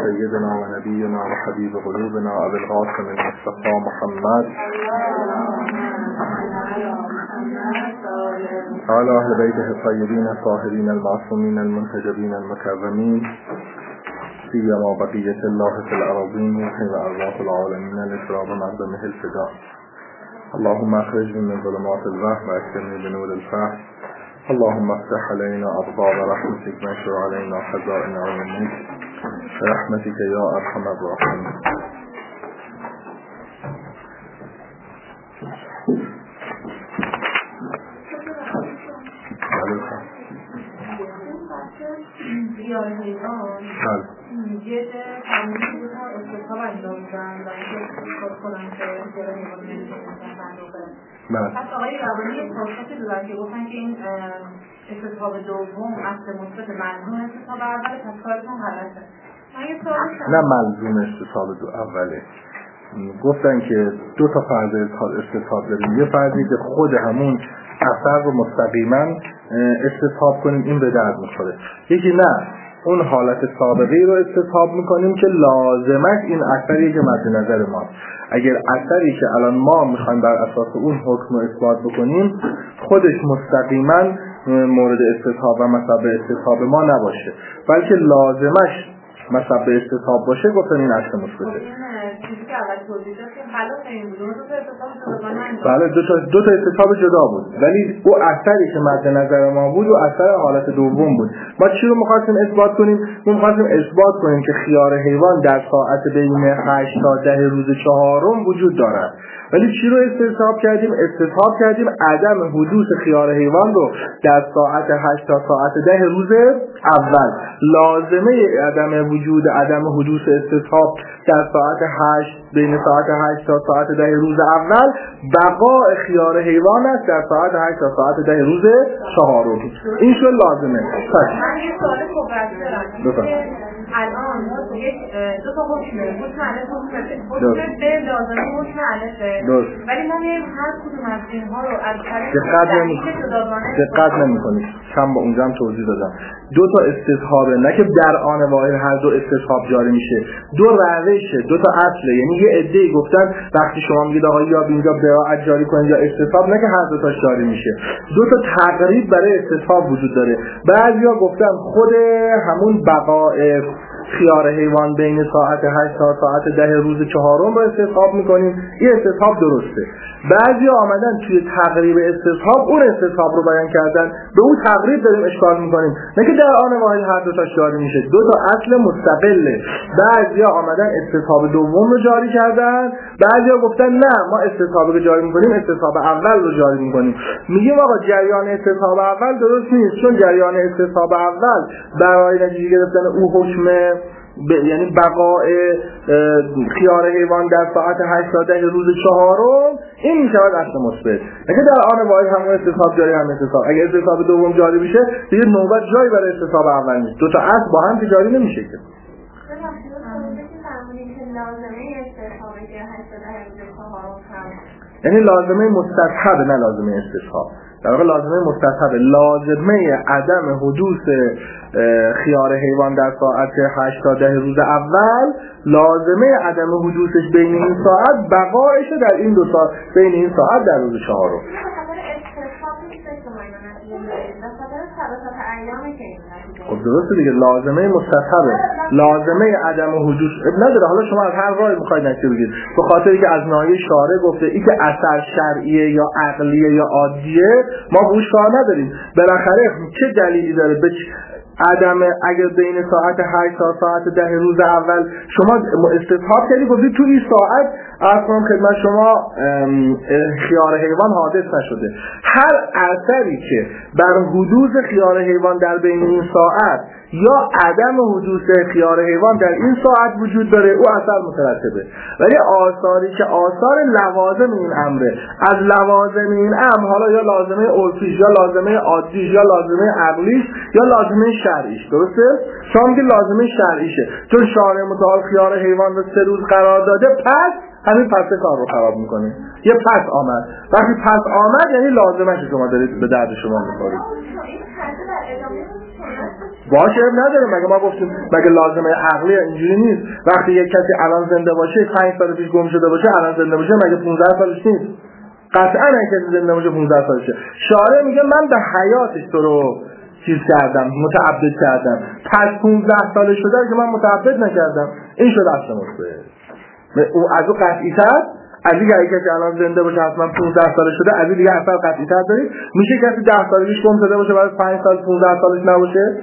سيدنا ونبينا وحبيب قلوبنا أبي القاسم المصطفى محمد على أهل بيته الطيبين الطاهرين المعصومين المنتجبين المكرمين سيما بقية الله في الأراضين حين أرواح العالمين لشراب مقدمه الفداء. اللهم اخرجني من ظلمات الوهم واكرمني بنور الفهم. اللهم افتح علينا أبواب رحمتك وانشر علينا خزائن علمك برحمتك يا أرحم الراحمين. یه تمامی بودن استثاب انجام بودن و اینکه استثاب کنن که زیاره نگاه نمیدونن پس آقای روانی پاسخی دادن که گفتن که این استثاب دوم اصل مثبت ملزوم استثاب اوله، پس کارتون غلطه. نه ملزوم استثاب دو اوله، گفتن که دو تا فرض استثاب داریم، یه فرضی که خود همون اثر رو مستقیما استصحاب کنیم این به درد میخوره، یکی نه اون حالت سابقی رو استصحاب میکنیم که لازمش این اثری که مد نظر ما. اگر اثری که الان ما میخوایم بر اساس اون حکم رو اثبات بکنیم خودش مستقیما مورد استصحاب و مصب استصحاب ما نباشه بلکه لازمش مصب استصحاب باشه، گفتن این اصل مثبته. بله دو تا استصحاب جدا بود، ولی او اثری که مد نظر ما بود و اثر حالت دوم بود. ما چی رو می‌خواستیم اثبات کنیم؟ ما می‌خواستیم اثبات کنیم که خیار حیوان در ساعت بین 8 تا 10 روز چهارم وجود دارد. ولی چی رو استصحاب کردیم؟ استصحاب کردیم عدم حدوث خیار حیوان رو در ساعت 8 تا ساعت 10 روز اول. لازمه عدم حدوث استصحاب در ساعت 8 بین ساعت 8 تا ساعت 10 روز اول بقاء خیار حیوان است در ساعت 8 تا ساعت 10 روز چهارم. این شو لازمه. من یه سوال کوبرتی دارم. الان یک دو تا حکمه، حکم الف حکم به لازمه حکم الفه، ولی ما هر کدوم از اینها رو از طریق دقت نمی‌کنید. چند با اونجا هم توضیح دادم. دو تا استصحابه، نه که در آن واحد هر دو استصحاب جاری میشه. دو روشه، دو تا اصله. یعنی یه عده‌ای گفتن وقتی شما میگید آقا یا اینجا براءت جاری کنید یا استصحاب، نه که هر دو تاش جاری میشه. دو تا تقریب برای استصحاب وجود داره. بعضیا گفتن خود همون بقاء خیار حیوان بین ساعت 8 تا ساعت 10 روز چهارم رو استصحاب میکنیم، این استصحاب درسته. بعضی آمدن توی تقریب استصحاب اون استصحاب رو بیان کردن، به اون تقریب داریم اشکال میکنیم، نه که در آن واحد هر دو تاش جاری میشه. دو تا اصل مستقله. بعضی آمدن استصحاب دوم رو جاری کردن، بعضی گفتن نه ما استصحابی که جاری میکنیم استصحاب اول رو جاری میکنیم. میگیم آقا جریان استصحاب اول درست نیست، چون جریان استصحاب اول برای نتیجه گرفتن او حکم یعنی بقاء خیار حیوان در ساعت 8 تا 10 روز چهارم این میشود اصل مثبت. اگه در آن واحد همون استصحاب جاری هم استصحاب، اگه استصحاب دوم جاری بشه دیگه نوبت جایی برای استصحاب اول نیست. دو تا اصل با هم جاری نمیشه که. یعنی لازمه مستصحب نه لازمه استصحاب. در واقع لازمه مستصحب، لازمه عدم حدوث خیار حیوان در ساعت 8 تا 10 روز اول، لازمه عدم حدوثش بین این ساعت بقایش در این دو ساعت بین این ساعت در روز چهارم. خب درسته دیگه، لازمه مستصحبه، لازمه عدم حدوث نداره. حالا شما از هر راهی میخواید نتیجه بگیرید، به خاطری که از ناحیه شارع گفته این که اثر شرعیه یا عقلیه یا عادیه ما بهش کار نداریم. بالاخره چه دلیلی داره به عدم اگر بین ساعت 8 تا ساعت 10 روز اول شما استصحاب کردید گفتید تو این ساعت اصلا خدمت شما خیار حیوان حادث نشده. هر اثری که بر حدوث خیار حیوان در بین این ساعت یا عدم حدوث خیار حیوان در این ساعت وجود داره او اثر مترتبه. ولی آثاری که آثار لوازم این امره، از لوازم این امر حالا یا لازمه عرفیش یا لازمه عادیش یا لازمه عقلیش یا لازمه شرعیش، درسته؟ شما میگه لازمه شرعیشه چون شارع متعال خیار حیوان رو 3 روز قرار داده، پس همین پس کار رو خراب میکنه. یه پس آمد، وقتی پس آمد یعنی لازمش شما دارید به درد شما میخورید. باشه نداره. مگه ما گفتیم مگه لازمه عقلی اینجوری نیست؟ وقتی یک کسی الان زنده باشه 5 سال پیش گم شده باشه الان زنده باشه مگه 15 سالش نیست؟ قطعا اگه کسی زنده باشه 15 سالشه. شارع میگه من به حیاتش تو رو چیز کردم، متعبد کردم، پس 15 ساله شده که من متعبد نکردم. این شد اصل مثبت. او از او قطعی تر از این اگه کسی الان زنده باشه حتما 15 ساله شده، از این دیگه اصلا قطعی تر دارید. میشه کسی 10 سال پیش گم شده باشه بعد 5 سال 15 سالش نباشه؟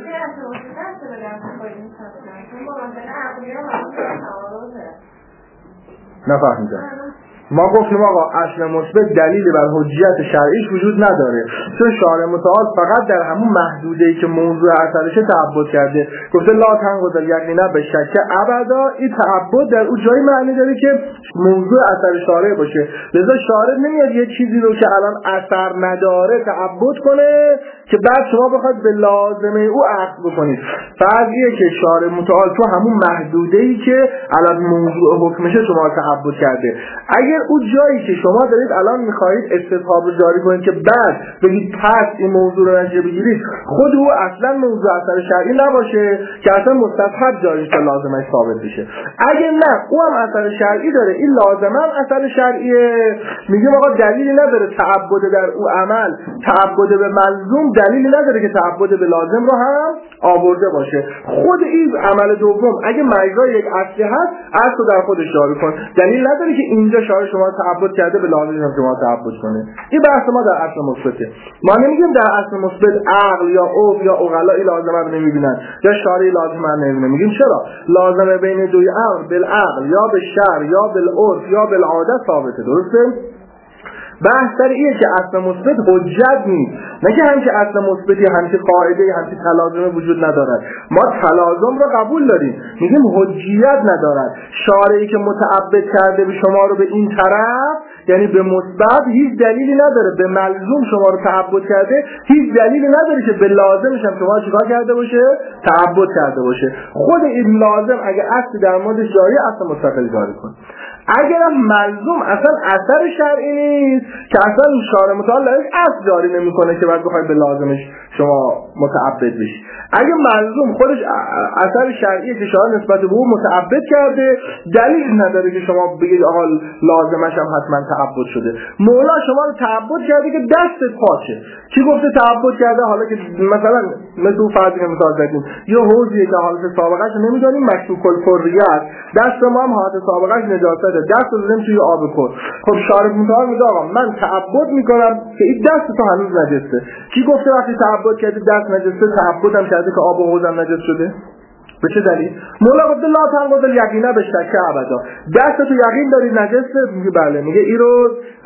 نفهمیدم. ما گفتیم آقا اصل مثبت دلیلی بر حجیت شرعیش وجود نداره، چون شارع متعال فقط در همون محدوده‌ای که موضوع اثرش تعبد کرده. گفته لا تنقض الیقین بالشک ابدا. این تعبد در اون جایی معنی داره که موضوع اثر شارع باشه. لذا شارع نمیاد یه چیزی رو که الان اثر نداره تعبد کنه که بعد شما بخواد به لازمه او عقد بکنید. فرضیه که شارع متعال تو همون محدوده‌ای که الان موضوع حکمشه شما تعبد کرده. اگر اون جایی که شما دارید الان میخواهید استصحاب رو جاری کنید که بعد بگید پس این موضوع رو نتیجه بگیرید، خود او اصلا موضوع اثر شرعی نباشه که اصلا مستصحب جاری که لازمش ثابت بشه. اگر نه او هم اثر شرعی داره، این لازمه هم اثر شرعیه، میگیم آقا دلیلی نداره تعبد در او عمل تعبد به ملزوم دلیلی نداره که تعبد به لازم رو هم آورده باشه. خود این عمل دوم اگه مجرای یک اصلی هست اصل رو در خودش جاری کن، دلیل نداره که اینجا شارع شما تعبد کرده به لازم شما تعبد کنه. این بحث ما در اصل مثبته. ما نمیگیم در اصل مثبت عقل یا عرف یا عقلا این لازمه رو نمیبینن یا شارع لازمه رو نمیبینه. میگیم چرا؟ لازمه بین دوی امر بالعقل یا بالشرع یا بالعرف یا بالعاده ثابته. درسته؟ بحث در اینه که اصل مثبت حجت نیست، نه که همچه اصل مثبتی همچه قاعده همچه تلازم وجود ندارد. ما تلازم رو قبول داریم، میگیم حجیت ندارد. شارعی که متعبد کرده به شما رو به این طرف یعنی به مثبت هیچ دلیلی نداره، به ملزوم شما رو تعبد کرده هیچ دلیلی نداره که به لازمش هم شما چیکار کرده باشه؟ تعبد کرده باشه. خود این لازم اگه اصلی در موردش جاری اصل مستقل جاری کن. اگر ملزوم اصلا اثر شرعی نیست که اصلا شارع متعال اصل جاری نمیکنه که بعد بخواید به لازمش شما متعبد بشی. اگه ملزوم خودش اثر شرعیه که شارع نسبت به او متعبد کرده دلیل نداره که شما بگید آقا لازمش هم حتما تعبد شده. مولا شما رو تعبد کرده که دستت پاچه. کی گفته تعبد کرده؟ حالا که مثلا مثل فرضی که مثال زدیم یه حوضیه که حالت سابقه‌اش نمیدونیم مشکوک الفریات، دست ما هم حالت سابقه‌اش نجاست، دست رو بزنیم توی آب پر. خب شارع متعال میگه آقا من تعبد میکنم که این دست تو هنوز نجسه. کی گفته وقتی تعبد کردی دست نجسه؟ تعبدم کرده که آب و حوضم نجس شده؟ به چه دلیل؟ مولا گفته لا تنقض الیقین بالشک ابدا. دست تو یقین داری نجسه؟ میگه بله. میگه این رو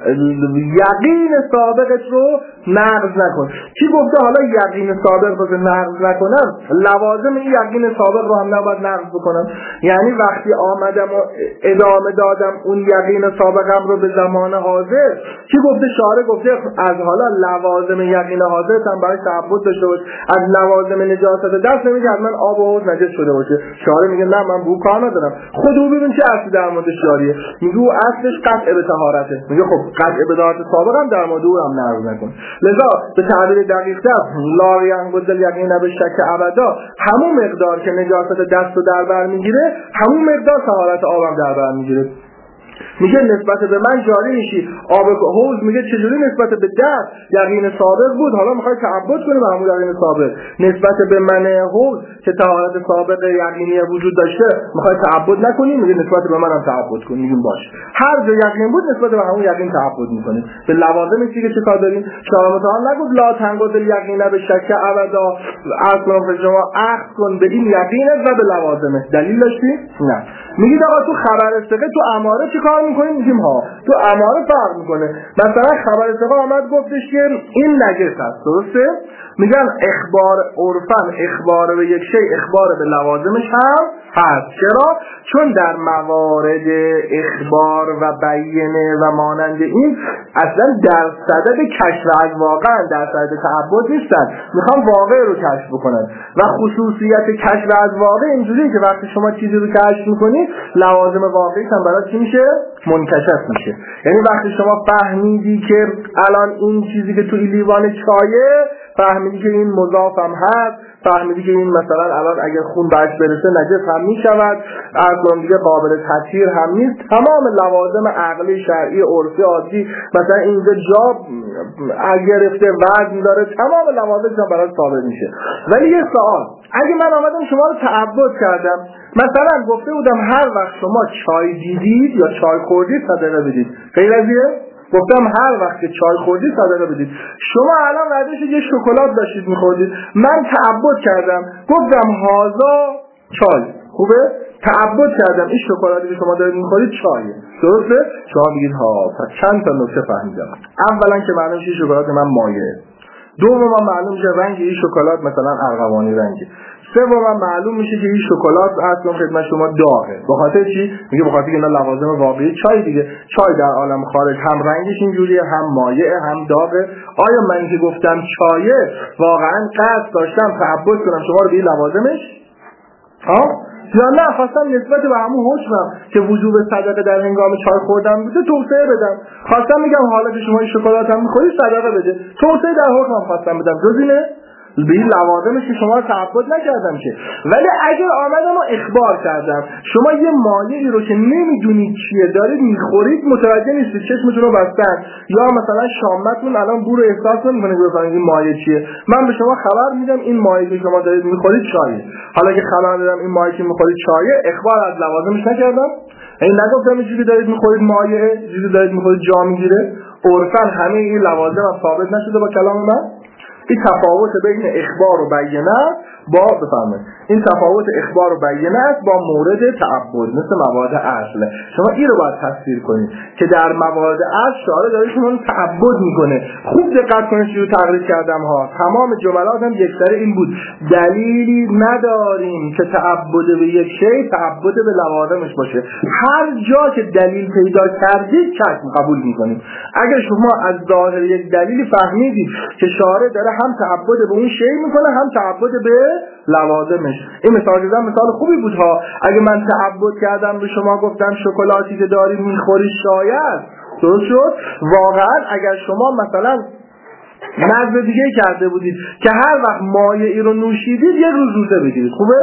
یقین سابقت رو نقض نکن. کی گفته حالا یقین سابق رو نقض نکنم؟ لوازم این یقین سابق رو هم نباید نقض بکنم. یعنی وقتی آمدم و ادامه دادم اون یقین سابقم رو به زمان حاضر، کی گفته؟ شارع گفته از حالا لوازم یقین حاضر هم برای تعبد داشته باش. از لوازم نجاست دست نمیگه من آب و حوض نجس شده باشه. شارع میگه نه من بو کار ندارم. خود او ببین چه اصلی در موردش جاریه. میگه او اصلش قطع به طهارته. میگه خب قطع به طهارت سابق هم در مورد او هم نقض نکن. لذا به تعبیر دقیق‌تر لا ينقض الیقین بالشک ابدا، همون مقدار که نجاست دست رو در بر میگیره همون مقدار طهارت آب هم در بر میگیره. میگه نسبت به من جاری میشی. آب حوض میگه چجوری نسبت به دست یقین سابق بود حالا میخوای تعبد کنی به همون یقین سابق؟ نسبت به من حوض که طهارت سابق یقینی وجود داشته میخوای تعبد نکنی؟ میگه نسبت به منم تعبد کن. میگیم باش، هر جا یقین بود نسبت به همون یقین تعبد میکنی. به لوازم چیه چه کار داریم؟ شارع متعال نگفت لا تنقض الیقین بالشک ابدا، اصلا شما عقد کن به این یقین و به لوازمش. دلیل داشتی؟ نه. میگید آقا تو خبر ثقه تو اماره چه کار میکنیم؟ میگیم ها تو اماره فرق میکنه. مثلا خبر ثقه آمد گفتش که این نجس است، درسته؟ میگن اخبار عرفاً اخبار به یک شی اخبار به لوازمش هم هست. چرا؟ چون در موارد اخبار و بیانه و مانند این اصلا در صدد کشف از واقع در صدد تعبد نیستن، میخوام واقع رو کشف بکنن. و خصوصیت کشف از واقع اینجوریه که وقتی شما چیزی رو کشف میکنی لوازم واقعی هم برای چی میشه؟ منکشف میشه. یعنی وقتی شما فهمیدی که الان این چیزی که تو این لیوان چایه، فهمیدی که این مضاف هم هست، فهمیدی که این مثلا الان اگر خون بهش برسه نجس هم میشود، اصلا دیگه قابل تطهیر هم نیست. تمام لوازم عقلی شرعی عرفی عادی، مثلا اینجا جا گرفته وزن داره، تمام لوازم برای ثابت میشه. ولی یه سوال، اگه من آمدم شما رو تعبد کردم، مثلا گفته بودم هر وقت شما چای دیدید یا چای خوردید صدقه بدید، غیر از گفتم هر وقت که چای خوردید صدقه بدید. شما الان ردش یه شکلات داشتید میخوردید، من تعبد کردم گفتم هازا چای خوبه، تعبد کردم این شکلاتی که شما دارید میخورید چایه، درسته؟ شما بگید ها، پس چند تا نکته فهمیدم. اولا که معلوم میشه شکلات من مایعه، دوما معلوم میشه رنگ این شکلات مثلا ارغوانی رنگه، سوما معلوم میشه که این شکلات اصلا خدمت شما داغه. به خاطر چی؟ میگه به خاطر اینا لوازم واقعی چای دیگه. چای در عالم خارج هم رنگش اینجوریه، هم مایعه، هم داغه. آیا من که گفتم چایه واقعا قصد داشتم تعبد کنم شما رو به این لوازمش؟ یا نه خواستم نسبت به همون حکمم که وجوب صدقه در هنگام چای خوردن بوده توسعه بدم. خواستم میگم حالا که شما این شکلات هم میخورید صدقه بده، توسعه در حکمم خواستم بدم، جز اینه؟ به این لوازمش که شما رو تعبد نکردم که. ولی اگر آمدم و اخبار کردم شما یه مایعی رو که نمیدونید چیه دارید میخورید، متوجه نیستید، چشمتون رو بستن، یا مثلا شامتون الان بو رو احساس نمیکنه بفهمید این مایع چیه، من به شما خبر میدم این مایعی که شما دارید میخورید چایه. حالا که خبر دادم این مایعی که میخورید چایه، اخبار از لوازمش نکردم، این نگفتم چیزی دارید میخورید مایعه، چیزی دارید میخورید جا میگیره. عرفاً همه این لوازم ثابت نشده با کلام من. این تفاوت بین اخبار و بیانه با بفهمید این تفاوت اخبار و بیانه است با مورد تعبد مثل مواد اصل. شما این رو باید تفسیر کنید که در مواد اصل شارع داره شما رو تعبد میکنه. خوب دقت کنید چی رو تقریر کردم ها، تمام جملات هم یکسره این بود، دلیلی نداریم که تعبد به یک شی تعبد به لوازمش باشه. هر جا که دلیل پیدا کردید چشم قبول میکنید. اگر شما از ظاهر یک دلیلی فهمیدید که شارع داره هم تعبد به اون شی میکنه هم تعبد به لوازمش، این مثال که مثال خوبی بود ها. اگه من تعبد کردم به شما گفتم شکلاتی که داری میخوری شاید، درست شد؟ واقعا اگر شما مثلا نظر دیگه کرده بودید که هر وقت مایعی رو نوشیدید یه روز روزه بگیرید، خوبه؟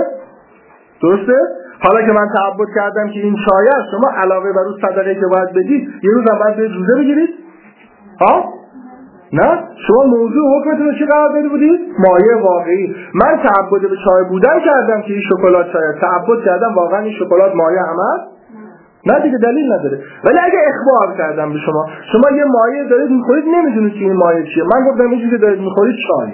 درسته؟ حالا که من تعبد کردم که این چای است، شما علاوه بر اون صدقه که باید بدید یه روز هم باید روزه بگیرید؟ ها؟ نه؟ شما موضوع حکمتون رو چی قرار داده بودید؟ مایع واقعی. من تعبد به چای بودن کردم که این شکلات چای، تعبد کردم واقعا این شکلات مایع هم هست؟ نه دیگه دلیل نداره. ولی اگه اخبار کردم به شما یه مایع دارید میخورید نمیدونید که این مایع چیه، من گفتم این چیزی که دارید میخورید چای،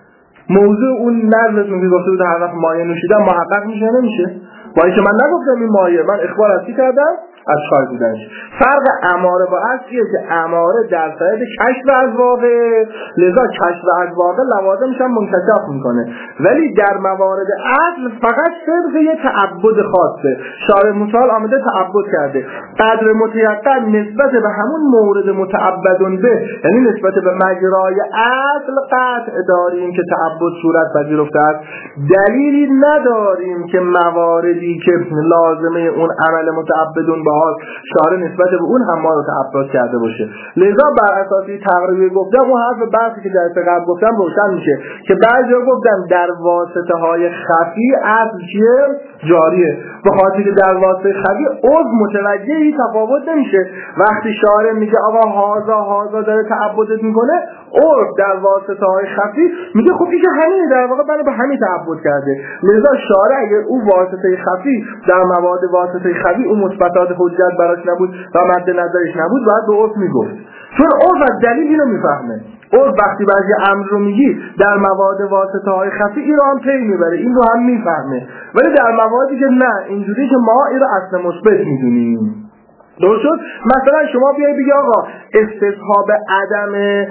موضوع اون نظرتون که گفته بود هر وقت مایع نوشیدم محقق میشه نمیشه؟ با اینکه من نگفتم این مایع، من اخبار از چی کردم؟ از چای بودنش. فرق اماره با اصلیه که اماره در صورت کشف از واقع، لذا کشف از واقع لوازمش هم منکشف میکنه، ولی در موارد اصل فقط صرف یه تعبد خاصه. شارع متعال آمده تعبد کرده، قدر متیقن نسبت به همون مورد متعبدون به، یعنی نسبت به مجرای اصل قطع داریم که تعبد صورت پذیرفته است. دلیلی نداریم که مواردی که لازمه اون عمل متعبدون شارع نسبت به اون هم ما رو تعبد کرده باشه. لذا بر اساس تقریبی گفتم اون حرف بحثی که در قبل گفتم روشن میشه که بعضیا گفتن در واسطه های خفی اصل چیه؟ جاریه. به خاطر که در واسطه خفی عضو متوجهی تفاوت نمیشه. وقتی شارع میگه آقا هازا داره تعبدت میکنه، عرف در واسطه های خفی میگه خب این که همین در واقع منو به همین تعبد کرده. لذا شارع اگر اون واسطه خفی در مواد واسطه خفی اون مثبتات حجت براش نبود و مد نظرش نبود، باید به عرف میگفت، چون عرف از دلیل اینو میفهمه. عرف وقتی بعضی امر رو میگی در مواد واسطه های خفی این رو هم پی میبره، این رو هم میفهمه. ولی در موادی که نه اینجوری که ما این رو اصل مثبت میدونیم، درست شد؟ مثلا شما بیای بگی آقا استصحاب عدم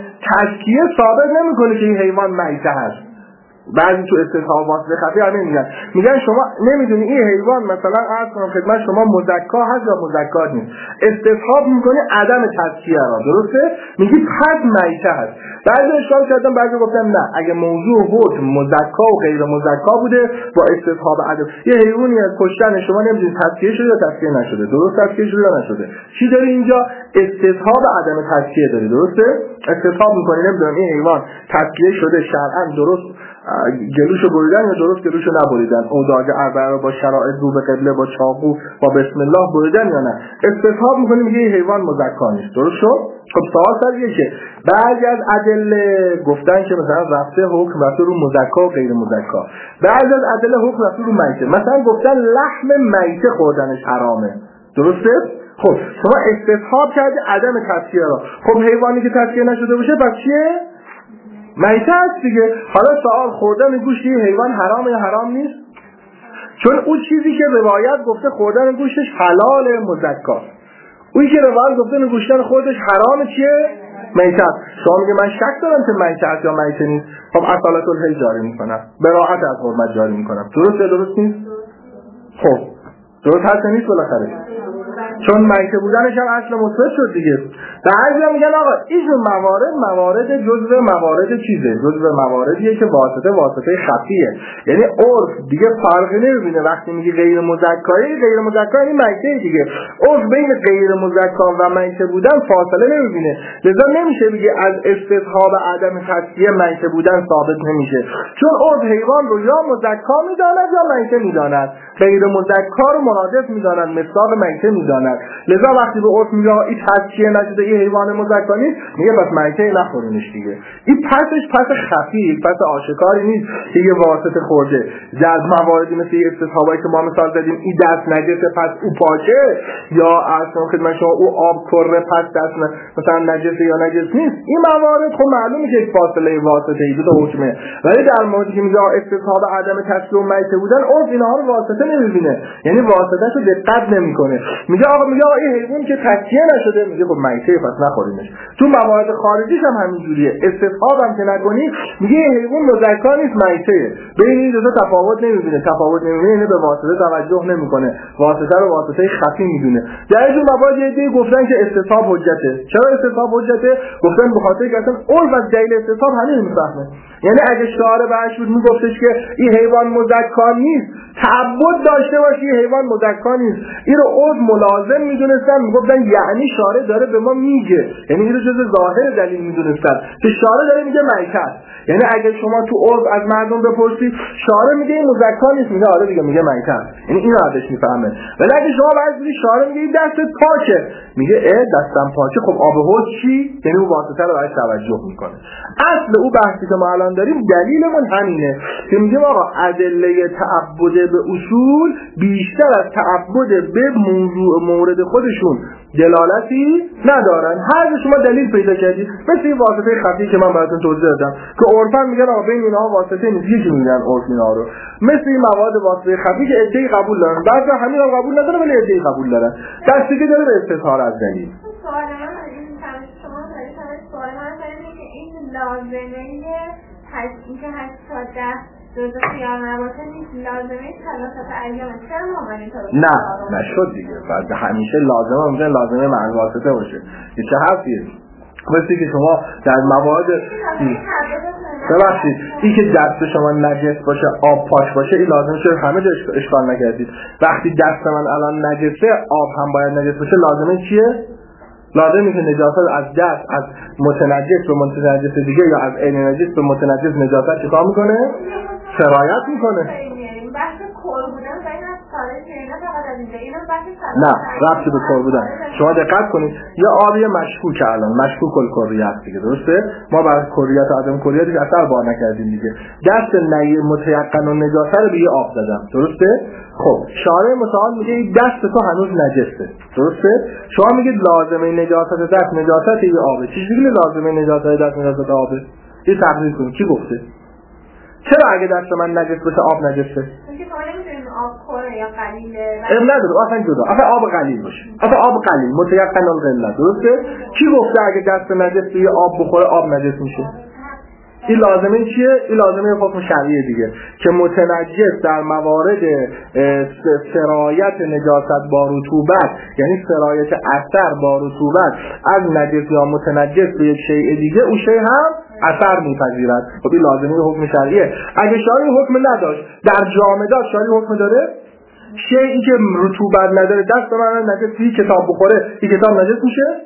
تزکیه ثابت نمیکنه که این حیوان میته هست. بعضی تو استصحاب واسطه خفی همین میگن شما نمیدونی این حیوان مثلا عرض کنم خدمت شما مزکا هست یا مزکا نیست، استصحاب میکنه عدم تزکیه را، درسته؟ میگی پس میته هست. بعضی اشکال کردن، بعضی گفتن نه، اگه موضوع حکم مزکا و غیر مزکا بوده با استصحاب عدم، یه حیوانی از کشتن شما نمیدونید تزکیه شده یا تزکیه نشده، درست تزکیه شده یا نشده، چی داری اینجا؟ استصحاب عدم تزکیه داری، درسته؟ استصحاب میکنی نمیدونم این حیوان تزکیه شده شرعاً درست گلوشو بریدن یا درست گلوشو نبریدن، اوداج اربعه رو با شرائط رو به قبله با چاقو با بسم الله بریدن یا نه. استصحاب میکنه میگه حیوان مزکا نیست. درست شد؟ خب سوال سریه که بعضی از ادله گفتن که مثلا رفته حکم رفته رو مزکا و غیر مزکا، بعضی از ادله حکم رفته رو میته. مثلا گفتن لحم میته خوردنش حرامه. درسته؟ خب شما استصحاب کردی عدم تذکیه را. خب حیوانی که تذکیه نشده باشه پس چیه؟ میته است دیگه. حالا سوال خوردن گوشت حیوان حرامه یا حرام نیست؟ چون اون چیزی که روایت گفته خوردن گوشتش حلال مزکا، اونی که روایت گفته گوشتن خودش حرام چیه؟ میته است. شما میگه من شک دارم که میته است یا میته نیست. خب اصالت الحل جاری میکنم، براءت از حرمت جاری میکنم. درست نیست؟ خب درست هست نیست بالاخره؟ چون میته بودنش هم اصل مثبت شد دیگه. بعضیا میگن آقا این موارد جزء موارد چیزه، جزء مواردیه که واسطه خفیه. یعنی عرف دیگه فرقی نمیبینه وقتی میگی غیر مزکا یعنی میته دیگه. عرف بین غیر مزکا و میته بودن فاصله نمیبینه، لذا نمیشه بگی از استصحاب عدم تذکیه میته بودن ثابت نمیشه، چون عرف حیوان رو یا مزکا میداند یا میته میداند، غیر مزکا رو مرادف میداند، مصداق میته میداند. لذا وقتی به عرف میگه این تذکیه نشده این حیوان مزکا نیست، میگه پس میته نخورینش دیگه. این پس خفی، پس آشکاری نیست که یه واسطه خورده. در مواردی مثل استصحابایی که ما مثال زدیم این دست نجسه پس او پاکه، یا اصلا خدمت شما او آب کره پس دست مثلا نجسه یا نجس نیست. این موارد خب معلومه که فاصله واسطه ای دو تا حکمه، ولی در موردی که میگه استصحاب عدم تذکیه و میته بودن عرف اینها رو واسطه نمیبینه، یعنی واسطه‌شو دقت نمیکنه. میگه آقا این حیوان که تذکیه نشده، میگه خب میته پس نخورینش. تو موارد خارجیش هم همین جوریه. استصحاب هم که نکنی میگه این حیوان مزکا نیست میته. بین این دو تا تفاوت نمیبینه، یعنی به واسطه توجه نمیکنه، واسطه رو واسطه خفی میدونه. در این موارد یه دی گفتن که استصحاب حجته. چرا استصحاب حجته؟ گفتن به خاطر که اصلا عرف از دلیل استصحاب همین میفهمه. یعنی اگه شارع بهش بود میگفتش که این حیوان مزکا نیست، تعبد داشته باشه این حیوان مزکا نیست، این رو عرف ملازم میدونستن، میگفتن یعنی شارع داره به ما میگه، یعنی این رو جز ظاهر دلیل میدونستن که شارع داره میگه میته است. یعنی اگه شما تو عرف از مردم بپرسی شارع میگه این مزکا نیست، میگه آره دیگه میگه میته است، یعنی این ازش میفهمه. ولی اگه شما بگید شارع میگه این دستت پاکه، میگه دستم پاکه، خب آب حوض چی؟ یعنی اون واسطه رو بهش توجه میکنه. اصل او بحثی که ما الان داریم دلیلمون همینه که میگیم آقا ادله تعبد به اصول بیشتر از تعبد به موضوع مورد خودشون دلالتی ندارن. هر شما دلیل پیدا کردید مثل این واسطه خفی که من براتون توضیح دادم که عرفا میگن آقا بین اینها واسطه نیست، یکی میگن عرف اینا رو، مثل این مواد واسطه خفی که عده‌ای قبول دارن، بعضی همین رو قبول ندارن ولی عده‌ای قبول دارن. دستی که داره به استظهار از دلیل. سوال من این شما سوال من اینه که این لازمه اینکه 80 جزء خیار نباشه نیست، لازمه ثلاثه ایام. چرا ما نه نشد دیگه. بعد همیشه لازمه میشه لازمه معنی واسطه باشه. این چه حرفیه؟ مثل که شما در مواد ببخشید این که دست شما نجس باشه آب پاک باشه این لازم شده همه اشکال نکردید. وقتی دست من الان نجسه آب هم باید نجس باشه، لازمه چیه؟ لازمه که نجاست از دست از متنجس به متنجس دیگه یا از عین نجس به متنجس نجاست چیکار میکنه؟ سرایت میکنه. بحث کور بودن بین از خارج اینا فقط از اینجا اینا بحث نه ربطی به کور بودن. شما دقت کنید یه آبی مشکوک الان مشکوک الکریت دیگه، درسته؟ ما بر کریت و عدم کریت اثر بار نکردیم دیگه. دست متیقن و نجاست رو به یه آب دادم، درسته؟ خب شارع متعال میگه این دست تو هنوز نجسه، درسته؟ شما میگید لازمه نجاست دست نجاست یه آبه. چجوری لازمه نجاست دست نجاست آبه؟ این تقریر کنید کی گفته؟ چرا اگه دست من نجس بشه آب نجسه؟ اینکه ما نمی‌دونیم آب خوره یا قلیله. نداره اصلا جدا. آب قلیل باشه. آب قلیل متيقن القله، درسته؟ کی گفته اگه دست نجس به آب بخوره آب نجس میشه؟ این لازمه چیه؟ این لازمه حکم شرعیه دیگه که متنجس در موارد سرایت نجاست با رطوبت، یعنی سرایت اثر با رطوبت از نجس یا متنجس به یک شیء دیگه اون شیء هم اثر میپذیرد. خب این لازمه حکم شرعیه. اگه شارع حکم نداشت در جامدات شارع حکم داره؟ شیئی که رطوبت نداره دست من نجس این کتاب بخوره این کتاب نجس میشه؟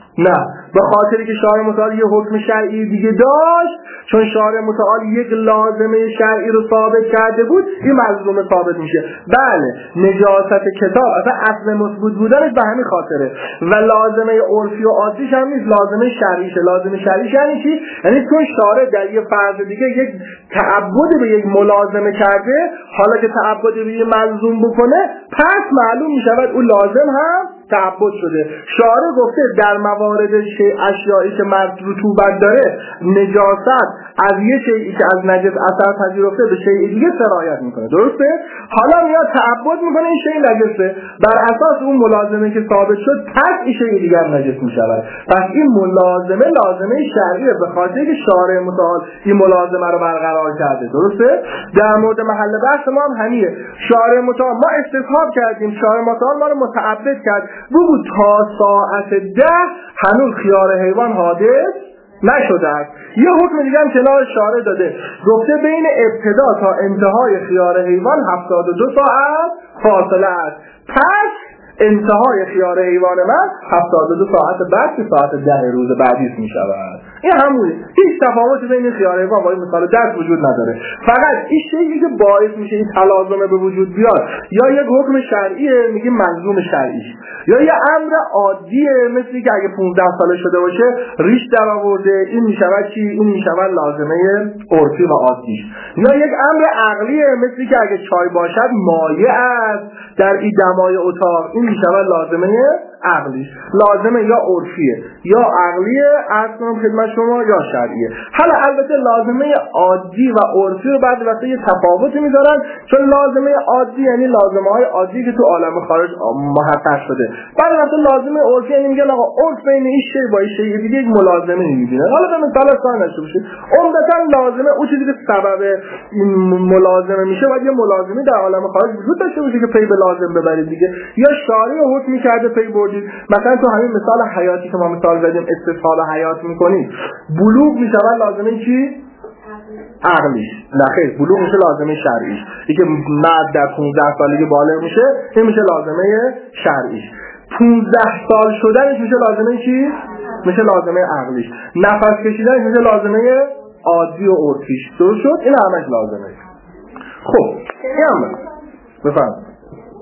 نه، به خاطری که شارع متعال یه حکم شرعی دیگه داشت، چون شارع متعال یک لازمه شرعی رو ثابت کرده بود، این ملزومه ثابت میشه. بله، نجاست کتاب اصلا اصل مثبوت بودنش به همین خاطره و لازمه عرفی و عادیش هم نیست، لازمه شرعیشه. لازمه شرعیش یعنی چی؟ یعنی چون شارع در یه فرض دیگه یک تعبد به یک ملازمه کرده، حالا که تعبد به یک ملزوم بکنه، پس معلوم میشود اون لازم هم تعبد شده. شارع گفته در موارد اشیایی که رطوبت داره، نجاست از یه شیئی که از نجس اثر پذیرفته به شیء دیگه سرایت میکنه، درسته؟ حالا میاد تعبد میکنه این شیء نجسه، بر اساس اون ملازمه که ثابت شد پس این شیء دیگر نجس میشود. پس این ملازمه لازمه شرعیه به خاطر که شارع متعال این ملازمه رو برقرار کرده، درسته؟ در مورد محل بحث ما هم همینه. شارع متعال ما استصحاب کردیم، شارع متعال ما رو متعبد کرد، بود تا ساعت 10 هنوز خیار حیوان حادث نشده است. یه حکم دیگه هم کنار شارع داده، گفته بین ابتدا تا انتهای خیار حیوان 72 ساعت فاصله است. پس انتهای خیار حیوان من 72 ساعت بعد که ساعت 10 روز بعدیست می شود. این همونه، هیچ تفاوتی بین خیار حیوان با این مثال دست وجود نداره. فقط این چیزی که باعث میشه این تلازمه به وجود بیاد یا یک حکم شرعیه میگیم ملزوم شرعی، یا یه امر عادیه مثلی که اگه 15 ساله شده باشه ریش در آورده، این میشود چی؟ این میشود لازمه عرفی و عادیش. یا یک امر عقلیه مثلی که اگه چای باشد مایع است در این دمای اتاق، این میشود لازمه عقلیش. لازمه یا عرفیه یا عقلیه، عرض کنم خدمت شما، یا شرعیه. حالا البته لازمه عادی و عرفی رو بعد وقتا یه تفاوتی میذارن، چون لازمه عادی یعنی لازمه های عادی که تو عالم خارج محقق شده، بعد وقتا لازمه عرفی یعنی میگن آقا عرف بین این شی با این شی دیگه یک ملازمه میبینه. حالا به مثال سان نشه بشه عمدتا لازمه اون چیزی که سبب این ملازمه میشه باید یه ملازمه در عالم خارج وجود داشته باشه که پی به لازم ببرید دیگه، یا شارع حکم کرده پی بردید. مثلا تو همین مثال حیاتی که ما مثال زدیم استصحاب حیات میکنید، بلوغ میشود لازمه چی؟ عقلیش. نه خیر، بلوغ میشه لازمه شرعیش. اینکه مرد در 15 سالگی بالغ میشه این میشه لازمه شرعیش. 15 سال شدنش میشه لازمه چی؟ میشه لازمه عقلیش. نفس کشیدنش میشه لازمه عادی و عرفیش. درست شد؟ این همش لازمه. خب این بفرمایید.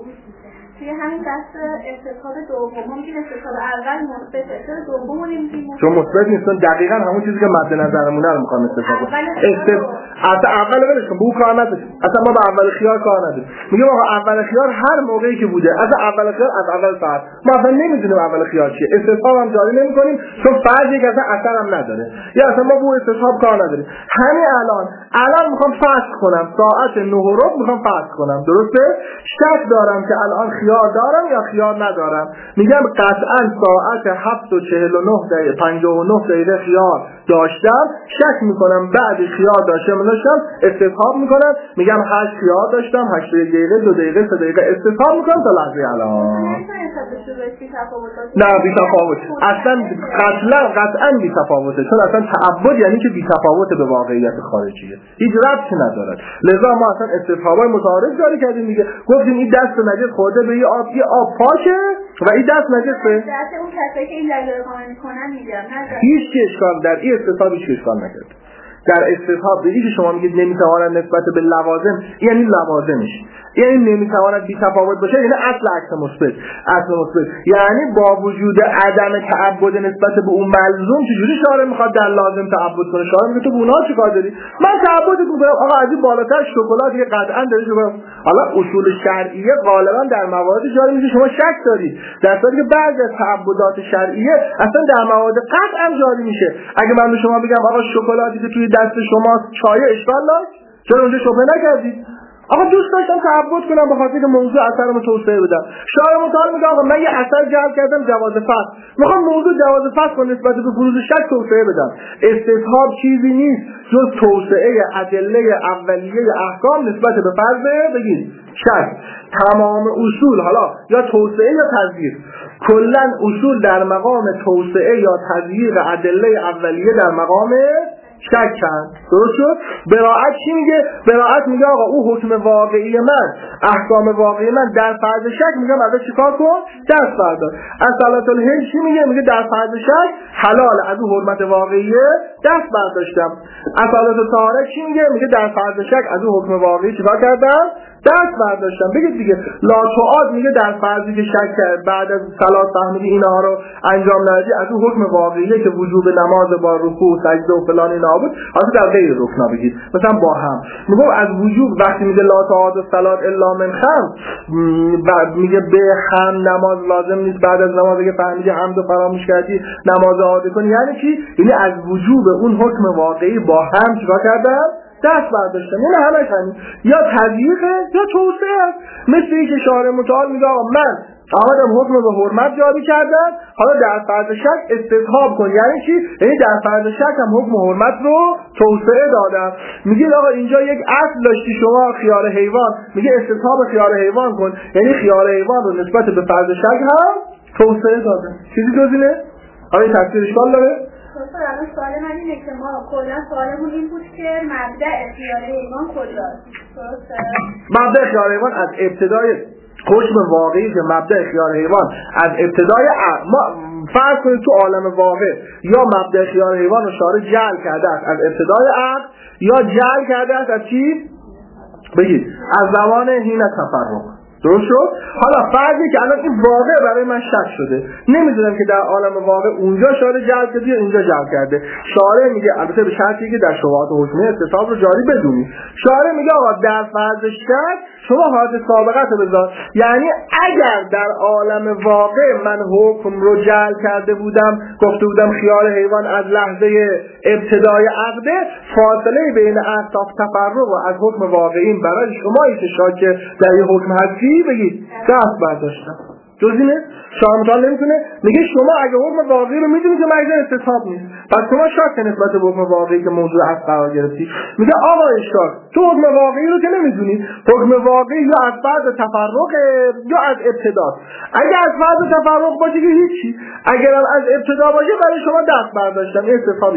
توی همین دست استصحاب دوم ممکن استصحاب اول مثبته، چرا دومو نمیگیم؟ چون مثبت نیستن، دقیقاً همون چیزی که مد نظرمونه رو میخوام استصحاب کنم. اصلا اول ولش کن، بو کار نداره. اصلا ما به اول خیار کار نداریم. میگم آقا اول خیار هر موقعی که بوده، از اول خیار از اول ساعت ما اصلا نمیدونیم اول خیار چیه، استصحاب هم جاری نمیکنیم چون فرضی که اصلا اثر هم نداره. یا اصلا ما بو استصحاب کار نداریم. همین الان میخوام فرض کنم ساعت 9:15 میخوام فرض کنم، درسته؟ شک دارم که الان خیار دارم یا خیار ندارم. میگم قطعا ساعت 7:59 دقیقه خیار داشتم، شک میکنم بعد خیار داشتم استصحاب میکنم، میگم 8 خیار داشتم، 8 دقیقه 2 دقیقه 3 دقیقه استصحاب میکنم تا لحظه الان. نه بی تفاوت، اصلا قطعا بی تفاوته، چون اصلا تعبد یعنی که بی تفاوت به واقعیت خارجیه، هیچ ربطی نداره. لذا ما اصلا استصحابای متعارف جاری کردیم دیگه، گفتیم این دست نجس خورده به یه آب پاشه و این دست نجسه. دست اون کسایی که این دلیل رو قانع میکنن میگم هیچ اشکال در این استصحاب هیچ اشکال نکرد. در استصحاب بگی که شما میگید نمیتواند نسبت به لوازم، یعنی لوازمش، یعنی نمیتواند بی تفاوت باشه، یعنی اصل عکس مثبت. یعنی با وجود عدم تعبد نسبت به اون ملزوم چجوری شارع میخواد در لازم تعبد کنه؟ شارع میگه تو اونها چیکار داری؟ من تعبدت میکنم آقا از این بالاتر شکلات دیگه قطعا داری شما. حالا اصول شرعیه غالبا در موارد جاری میشه شما شک دارید، در صورتی که بعضی از تعبدات شرعیه اصلا در موارد قطعا جاری میشه. اگه من به شما بگم آقا شکلاتی که توی دست شما چای اشکال داشت، چرا اونجا شبهه نکردید؟ آقا دوست داشتم تعبد کنم به خاطر که موضوع اثرمو توسعه بدم. شارع متعال میگه آقا من یه اثر جلب کردم جواز فسخ، میخوام موضوع جواز فسخ رو نسبت به بروز شک توسعه بدم. استصحاب چیزی نیست جز توسعه ادله اولیه احکام نسبت به فرض بگید شک. تمام اصول حالا یا توسعه یا تضییق، کلا اصول در مقام توسعه یا تضییق ادله اولیه در مقام شک کرد. درست شد؟ براءت چی میگه؟ براءت میگه آقا او حکم واقعی من، احکام واقعی من در فرض شک میگم ازش چیکار کن؟ دست بردار. اصالت الحل چی میگه؟ میگه در فرض شک حلال، از او حرمت واقعی دست برداشتم. اصالت طهارت چی میگه؟ میگه در فرض شک از او حکم واقعی چیکار کردم؟ دست برداشتم. بگید دیگه لا تعاد میگه در فرضی که شک کرد بعد از صلات فهمیدی اینها رو انجام ندادی، از اون حکم واقعیه که وجوب نماز با رکوع و سجده و فلان اینا بود، حالا در غیر رکنا بگید مثلا با هم میگه از وجوب وقتی میگه لا تعاد الصلات الا من خمس، بعد میگه به هم نماز لازم نیست بعد از نماز که فهمیدی حمد و فراموش کردی نماز عاده کنی، یعنی چی؟ یعنی از وجوب اون حکم واقعی با هم چیکار کردن؟ دست برداشتن. یعنی همش همین، یا تضییقه یا توسعه است. مثل اینکه شارع متعال میگه آقا من آمدم حکم به حرمت جاری کردم، حالا در فرض شک استصحاب کن. یعنی چی؟ یعنی در فرض شک هم حکم حرمت رو توسعه دادم. میگه آقا اینجا یک اصل داشتی شما خیار حیوان، میگه استصحاب خیار حیوان کن، یعنی خیار حیوان رو نسبت به فرض شک هم توسعه دادم. چیزی جزینه؟ آقا این تفسیر اشکال داره؟ الان سوال من اینه که ما کلا سوالمون این بود که مبدأ خیار حیوان کجاست؟ مبدأ خیار حیوان از ابتدای حکم واقعی که مبدأ خیار حیوان از ابتدای ما فرض کنید تو عالم واقع یا مبدأ خیار حیوان رو شارع جعل کرده است از ابتدای عقل، یا جعل کرده است از چی؟ بگید از زمان حین تفرق. درست شد؟ حالا فرضی که الان این واقع برای من شک شده، نمیدونم که در عالم واقع اونجا شارع جعل کرده یا اینجا جعل کرده. شارع میگه البته به شرطی که در شبهات حکمی استصحاب رو جاری بدونی. شارع میگه آقا در فرض شک شما حالت سابقت رو بذار، یعنی اگر در عالم واقع من حکم رو جعل کرده بودم، گفته بودم خیار حیوان از لحظه ابتدای عقده، فاصله بین عقد تا تفرق و از حکم واقعی برای شمایی که شاک در این حکم هستی بگید دست برداشتم. جزینه شامتان نمیتونه. میگه شما اگه حکم واقعی رو میدونی که مجرد استصحاب نیست، پس شما شاک نسبت به حکم واقعی که موضوع اصل قرار گرفتی. میگه آقا اشکال تو حکم واقعی رو که نمیدونی، حکم واقعی یا از فرض تفرق یا از ابتدا. اگه از فرض تفرق باشه که هیچی، اگر از ابتدا باشه برای شما دست برداشتم. استصحاب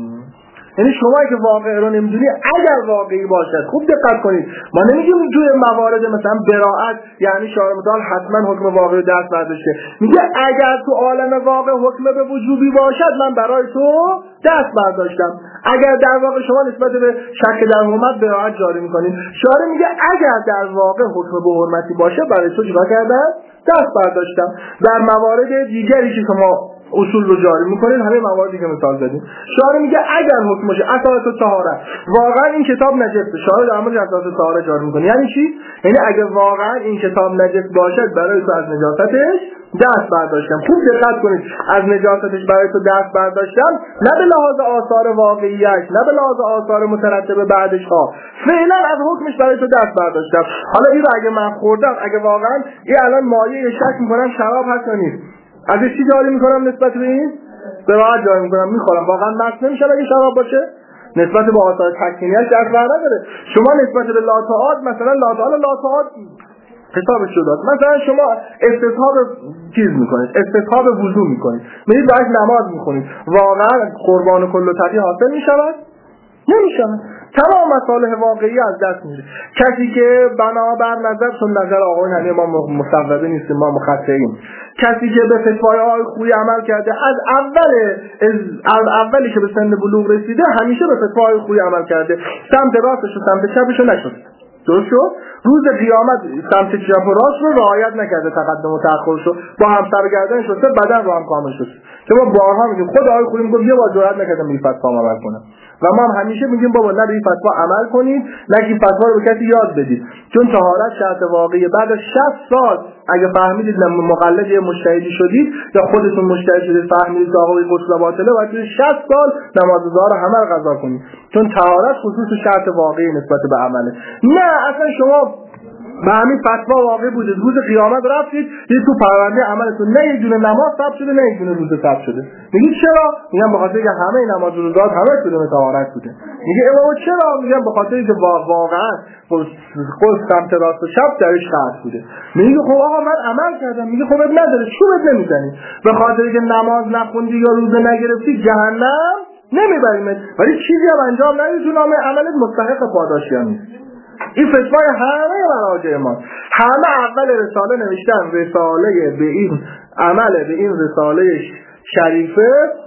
یعنی شما که واقع رو نمیدونی اگر واقعی باشد. خوب دقت کنید، ما نمیگیم توی موارد مثلا براءت یعنی شارع متعال حتما حکم واقعی رو دست برداشته، میگه اگر تو عالم واقع حکم به وجوبی باشد من برای تو دست برداشتم. اگر در واقع شما نسبت به شک در حرمت براءت جاری میکنید، شارع میگه اگر در واقع حکم به حرمتی باشه برای تو چیکار کردم؟ دست برداشتم. در موارد دیگری که شما اصول رو جاری میکنید همه مواردی که مثال زدیم، شارع میگه اگر حکم باشه اساس طهارت واقعا این کتاب نجسه، شارع در مورد اساس طهارت جاری میکنه. یعنی چی؟ یعنی اگر واقعا این کتاب نجس باشد برای تو از نجاستش دست برداشتم. خوب دقت کنید، از نجاستش برای تو دست برداشتم نه به لحاظ آثار واقعیش، نه به لحاظ آثار مترتب بعدش ها، فعلا از حکمش برای تو دست برداشتم. حالا این رو اگه من خوردم، اگه واقعا این الان مایه شک میکنم شراب هست یا نیست، ازش چی جاری میکنم نسبت به این؟ براءت جاری میکنم، میخورم. واقعا مست نمیشه اگه شراب باشه؟ نسبت به آثار تکوینیش دست نداره. شما نسبت به لا تعاد مثلا لا تعاد حسابش شد. مثلا شما استصحاب چیز میکنید، استصحاب وضو میکنید، میرید باید نماز میخونید، واقعا قربان کل و تقی حاصل میشود؟ نمیشود. تمام مصالح واقعی از دست میره. کسی که بنابر نظر چون نظر آقایون همه ما مصوبه نیستیم، ما مخطئیم، کسی که به فتوای آقای خویی عمل کرده از اولی که به سن بلوغ رسیده همیشه به فتوای خویی عمل کرده، سمت راستش و سمت چپش رو نشد. درست شد؟ روز قیامت سمت چپ و راست رو رعایت نکرده، تقدم و تأخرش رو با هم سرگردن شده، بدن رو هم کامل شد. که ما بارها میگیم، خود آقای خویی میگه یه بار جرئت نکردم به فتوا عمل کنم، و ما هم همیشه میگیم بابا نه به این فتوا عمل کنید، نه این فتوا رو به کسی یاد بدید، چون طهارت شرط واقعیه. بعد از 60 سال اگه فهمیدید مقلد یه مجتهدی شدید یا خودتون مجتهد شدید فهمیدید آقای غسل باطله، بعد 60 سال نمازها رو همه قضا کنید، چون طهارت خصوص شرط واقعی نسبت به عمله. نه اصلا شما به همین فتوا واقع بوده، روز قیامت رفتید یه تو پرونده عملتون نه یک دونه نماز ثبت شده نه یک دونه روزه ثبت شده. میگید چرا؟ میگم به خاطر اینکه همه نماز و روزات همه بدون طهارت بوده. میگه بابا چرا؟ میگم به خاطر اینکه واقعا خود سمت راست و چپ درش خاص بوده. میگه خب آقا من عمل کردم. میگه خب نداره چوبت نمیزنی، به خاطر اینکه نماز نخوندی یا روزه نگرفتی جهنم نمیبریمت، ولی چیزی هم انجام ندید تو نامه عملت مستحق پاداشی هم نیست. این فتوای همه مراجع ما، همه اول رساله نوشتن رساله به این عمل به این رساله شریفه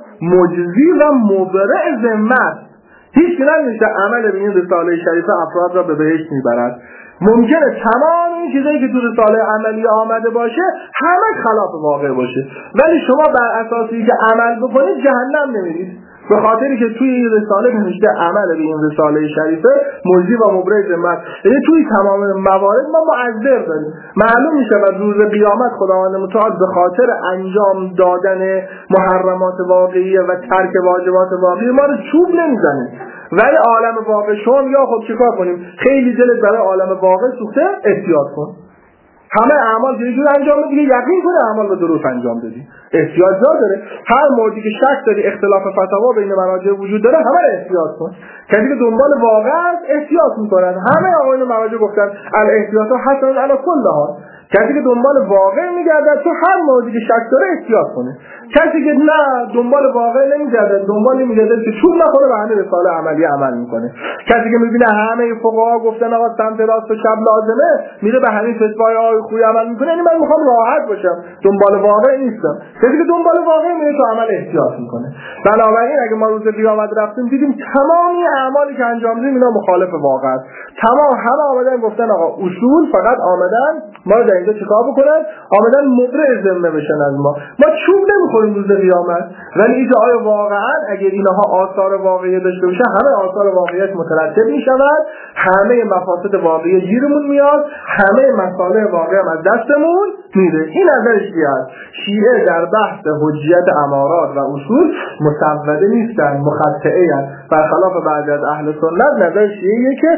مجزی و مبرئ ذمت. هیچ که ننوشته عمل به این رساله شریفه افراد را به بهشت میبرد. ممکنه تمام این چیزایی که تو رساله عملی آمده باشه همه خلاف واقع باشه، ولی شما بر اساسی که عمل بکنید جهنم نمیرید، به خاطری که توی این رساله نوشته عمل به این رساله شریفه مجزی و مبرئ ذمت. یعنی توی تمام موارد ما معذر داریم. معلوم میشه و روز قیامت خداوند متعال به خاطر انجام دادن محرمات واقعی و ترک واجبات واقعی ما رو چوب نمیزنه، ولی عالم واقع شما یا خب چیکار کنیم؟ خیلی دلت برای عالم واقع سوخته، احتیاط کن. همه اعمال که جور انجام بدی یقین کنه اعمال رو درست انجام بدی. احتیاط داره. هر موردی که شک داری اختلاف فتاوا بین مراجع وجود داره همه احتیاط کن. کسی که دنبال واقع است احتیاط میکنن. همه آقایون مراجع گفتن الاحتیاط حسن علی کل حال. کسی که دنبال واقع میگرده تو هر موردی که شک داره احتیاط کنه. کسی که نه دنبال واقع نمیگرده، دنبال میگرده که چوب نخوره به همین رساله عملی عمل میکنه. کسی که میبینه همه فقها گفتن آقا سمت راست و چپ لازمه، میره به همین فتوای آقای خوی عمل میکنه. یعنی من میخوام راحت باشم، دنبال واقع نیستم. کسی که دنبال واقع میره تو عمل احتیاط میکنه. بنابراین اگه ما روز قیامت رفتیم دیدیم تمامی اعمالی که انجام دادیم اینا مخالف واقع است. تمام همه آمدن گفتن آقا اصول فقط آمدن ما رو در اینجا چیکار بکنن؟ آمدن مبرئ ذمه بشن از ما. ما چوب نمیخوریم روز قیامت، ولی اینجا آیا واقعا اگر اینها آثار واقعی داشته باشه همه آثار واقعیت مترتب میشود، همه مفاسد واقعی گیرمون میاد، همه مصالح واقعی هم از دستمون میره. این نظر شیعه است. شیعه در بحث حجیت امارات و اصول مسوده نیستن، مخطئه هستند. برخلاف بعضی از اهل سنت نظر شیعه که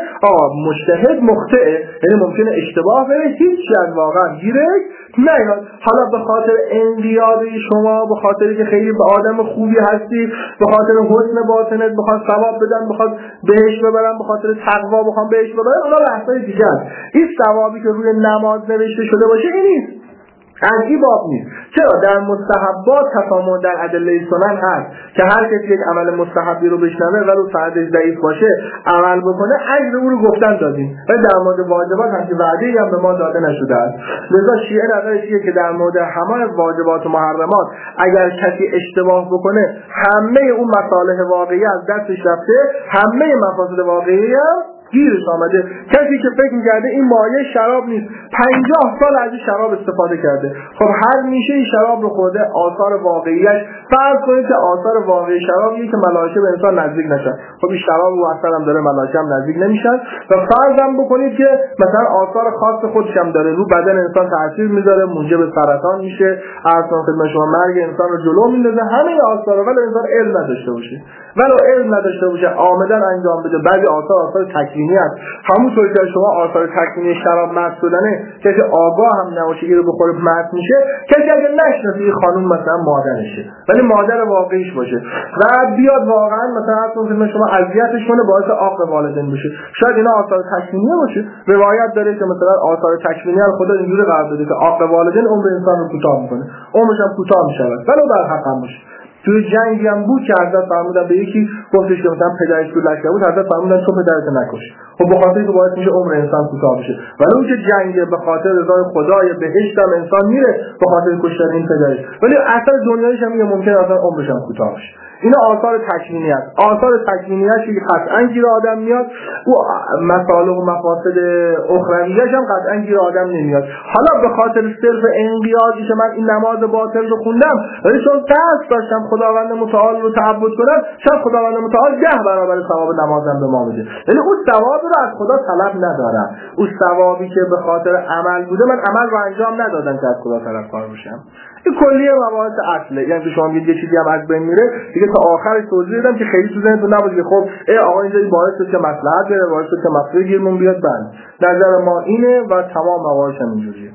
مجتهد مخطئه، یعنی ممکنه اشتباه بره، هیچ از واقعا گیره نیاد. حالا به خاطر انقیاد شما، به خاطری که خیلی به آدم خوبی هستی، به خاطر حسن باطنت بخواد ثواب بدن، بخواد بهش ببرن، به خاطر تقوا بخوام بهش ببرن، اونا بحثای دیگه است. این ثوابی که روی نماز نوشته شده باشه این نیست، از این باب نیست. چرا در مستحبات تفاهم در ادله سنن هست که هر کسی یک عمل مستحبی رو بشنوه ولو سندش ضعیف باشه عمل بکنه اجر او رو گفتن دادیم، ولی در مورد واجبات همچین وعده‌ای هم به ما داده نشده است. لذا شیعه نظرش اینه که در مورد همه واجبات و محرمات اگر کسی اشتباه بکنه همه اون مصالح واقعی از دستش رفته، همه مفاسد واقعی هم گیرش آمده. کسی که فکر می‌کرده این مایه شراب نیست 50 سال از این شراب استفاده کرده، خب هر میشه این شراب رو خورده، آثار واقعیش فرض کنید که آثار واقعی شرابیه که ملائکه به انسان نزدیک نشن، خب این شراب رو اصلا هم داره ملائکه هم نزدیک نمیشن، و فرض هم بکنید که مثلا آثار خاص خودش هم داره، رو بدن انسان تاثیر میذاره، موجب سرطان میشه، اصلا خدمت شما مرگ انسان رو جلو میندازه. همه آثار ولی انسان علم نداشته باشه، ولو علم نداشته باشه آمدن انجام بده. بعضی آثار تکوینی است، همونطور که شما آثار تکوینی شراب مست شدنه کسی آگاه هم نباشه رو بخوره مست میشه. کسی اگه نشناسه خانم مثلا مادرشه ولی مادر واقعیش باشه و بیاد واقعا مثلا اصلا شما اذیتش کنه باعث عاق والدین بشه، شاید اینا آثار تکوینی باشه. روایت داره که مثلا آثار تکوینی رو خدا اینجوری قرار داده که عاق والدین عمر انسان رو کوتاه میکنه، عمرش هم کوتاه میشه ولو در حق هم باشه. توی جنگی هم بود که حضرت فرمودن به یکی گفتش که مثلا پدرش تو لشکر بود، حضرت فرمودن تو پدرت نکش، خب به خاطر که باعث میشه عمر انسان کوتاه بشه. ولی اون که جنگ به خاطر رضای خدای بهشت هم انسان میره به خاطر کشتن این پدرش، ولی اصلا دنیایش هم ممکنه اصلا عمرش هم کوتاه بشه. اینا آثار تکوینی است. آثار تکوینی است که قطعاً گیر آدم میاد، و مصالح و مفاسد اخرویش هم قطعاً گیر آدم نمیاد. حالا به خاطر صرف انقیادی که من این نماز باطل رو خوندم ولی چون قصد داشتم خداوند متعال رو تعبد کنم، شاید خداوند متعال 10 برابر ثواب نمازم به ما بده، ولی اون ثواب رو از خدا طلب ندارم. اون ثوابی که به خاطر عمل بوده من عمل رو انجام ندادم که از خدا طلبکار بشم. این کلیه مباحث اصله. یعنی تو شما میگید یه چیزی هم از بین میره دیگه تا آخرش توضیح دادم که خیلی تو ذهنتون نباشه خب آقا اینجا این باعث شد که مصلحت بره، باعث شد که مفسد گیرمون بیاد. بند نظر ما اینه و تمام مباحث هم اینجوریه.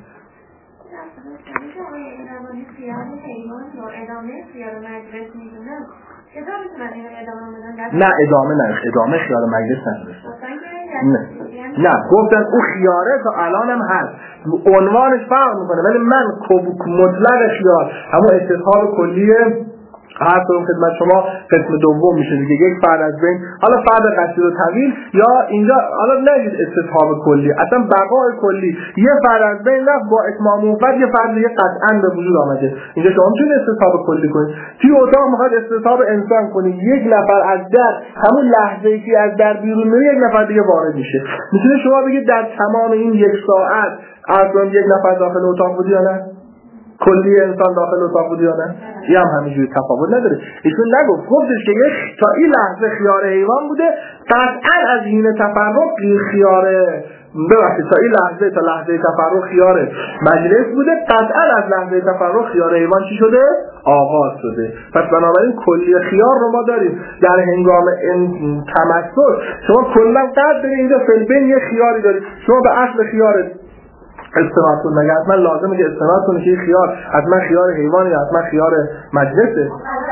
نه ادامه خیال مجلس ندارست. نه گفتن او خیاره تا الان هم هست، عنوانش فرق میکنه، ولی من مطلق خیال همون استصحاب کلیه هر طور خدمت شما قسم دوم میشه دیگه، یک فرد از بین، حالا فرد قصیر و طویل، یا اینجا حالا نگید استصحاب کلی، اصلا بقای کلی، یه فرد از بین رفت با اتمام موفد یه فرد دیگه قطعا به وجود آمده. اینجا شما میتونید استصحاب کلی کنید. توی اتاق میخواد استصحاب انسان کنید، یک نفر از در همون لحظه‌ای که از در بیرون میره یک نفر دیگه وارد میشه. میتونه شما بگید در تمام این یک ساعت اصلا یک نفر داخل اتاق بود یا نه؟ کلی انسان داخل اتاق بود یا نه؟ این هم همینجوری تفاوت نداره. ایشون نگفت، گفتش که تا این لحظه خیار حیوان بوده، قطعا از حین تفرق خیار ببخشید تا این لحظه تا لحظه تفرق خیار مجلس بوده، قطعا از لحظه تفرق خیار حیوان چی شده؟ آغاز شده. پس بنابراین کلی خیار رو ما داریم در هنگام تمسک. شما کلا قد ببینید اینجا فلبین یه خیاری دارید، شما به اصل خیار استناد کن، مگه حتما لازمه که استناد کنه که خیار حتما خیار حیوانی حتما خیار مجلسه؟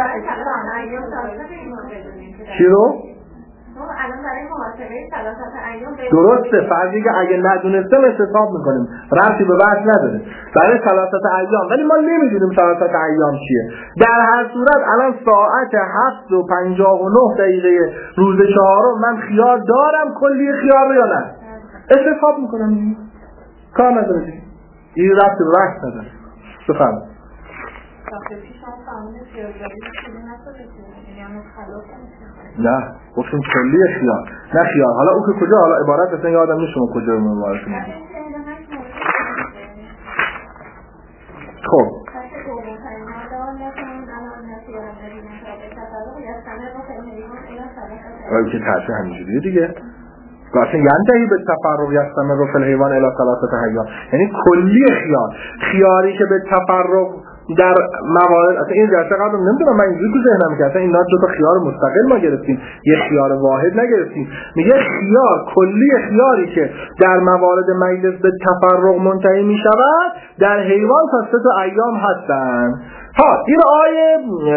چی رو؟ درسته، فرضی که اگه ندونستم استصحاب میکنیم، ربطی به بحث نداره برای 3 ایام، ولی ما نمیدونیم 3 ایام چیه. در هر صورت الان ساعت 7:59 روز 4 من خیار دارم، کلی خیار یا نه؟ استصحاب میکنم کار نداره دیگه، این ربطی به بحث نداره. بفرمایید. نه گفتیم کلی خیار، نه خیار. حالا او که کجا، حالا عبارت اصلا یادم نیست شما کجا رو مبارک میدید. خب که ترسه همینجوریه دیگه، واسه ینتهی به تفرق یستمر فی الحیوان الی 3 ایام، یعنی کلی خیاری که به تفرق در موارد، اصلا این جلسه قبل نمیدونم من اینجوری تو ذهنم که اصلا اینا 2 خیار مستقل ما گرفتیم، یه خیار واحد نگرفتیم. میگه خیار کلی خیاری که در موارد مجلس به تفرق منتهی میشود در حیوان تا 3 ایام هستن. این آیه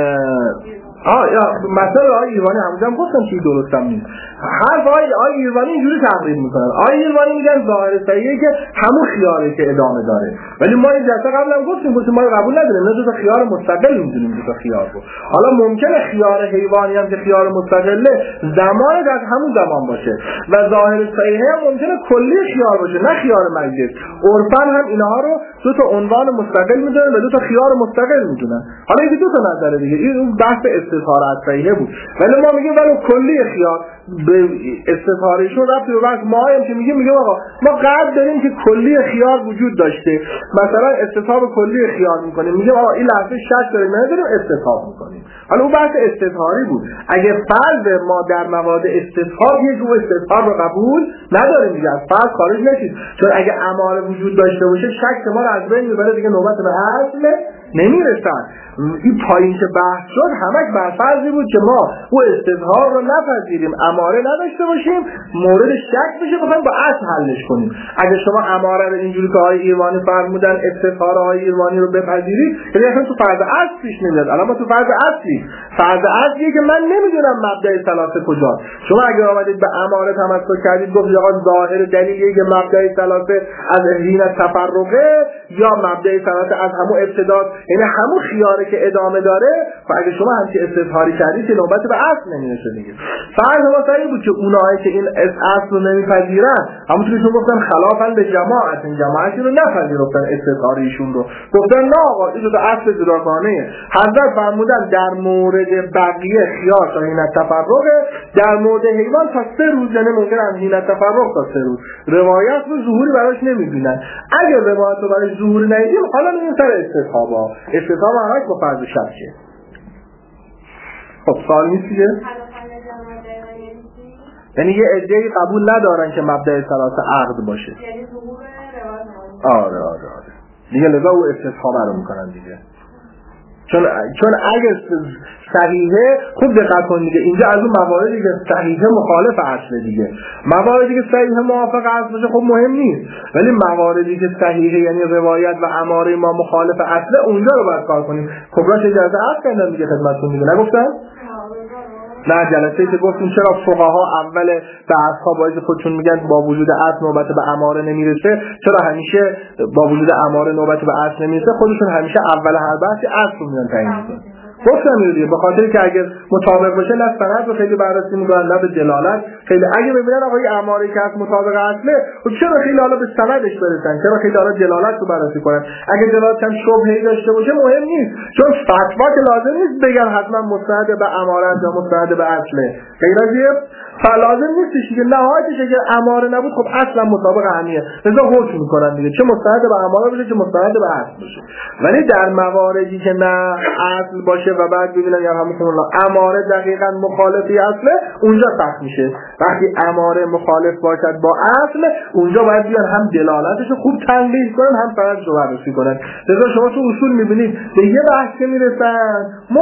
یا مثلا آیه ایرانی همونجا هم گفتم که درستم نیست. حرف آیه ایرانی اینجوری تقریر میکنن، آیه ایرانی میگن ظاهر صحیحه که همون خیاره که ادامه داره، ولی ما این جلسه قبلا گفتیم ما قبول نداریم، نه 2 خیار مستقل میدونیم 2 خیار رو. حالا ممکنه خیار حیوانی هم که خیار مستقله زمان در همون زمان باشه و ظاهر صحیحه هم ممکنه کلی خیار باشه نه خیار مجلس. عرفاً هم اینها رو 2 عنوان مستقل میدونن و 2 خیار مستقل میدونن. حالا این 2 نظر دیگه، این بحث استظهارات صحیحه بود، ولی ما میگیم ولی کلی خیار به استظهارشون رفت به بحث ما هم که میگیم آقا ما قرض داریم که کلی خیار وجود داشته، مثلا استظهار کلی خیار میکنیم، میگیم آقا این لحظه شک داریم نداریم استظهار میکنیم. حالا اون بحث استظهاری بود. اگه فرض ما در موارد استظهار یک جور استظهار رو قبول نداریم دیگه، از فرض خارج نشید، چون اگه اماره وجود داشته باشه شک ما رو از بین میبره دیگه، نوبت به اصل نمیرسن. این پایین که بحث شد همش بر فرضی بود که ما او استظهار رو نپذیریم، اماره نداشته باشیم، مورد شک بشه بخوایم با اصل حلش کنیم. اگه شما اماره رو اینجوری که آقای ایرانی فرمودن استظهار آقای ایرانی رو بپذیرید، یعنی اصلا تو فرض اصل پیش نمیاد. الان ما تو فرض اصلی، فرض اصلیه که من نمیدونم مبدأ ثلاثه کجاست. شما اگه آمدید به اماره تمسک کردید گفتید آقا ظاهر دلیلیه که مبدأ ثلاثه از حین تفرقه یا مبدأ ثلاثه از همون ابتدا، یعنی همون خیاره که ادامه داره، و اگه شما همچین استظهاری کردید که نوبت به اصل نمیرسه دیگه. فرض ما صحیح بود که اونایی که این اصل رو نمیپذیرن، همونطوری که گفتن خلافن به جماعت، این جماعتی رو نپذیرفتن استظهاریشون رو، گفتن نه آقا این به اصل جداگانه. حضرت فرمودن در مورد بقیه خیار تا حین تفرق، در مورد حیوان تا 3 روز، یعنی ممکن از حین تفرق تا 3 روز. روایت رو ظهوری براش نمیبینن. اگر روایت رو براش ظهوری ندیدیم حالا این سر استثابا همش با فرض شبکه. خب سوال نیست دیگه؟ یعنی یه عده‌ای قبول ندارن که مبدأ ثلاثه عقد باشه. یعنی ظهور روایت آره دیگه لذا او استثابه رو میکنن دیگه. چون اگه صحیحه، خوب دقت کن دیگه، اینجا از اون مواردی که صحیحه مخالف اصل دیگه، مواردی که صحیحه موافق اصل باشه خب مهم نیست، ولی مواردی که صحیحه یعنی روایت و اماره ما مخالف اصل، اونجا رو باید کار کنیم. کبراش اجازه اصل کردن دیگه خدمتتون دیگه، نگفتن؟ نه جلسه‌ای که گفتیم چرا فقها اول بحث‌ها باید خودشون میگن با وجود اصل نوبت به اماره نمیرسه، چرا همیشه با وجود اماره نوبت به اصل نمیرسه، خودشون همیشه اول هر بحثی اصل رو میان تعیین میکنن. گفتم دیگه به خاطر که اگر مطابق باشه نه سند رو خیلی بررسی میکنن نه به دلالت خیلی. اگه ببینن آقای اماره که از مطابق اصله و چرا خیلی حالا به سندش برسن، چرا خیلی حالا دلالت رو بررسی کنن. اگه دلالت هم شبهه‌ای داشته باشه مهم نیست، چون فتوا که لازم نیست بگن حتما مستند به امارت یا مستند به اصله، غیر از این فلازم نیستش که نهایتش اگر اماره نبود خب اصلا مطابق همیه، لذا حکم میکنن دیگه چه مستند به اماره باشه چه مستند به اصل باشه. ولی در مواردی که نه اصل باشه و بعد ببینن یا همون اماره دقیقاً مخالفی اصله، اونجا سخت میشه. وقتی اماره مخالف باشد با اصل، اونجا باید بیان هم دلالتش رو خوب تنبیه کنن هم سندش رو بررسی کنن. لذا شما تو اصول میبینید به یه بحث که میرسن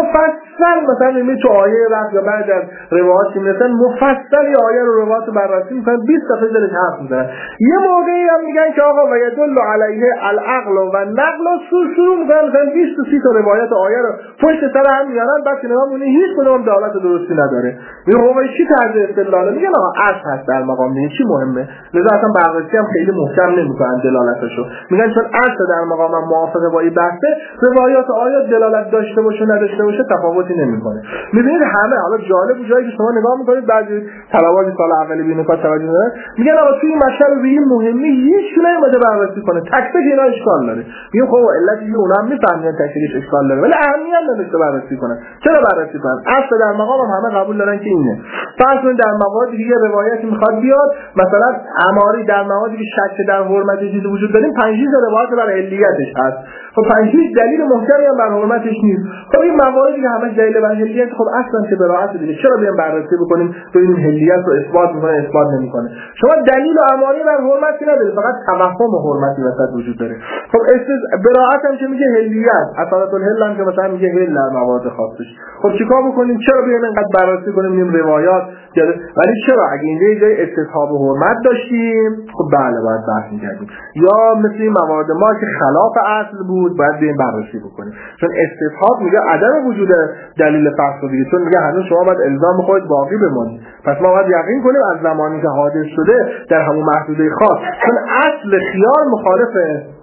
مفصل مثلا میبینید تو آیه رفت یا بعد از روایات که میرسن مفصل یه آیه رو روایات رو بررسی میکنن 20 صفحه دلش حرف میزنن. یه موقعی هم میگن که آقا و یدل علیه العقل و نقل و شروع میکنن مثلا 20 تا 30 تا روایت آیه رو پشت سر هم میارن، بعد که نگاه میکنی هیچ کدوم دلالت درستی نداره. میگه آقا چی طرز استدلاله؟ میگن آقا اصل هست در مقام دیگه چی مهمه؟ لذا اصلا بررسی هم خیلی محکم نمیکنن دلالتشو، میگن چون اصل در مقام هم موافقه با این بحثه، روایات آیات دلالت داشته باشه نداشته باشه تفاوتی نمیکنه. میبینید همه حالا جالب جایی که شما نگاه میکنید بعضی طلبات سال اولی بین کار توجه دارن میگن آقا توی مطلب به این مهمی هیچ نمیده بررسی کنه، تک تک اینا اشکال داره. میگم خب علت اینه اونم میفهمن تک تکش اشکال داره ولی اهمیت نداشته بررسی کنن. چرا بررسی کنن؟ اصل در مقام همه قبول دارن که اینه. فرض کنید در موارد دیگه روایتی میخواد بیاد، مثلا اماری در موادی که شک در حرمت چیزی وجود داریم 5 تا روایت بر علیتش هست. خب 5 دلیل محکمی هم بر حرمتش نیست. خب این مواردی که همش دلیل بر علیت خب اصلا که براحت دیگه چرا بیام بررسی بکنیم ببینیم علیت رو اثبات میکنه اثبات نمیکنه. شما دلیل و اماری بر حرمتی نداره، فقط توهم حرمتی وسط وجود داره. خب براحت هم که میگه علیت اصالت الهل هم که مثلا میگه هل در موارد خاصش. خب چیکار بکنیم؟ چرا بیام اینقدر بررسی کنیم این روایات؟ ولی چرا اگه اینجا جای استصحاب حرمت داشتیم خب بله باید بحث می‌کردیم، یا مثل این موارد ما که خلاف اصل بود باید بیایم بررسی بکنیم. چون استصحاب میگه عدم وجود دلیل فصل دیگه، چون میگه هنوز شما باید الزام خودت باقی بمونید، پس ما باید یقین کنیم از زمانی که حادث شده در همون محدوده خاص، چون اصل خیار مخالف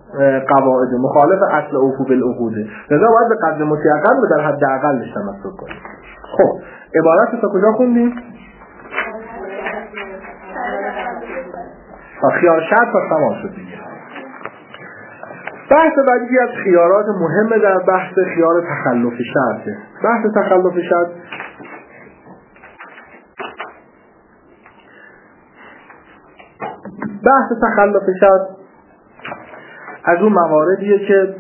قواعد، مخالف اصل اوفو بالعقود، لذا باید به قدر متیقن و در حد اقلش تمسک کنیم. خب عبارت تا کجا خوندیم؟ خیار شرط تا تمام شد دیگه. بحث بعدی از خیارات مهمه در بحث خیار تخلف شرطه. بحث تخلف شرط از اون مواردیه که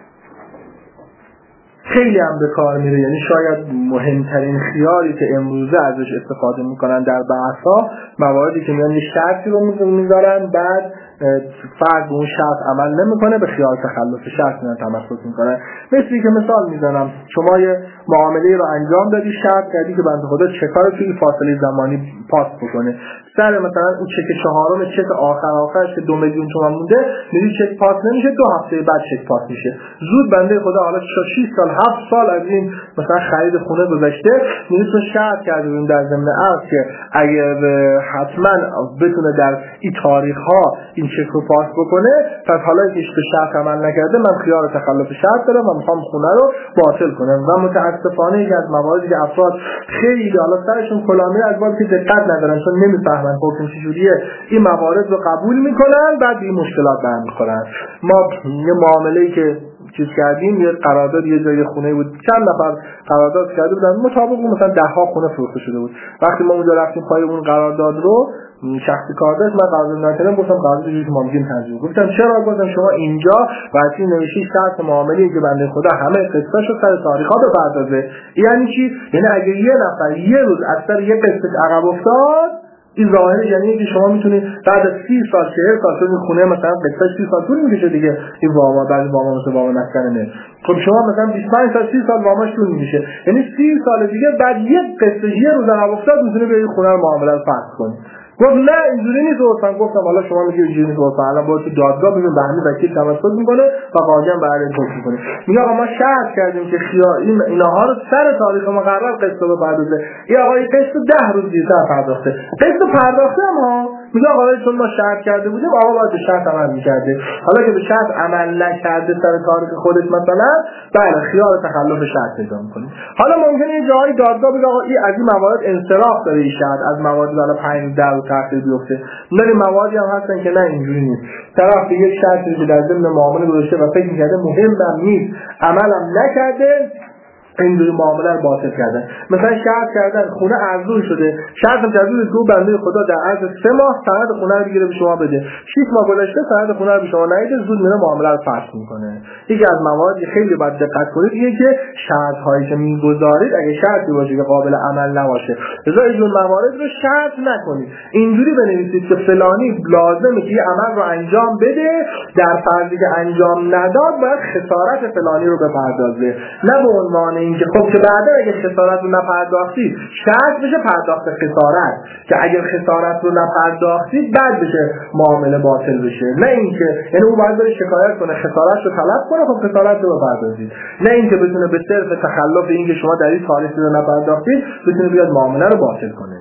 خیلی هم به کار میره، یعنی شاید مهمترین خیاری که امروزه ازش استفاده میکنن در بحث‌ها مواردی که میان یه شرطی رو میذارن بعد فرد به اون شرط عمل نمیکنه به خیال تخلف شرط میان تمسک میکنن. مثلی که مثال میزنم، شما یه معامله رو انجام دادی، شرط کردی که بنده خدا چکار توی فاصله زمانی پاس بکنه، سر مثلا اون چک چهارم چک آخرش که 2 میلیون تومان مونده میری چک پاس نمیشه، 2 هفته بعد چک پاس میشه. زود بنده خدا حالا 6 سال 7 سال از این مثلا خرید خونه گذشته، میتونه شرط کرده بودیم در ضمن عرض که اگر حتما بتونه در این تاریخ ها این چک رو پاس بکنه، پس حالا که به شرط عمل نکرده من خیار تخلف شرط دارم و میخوام خونه رو باطل کنم. و متاسفانه یکی از مواردی که افراد خیلی حالا سرشون کلامی از بابت که دقت ندارن چون نمیفهمن حکم چجوریه این موارد رو قبول میکنن، بعد این مشکلات برمیخورن. ما یه معامله‌ای که چیز کردیم، یه قرارداد یه جای خونه بود، چند نفر قرارداد کرده بودن مطابق اون مثلا 10 خونه فروخته شده بود. وقتی ما اونجا رفتیم پای اون قرارداد رو شخصی کار داشت، من قرارداد نکردم، گفتم قرارداد جوری که ما میگیم تنظیم. گفتم چرا؟ گفتم شما اینجا وقتی نوشتی شرط معامله که بنده خدا همه قسطاشو سر تاریخا بپردازه، یعنی چی؟ یعنی اگه یه نفر یه روز از سر یه قسط عقب افتاد، این ظاهره یعنی که شما میتونید بعد از 30 سال 40 سال چون خونه مثلا قسطش 30 سال طول میکشه دیگه، این واما بعد واما مثل واما مسکنه، خب شما مثلا 25 سال 30 سال واماش طول میشه، یعنی 30 سال دیگه بعد یک قسط یه روز عقب افتاد میتونه به این خونه رو معامله رو فسخ کنه. گفت نه اینجوری نیست. گفتم حالا شما میگید اینجوری نیست، الان باید تو دادگاه ببین به همین وکیل تمسک میکنه و قاضی هم برای این حکم میکنه. میگه آقا ما شرط کردیم که اینها رو سر تاریخ مقرر قسط رو بپردازه. این آقا این قسط 10 روز دیرتر پرداخته. قسط پرداخته هم ها میگه آقا چون ما شرط کرده بودیم آقا باید به شرط عمل میکرده، حالا که به شرط عمل نکرده سر کار خودش مثلا بله خیار تخلف شرط پیدا میکنه. حالا ممکنه یه جایی دادگاه بگه آقا این از این موارد انصراف داره این شرط از موارد بالا 5 10 تاخیر بیفته، ولی موادی هم هستن که نه اینجوری نیست، طرف یک شرطی که در ضمن معامله گذاشته و فکر می‌کرده مهمم نیست عملم نکرده اینجوری معامله رو باطل کردن. مثلا شرط کردن خونه ارزون شده، شرط جدید تو بنده خدا در عرض 3 ماه سند خونه رو بگیره به شما بده، 6 ماه گذشته سند خونه رو به شما نمیده، زود میره معامله رو فسخ میکنه. یکی از مواردی خیلی باید دقت کنید اینه که شرط هایی که میگذارید اگه شرطی باشه که قابل عمل نباشه لذا این موارد رو شرط نکنید، اینجوری بنویسید که فلانی لازمه که این عمل رو انجام بده، در فرضی که انجام نداد باید خسارت فلانی رو بپردازه، نه به عنوان اینکه خب که بعدا اگه خسارت رو نپرداختید شرط بشه پرداخت خسارت، که اگر خسارت رو نپرداختید بعد بشه معامله باطل بشه، نه اینکه یعنی اون باید بره شکایت کنه خسارت رو طلب کنه خب خسارت رو بپردازید، نه اینکه بتونه به صرف تخلف اینکه شما در این تاریخی رو نپرداختید بتونه بیاد معامله رو باطل کنه.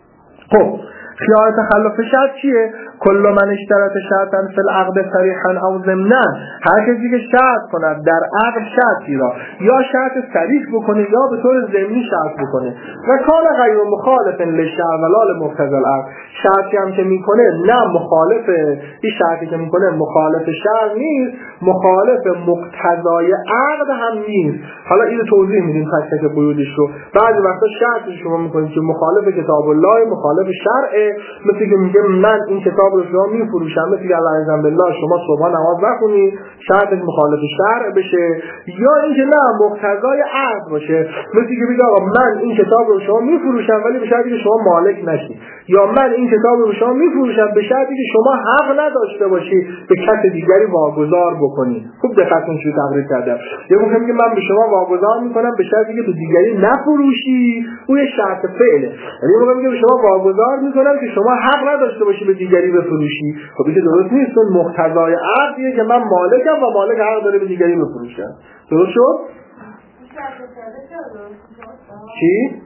خب خیار تخلف شرط چیه؟ کل من اشترط شرطا فی العقد صریحا او ضمنا، هر کسی که شرط کند در عقد شرطی را یا شرط صریح بکنه یا به طور ضمنی شرط بکنه و کان غیر مخالف للشرع ولا لمقتضی العقد، شرطی هم که میکنه نه مخالف این شرطی که میکنه مخالف شرع نیست، مخالف مقتضای عقد هم نیست. حالا اینو توضیح میدیم تک تک قیودش رو. بعضی وقتا شرطی شما میکنید که مخالف کتاب الله مخالف شرع، مثل که میگه من این کتاب رو شما میفروشم، مثل که الله عزم بالله شما صبح نماز نخونی شرطش مخالف شرع بشه، یا اینکه نه مقتضای عقد باشه، مثل که میگه آقا من این کتاب رو شما میفروشم ولی به شرطی که شما مالک نشی، یا من این کتاب رو شما میفروشم به شرطی که شما حق نداشته باشی به کس دیگری واگذار بکنی. خوب دقت کنید چه تعبیر کردم. یا میگم که من به شما واگذار میکنم به شرطی که به دیگری نفروشی، اون یه شرط فعله. یعنی میگم به شما واگذار میکنم که شما حق نداشته باشی به دیگری بفروشی. خب این درست نیست، اون مقتضای عقدیه که من مالکم و مالک حق داره به دیگری بفروشه. درست شد؟ چی؟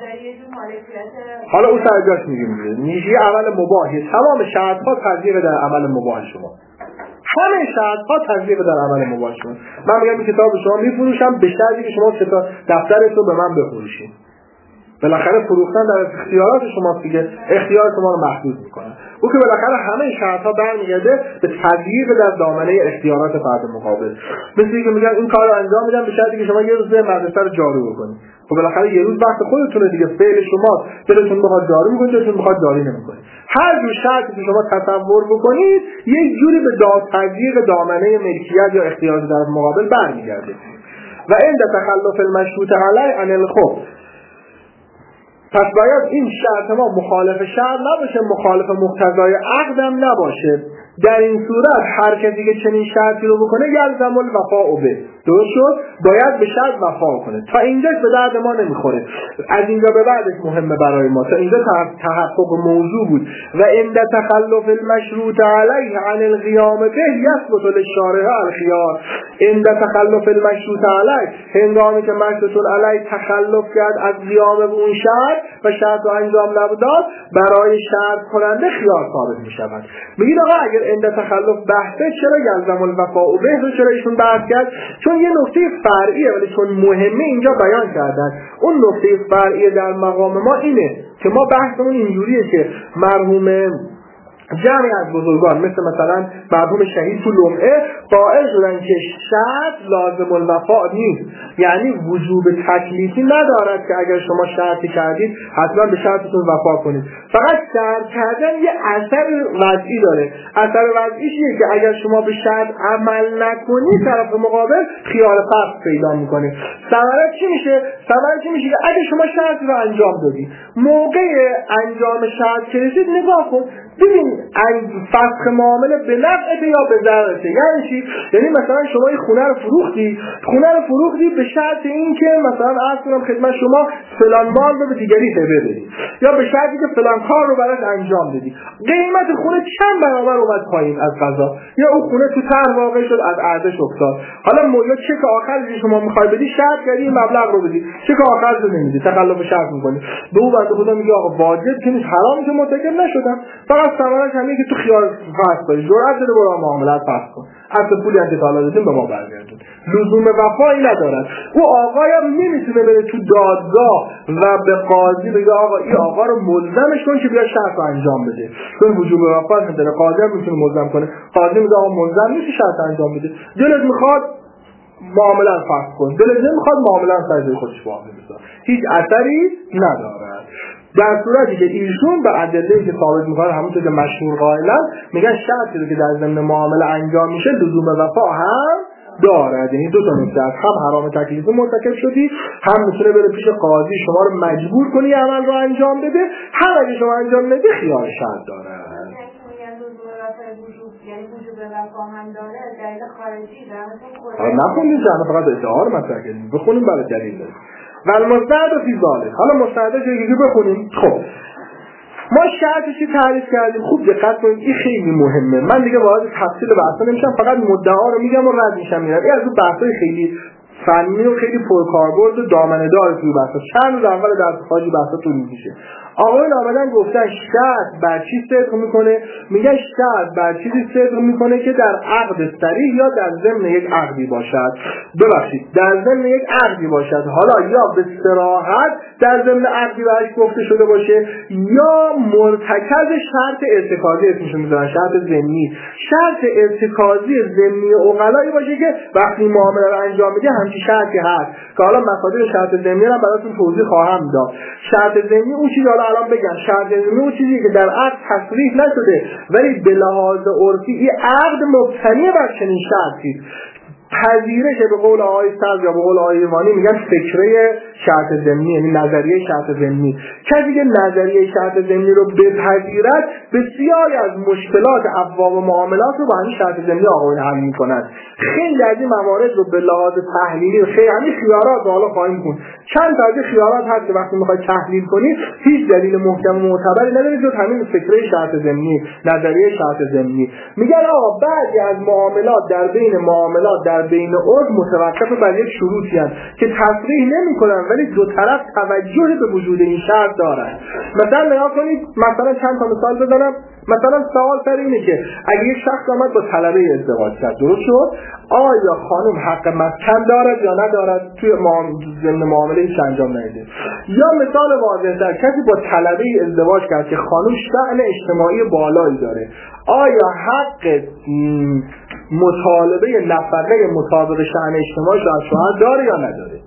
حالا اون سرجاش میگیم نیجی عمل مباحی، تمام شرطها تطبیق در عمل مباح شما، همه شرطها تطبیق در عمل مباح شما. من میگم کتاب شما میفروشم به شرطی که شما دفترت رو به من بفروشید. بالاخره فروختن در اختیارات شما دیگه، اختیار شما رو محدود میکنه. او که بالاخره همه شرطها برمیگرده به تضییق در دامنه اختیارات فرد مقابل. مثل اینکه میگن این کارو انجام میدم به شرطی که شما یه روز به مدرسه رو جارو بکنید. خب بالاخره یه روز وقت خودتونه دیگه، فعل شما دلتون میخواد جارو میکنید، دلتون میخواد جاری نمیکنید. هر جور شرطی که شما تصور بکنید یه جوری به تضییق دامنه ملکیت یا اختیارات در مقابل برمیگرده. و عند تخلف المشروط علی عن الخوف، پس باید این شرط ما مخالف شرط نباشه، مخالف مقتضای عقد هم نباشه. در این صورت هر کسی که چنین شرطی رو بکنه یلزم الوفاء به، درست شد؟ باید به شرط وفا کنه. تا اینجا به درد ما نمیخوره، از اینجا به بعدش مهمه برای ما. تا اینجا تحقق موضوع بود. و عند تخلف المشروط علیه عن القیام به یثبت للشارع الخیار. عند تخلف المشروط علیه، هنگامی که مشروط علیه تخلف کرد از قیام به اون شرط و شرط رو انجام نداد، برای شرط کننده خیار ثابت میشود. میگید آقا اگر عند تخلف بحثه چرا یلزم الوفاء به، چرا ایشون بحث کرد؟ چون یه نکته فرعیه ولی چون مهمه اینجا بیان کردن. اون نکته فرعیه در مقام ما اینه که ما بحثمون اینجوریه که مرحوم جمعی از بزرگان مثلا مرحوم شهید تو لمعه قائل شدن که شرط لازم الوفاء نیست، یعنی وجوب تکلیفی ندارد که اگر شما شرطی کردید حتما به شرطتون وفا کنید، فقط شرط کردن یه اثر وضعی داره. اثر وضعیش اینه که اگر شما به شرط عمل نکنید طرف مقابل خیال فسق پیدا میکنه. ثمره چی میشه؟ که اگر شما شرطی رو انجام دادی، موقع انجام شرط که رسید نگاه کن ببین فسخ معامله به نفعته یا به ضررته. یعنی چی؟ یعنی مثلا شما این خونه رو فروختی به شرط این که مثلا عرض کنم خدمت شما فلان مال رو به دیگری هبه بدی، یا به شرطی که فلان کار رو براش انجام بدی. قیمت خونه چند برابر اومد پایین از قضا، یا اون خونه تو طرح واقع شد از ارزش افتاد. حالا یا چک آخرش شما میخوای بدی شرط کردی این مبلغ رو بدی، چک آخرش رو نمیدی، تخلف شرط میکنی. به اون بنده خدا میگه آقا واجب که نیست، حرام که مرتکب نشدم، فقط پس ثمرش همینه که تو خیال فرض کنی جرأت بده برو معاملات فرض کن، اصل پولی که تا دادیم به ما برگردون. لزوم وفایی ندارد. او آقای هم نمیتونه بره تو دادگاه و به قاضی بگه آقا این آقا رو ملزمش کن که بیا شرط رو انجام بده، چون وجوب وفا نداره. قاضی هم میتونه ملزم کنه. قاضی میگه آقا ملزم نیستی شرط انجام بده، دلت میخواد معامله فرض کن، دلت نمیخواد معامله فرض خودش معامله بذار، هیچ اثری نداره. در صورتی که ایشون به ادله‌ای که ثابت می‌کنه همونطور که مشهور قائلن میگن شرطی رو که در ضمن معامله انجام میشه لزوم وفا هم دارد. یعنی دو تا نکته است، هم حرام تکلیفی مرتکب شدی، هم میتونه بره پیش قاضی شما رو مجبور کنی عمل رو انجام بده، هم اگه شما انجام ندی خیال شرط داره. یعنی وجود وفا هم داره دلیل خارجی داره. نخونید جناب فقط ادعا رو مطرح کردیم، بخونیم برای دلیل داریم. ولی مستعد فی ذالک. حالا مستعدش دیگه بخونیم. خب ما شرطی تعریف کردیم، خوب دقت کنید، این خیلی مهمه. من دیگه وارد تفصیل بحثا نمیشم، فقط مدعا رو میگم و رد میشم میرم. این از اون بحثای خیلی فنی و خیلی پرکاربرد و دامنه‌دار توی بحثا. چند روز اول درس خارجی بحثا طول می‌کشه. آقایون آمدن گفتن شرط بر چی صدق میکنه؟ میگن شرط بر چیزی صدق میکنه که در عقد صریح یا در ضمن یک عقدی باشد. ببخشید در ضمن یک عقدی باشد، حالا یا به صراحت در ضمن عقدی برش گفته شده باشه یا مرتکز شرط ارتکازی اسمش میذارن، شرط ضمنی. شرط ارتکازی ضمنی عقلایی باشه که وقتی معامله رو انجام میده همچین شرطی هست که حالا مصادیق شرط ضمنی رو براتون توضیح خواهم داد. شرط ضمنی اون چیزی الان بگم، شرط ضمنی اون چیزی که در عقد تصریح نشده ولی به لحاظ عرفی این عقد مبتنی بر چنین شرطی. پذیرش به قول آقای سرد یا به قول آقای ایمانی میگن فکره شرط ضمنی، یعنی نظریه شرط ضمنی. کسی که نظریه شرط ضمنی رو بپذیرد بسیاری از مشکلات ابواب و معاملات رو با همین شرط ضمنی آقایون حل میکنند. خیلی از این موارد رو به لحاظ تحلیلی خیلی همین خیارات رو حالا خواهیم کن. چند تا از خیارات هست که وقتی میخواید تحلیل کنید هیچ دلیل محکم و معتبری نداره جز همین فکره شرط ضمنی، نظریه شرط ضمنی. میگن آقا بعضی از معاملات در بین معاملات در بین عرف متوقف بر یک شروطی هست که تصریح نمی‌کنن ولی دو طرف توجه به وجود این شرط دارن. مثلا نگاه کنید، مثلا چند تا مثال بزنم. مثلا سوال سر اینه که اگه یک شخص آمد با طلبه ازدواج کرد، درست شد، آیا خانم حق مسکن دارد یا ندارد؟ توی ضمن معامله هیچ انجام نمیده. یا مثال واضح‌تر، کسی با طلبه ازدواج کرد که خانم شأن اجتماعی بالایی داره، آیا حق مطالبه نفقه مطابق شأن اجتماعی از شوهر داره یا نداره؟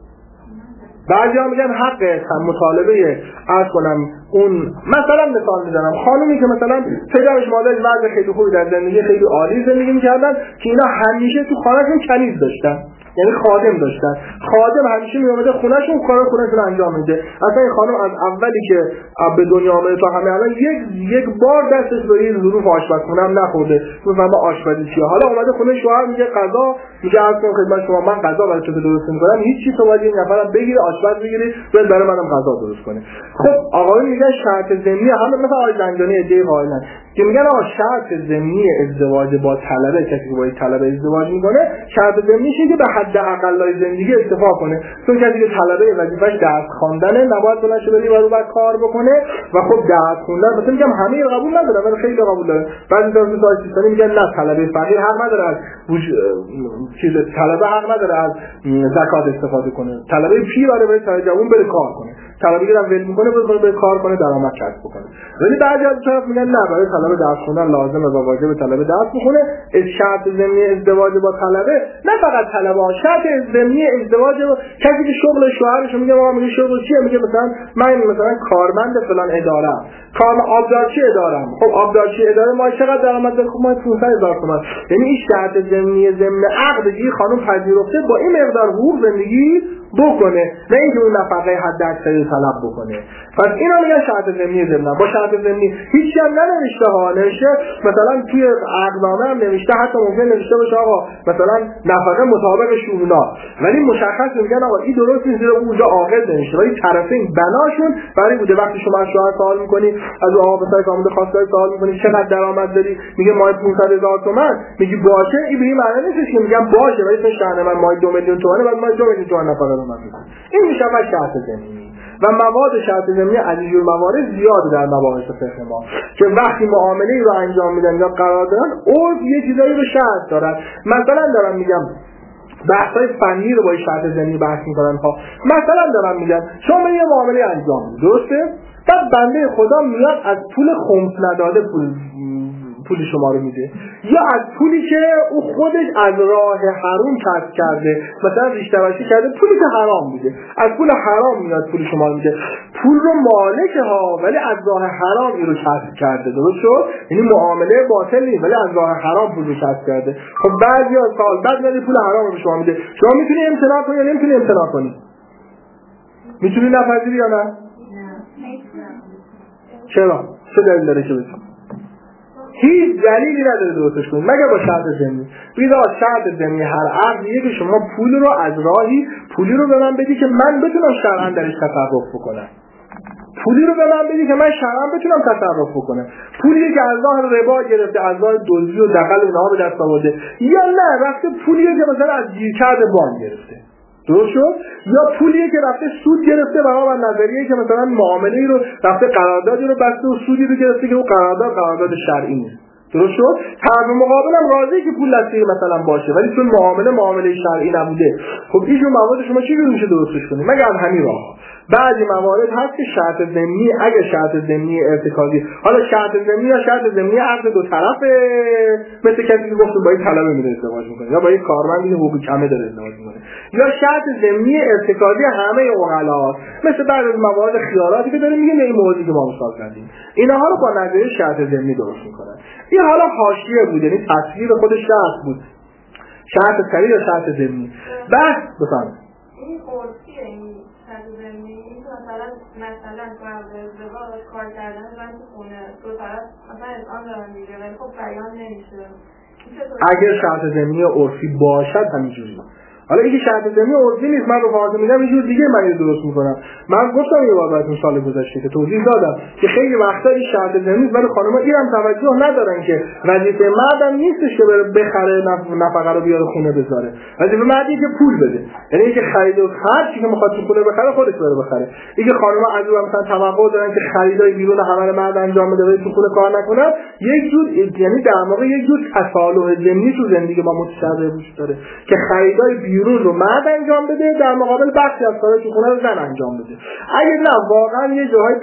بعضیا میگن حق مطالبه عرض کنم اون مثلا مثال میزنم خانومی که مثلا پدرش مادرش وضع خیلی خوبی در زندگی خیلی عالی زندگی میکردن که اینا همیشه تو خانهشون کنیز داشتن، یعنی خادم داشتن، خادم همیشه میومده خونهشون کارا خونهشون انجام میده. اصلا این خانم از اولی که به دنیا آمده تا همه الان یک بار دستش به این ظروف آشپزخونه هم نخورده، مثلا با آشپزی چیه. حالا اومده خونه شوهر میگه غذا، میگه اصلا خدمت شما من غذا برای تو درست میکنم، هیچ چیز تو باید این نفرم بگیره آشپز بگیری بعد برای منم غذا درست کنه. خب آقایون میگن شرط ضمنی همه مثلا آقای زنجانی ایده قائلن که میگن آقا شرط ضمنی ازدواج با طلبه، کسی که با طلبه ازدواج میکنه شرط ضمنیش اینه که به حد اقلای زندگی اکتفا کنه، چون کسی که طلبه وظیفه‌اش درس خواندنه نباید بلند شه بری برای کار بکنه و خب درس خوندن مثلا میگم همه قبول ندارن ولی خیلی قبول دارن. بعضی تا سیستانی میگن نه طلبه فقیر حق نداره از چیز، طلبه حق نداره از زکات استفاده کنه، طلبه پیر آره برای طلبه جوان بره کار کنه، طلبه گیرم ول میکنه بره کار کنه درآمد کسب بکنه. ولی بعضی از طرف میگن نه برای طلبه درس خوندن لازمه و واجب طلبه درس بخونه. شرط ضمنی ازدواج با طلبه نه فقط طلبه، شرط ضمنی ازدواج کسی که شغل شوهرش میگه ما میگه شغل چیه، میگه من مثلا کارمند فلان اداره، کار آبدارچی اداره، خب آبدارچی اداره ما چقدر درآمد داره؟ خب ما 500,000 تومان. یعنی این شرط ضمنی ضمن عقدی خانم پذیرفته با این مقدار حقوق زندگی بکنه، نه اینکه اون نفقه حد اکثری طلب بکنه. پس اینا میگن شرط ضمنی ضمن. با شرط ضمنی هیچ هم ننوشته ها، نوشته مثلا توی عقدنامه هم نوشته، حتی ممکن نوشته باشه آقا مثلا نفقه مطابق شرونا، ولی مشخص میگن آقا این درست نیست، اونجا عاقد نوشته ولی طرفین بناشون برای بوده. وقتی شما از شوهر سوال میکنی، از آقا پسر کامل خواستگاری سوال میکنی چقدر درآمد داری، میگه ماه 500,000 تومان، میگی باشه، این به این معنی نیست که میگم باشه ولی تو شأن من ماه 2 میلیون تومانه بعد ماه 2 میلیون تومان نفقه رو من میدم. این میشه شرط ضمنی. و مواد شرط ضمنی از این جور موارد زیاد در مباحث فقه ما که وقتی معامله‌ای رو انجام میدن یا قرار دارن عرف یه چیزایی رو شرط دارن. مثلا دارم میگم بحث‌های فنی رو با شرط ضمنی بحث می‌کنن ها. مثلا دارم میگم شما یه معامله انجام میدید، درسته؟ بعد بنده خدا میاد از پول خمس نداده پول شما رو میده، یا از پولی که او خودش از راه حرام کسب کرده، مثلا ریش تراشی کرده، پولی که حرام میده، از پول حرام میاد پول شما رو میده. پول رو مالک ها، ولی از راه حرام این رو کسب کرده، درست شد؟ یعنی معامله باطل نیست ولی از راه حرام پول رو کسب کرده. خب بعضی از سال بعد میاد پول حرام رو به شما میده، شما میتونی امتناع کنی یا نمیتونی امتناع کنی؟ میتونی نپذیری یا نه؟ چرا؟ چه دلیل داره که بتونی؟ هیچ دلیلی نداره درستش کنید مگر با شرط ضمنی. بگید آقا شرط ضمنی هر عقدیه که شما پول رو از راهی پولی رو به من بدی که من بتونم شرعاً درش تصرف بکنم، پولی رو به من بدی که من شرعاً بتونم تصرف بکنم، پولی که از راه ربا گرفته، از راه دزدی و دغل اینها به دست آورده، یا نه رفته پولی که مثلا از گیرکرد بانک گرفته، درست شد؟ یا پولیه که رفته سود گرفته برای نظریه که مثلا معامله‌ای رو رفته قراردادی رو بسته و سودی رو گرفته که اون قرارداد شرعی نیست، درست شد؟ طرف مقابل هم راضیه که پول دستی مثلا باشه ولی چون معامله شرعی نبوده. خب این موارد شما چی میشه درستش کنید مگر از همین راه؟ بعضی موارد هست که شرط ضمنی، اگه شرط ضمنی ارتکازی، حالا شرط ضمنی یا شرط ضمنی عقد دو طرفه، مثل کسی که گفت با این طلبه میره ازدواج میکنه یا با این کارمندی که حقوق کمه داره ازدواج میکنه، یا شرط ضمنی ارتکازی همه عقلا، مثل بعضی از موارد خیالاتی که داره میگه این موردی که ما مثال زدیم، اینها رو با نظریه شرط ضمنی درست میکنن. این حالا حاشیه بود، یعنی تصویر خود شرط بود، شرط سری یا شرط ضمنی. بس بفهمید این قرصیه، این شرط ضمنی مثلا قبل ازدواج کار کردن من تو خونه دو طرف مثلا الان دارن میگه ولی خب بیان نمیشه. اگر شرط ضمنی عرفی باشد همینجوری. حالا اینکه شرط ضمنی عرفی نیست، من رو فاضل میگم یه جور دیگه من درست میکنم. من گفتم یه بار براتون سال گذشته که توضیح دادم که خیلی وقتا این شرط ضمنی ولی خانم‌ها اینم توجه ندارن که وظیفه مردم نیستش که بره بخره نفقه رو بیاره خونه بذاره. وظیفه مردی که پول بده. یعنی اینکه خرید و خرج که میخواد تو خونه بخره خودش بره بخره. اینکه خانم‌ها از اون مثلا توقع دارن که خریدای بیرون همه رو مرد انجام بده ولی تو خونه کار نکنه، یک جور یعنی در واقع یک جور تصالح ضمنی تو زندگی ما متشابه وجود داره که خریدای بیرون رو مرد انجام بده در مقابل بخشی از کارهای تو خونه رو زن انجام بده. اگه نه واقعا یه جاهای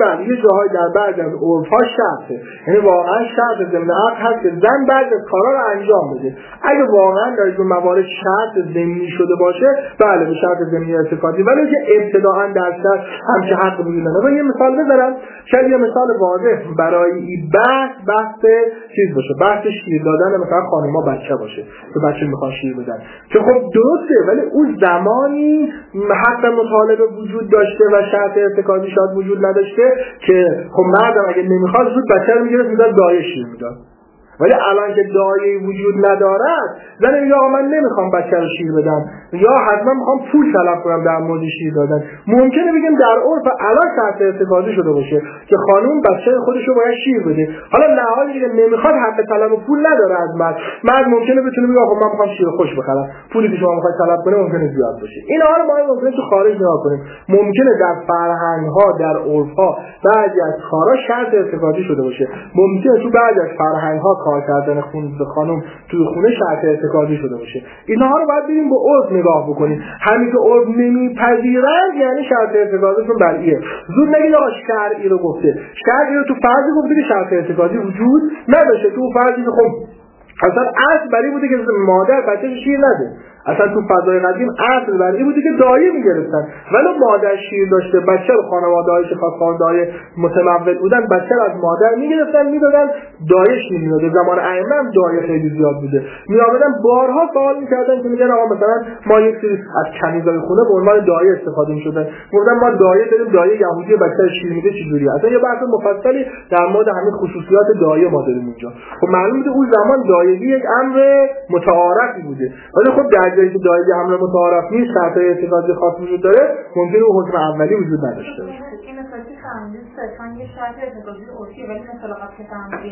در بعضی از عرف‌ها شرطه، یعنی واقعا شرط ضمن عقد هست که زن بعضی از کارا رو انجام بده. اگه واقعا در این موارد شرط ضمنی شده باشه بله به شرط ضمنی ارتکازی، ولی که ابتداءً در شرط همچه حق وجود نداره. یه مثال بزنم، شاید یه مثال واضح برای این بحث چیز باشه، بحث شیر دادن مثلا خانم‌ها بچه باشه که بچه میخوان شیر بدن که خب درسته ولی اون زمانی حق مطالبه وجود داشته و شرط ارتکازی شاید وجود نداشته که خب مردم اگه نمیخواد زود بچه رو میگرفت میداد دایه شیر میداد. ولی الان که دایه‌ای وجود ندارد زن میگه آقا من نمیخوام بچه رو شیر بدم یا حتما میخوام پول طلب کنم در مورد شیر دادن. ممکنه بگیم در عرف الان شرط ارتکازی شده باشه که خانوم بچه خودش رو باید شیر بده، حالا لحاظی که نمیخواد حق طلب و پول نداره از مرد ممکنه بتونه بگه آقا من میخوام شیر خوش بخرم، پولی که شما میخواید طلب کنه ممکنه زیاد باشه. اینا رو ما ممکنه تو خارج نگاه کنیم، ممکنه در فرهنگ‌ها در عرف‌ها بعضی از کارا شرط ارتکازی شده باشه، ممکنه تو بعضی از فرهنگ‌ها کار کردن خانم توی خونه شرط ارتکازی شده باشه. اینها رو باید بریم با عرف نگاه بکنیم. همین که عرف نمیپذیرند یعنی شرط ارتکازیشون برعیه. زود نگید آقا شرعی رو گفته، شرعی رو تو فرضی گفته که شرط ارتکازی وجود نداشته، تو فرضی که خب اصلا اصل برای بوده که مادر بچه شیر نده، اصلا تو فضای قدیم اصل برای بوده که دایه میگرفتن، ولی مادر شیر داشته بچه رو خانواده‌های خانواده‌های متمول بودن بچه رو از مادر میگرفتن میدادن دایه شیر میداده. زمان ائمه هم دایه خیلی زیاد بوده، میآمدن بارها سوال میکردن که میگن آقا مثلا ما یک سری از کنیزای خونه به عنوان دایه استفاده میشدن، گفتن ما دایه داریم، دایه یهودی بچه شیر میده چجوریه؟ اصلا یه بحث مفصلی در مورد همین خصوصیات دایه ما داریم اینجا. خب معلومه اون زمان دایگی یک امر متعارفی بوده، ولی خب در جایی که دایگی امر متعارف نیست شرط ارتکازی خاص وجود داره ممکنه اون حکم اولی وجود نداشته باشه. این مثلا فهمیدید صرفاً یه شرط ارتکازی عرفی ولی مثلا که فهمیدید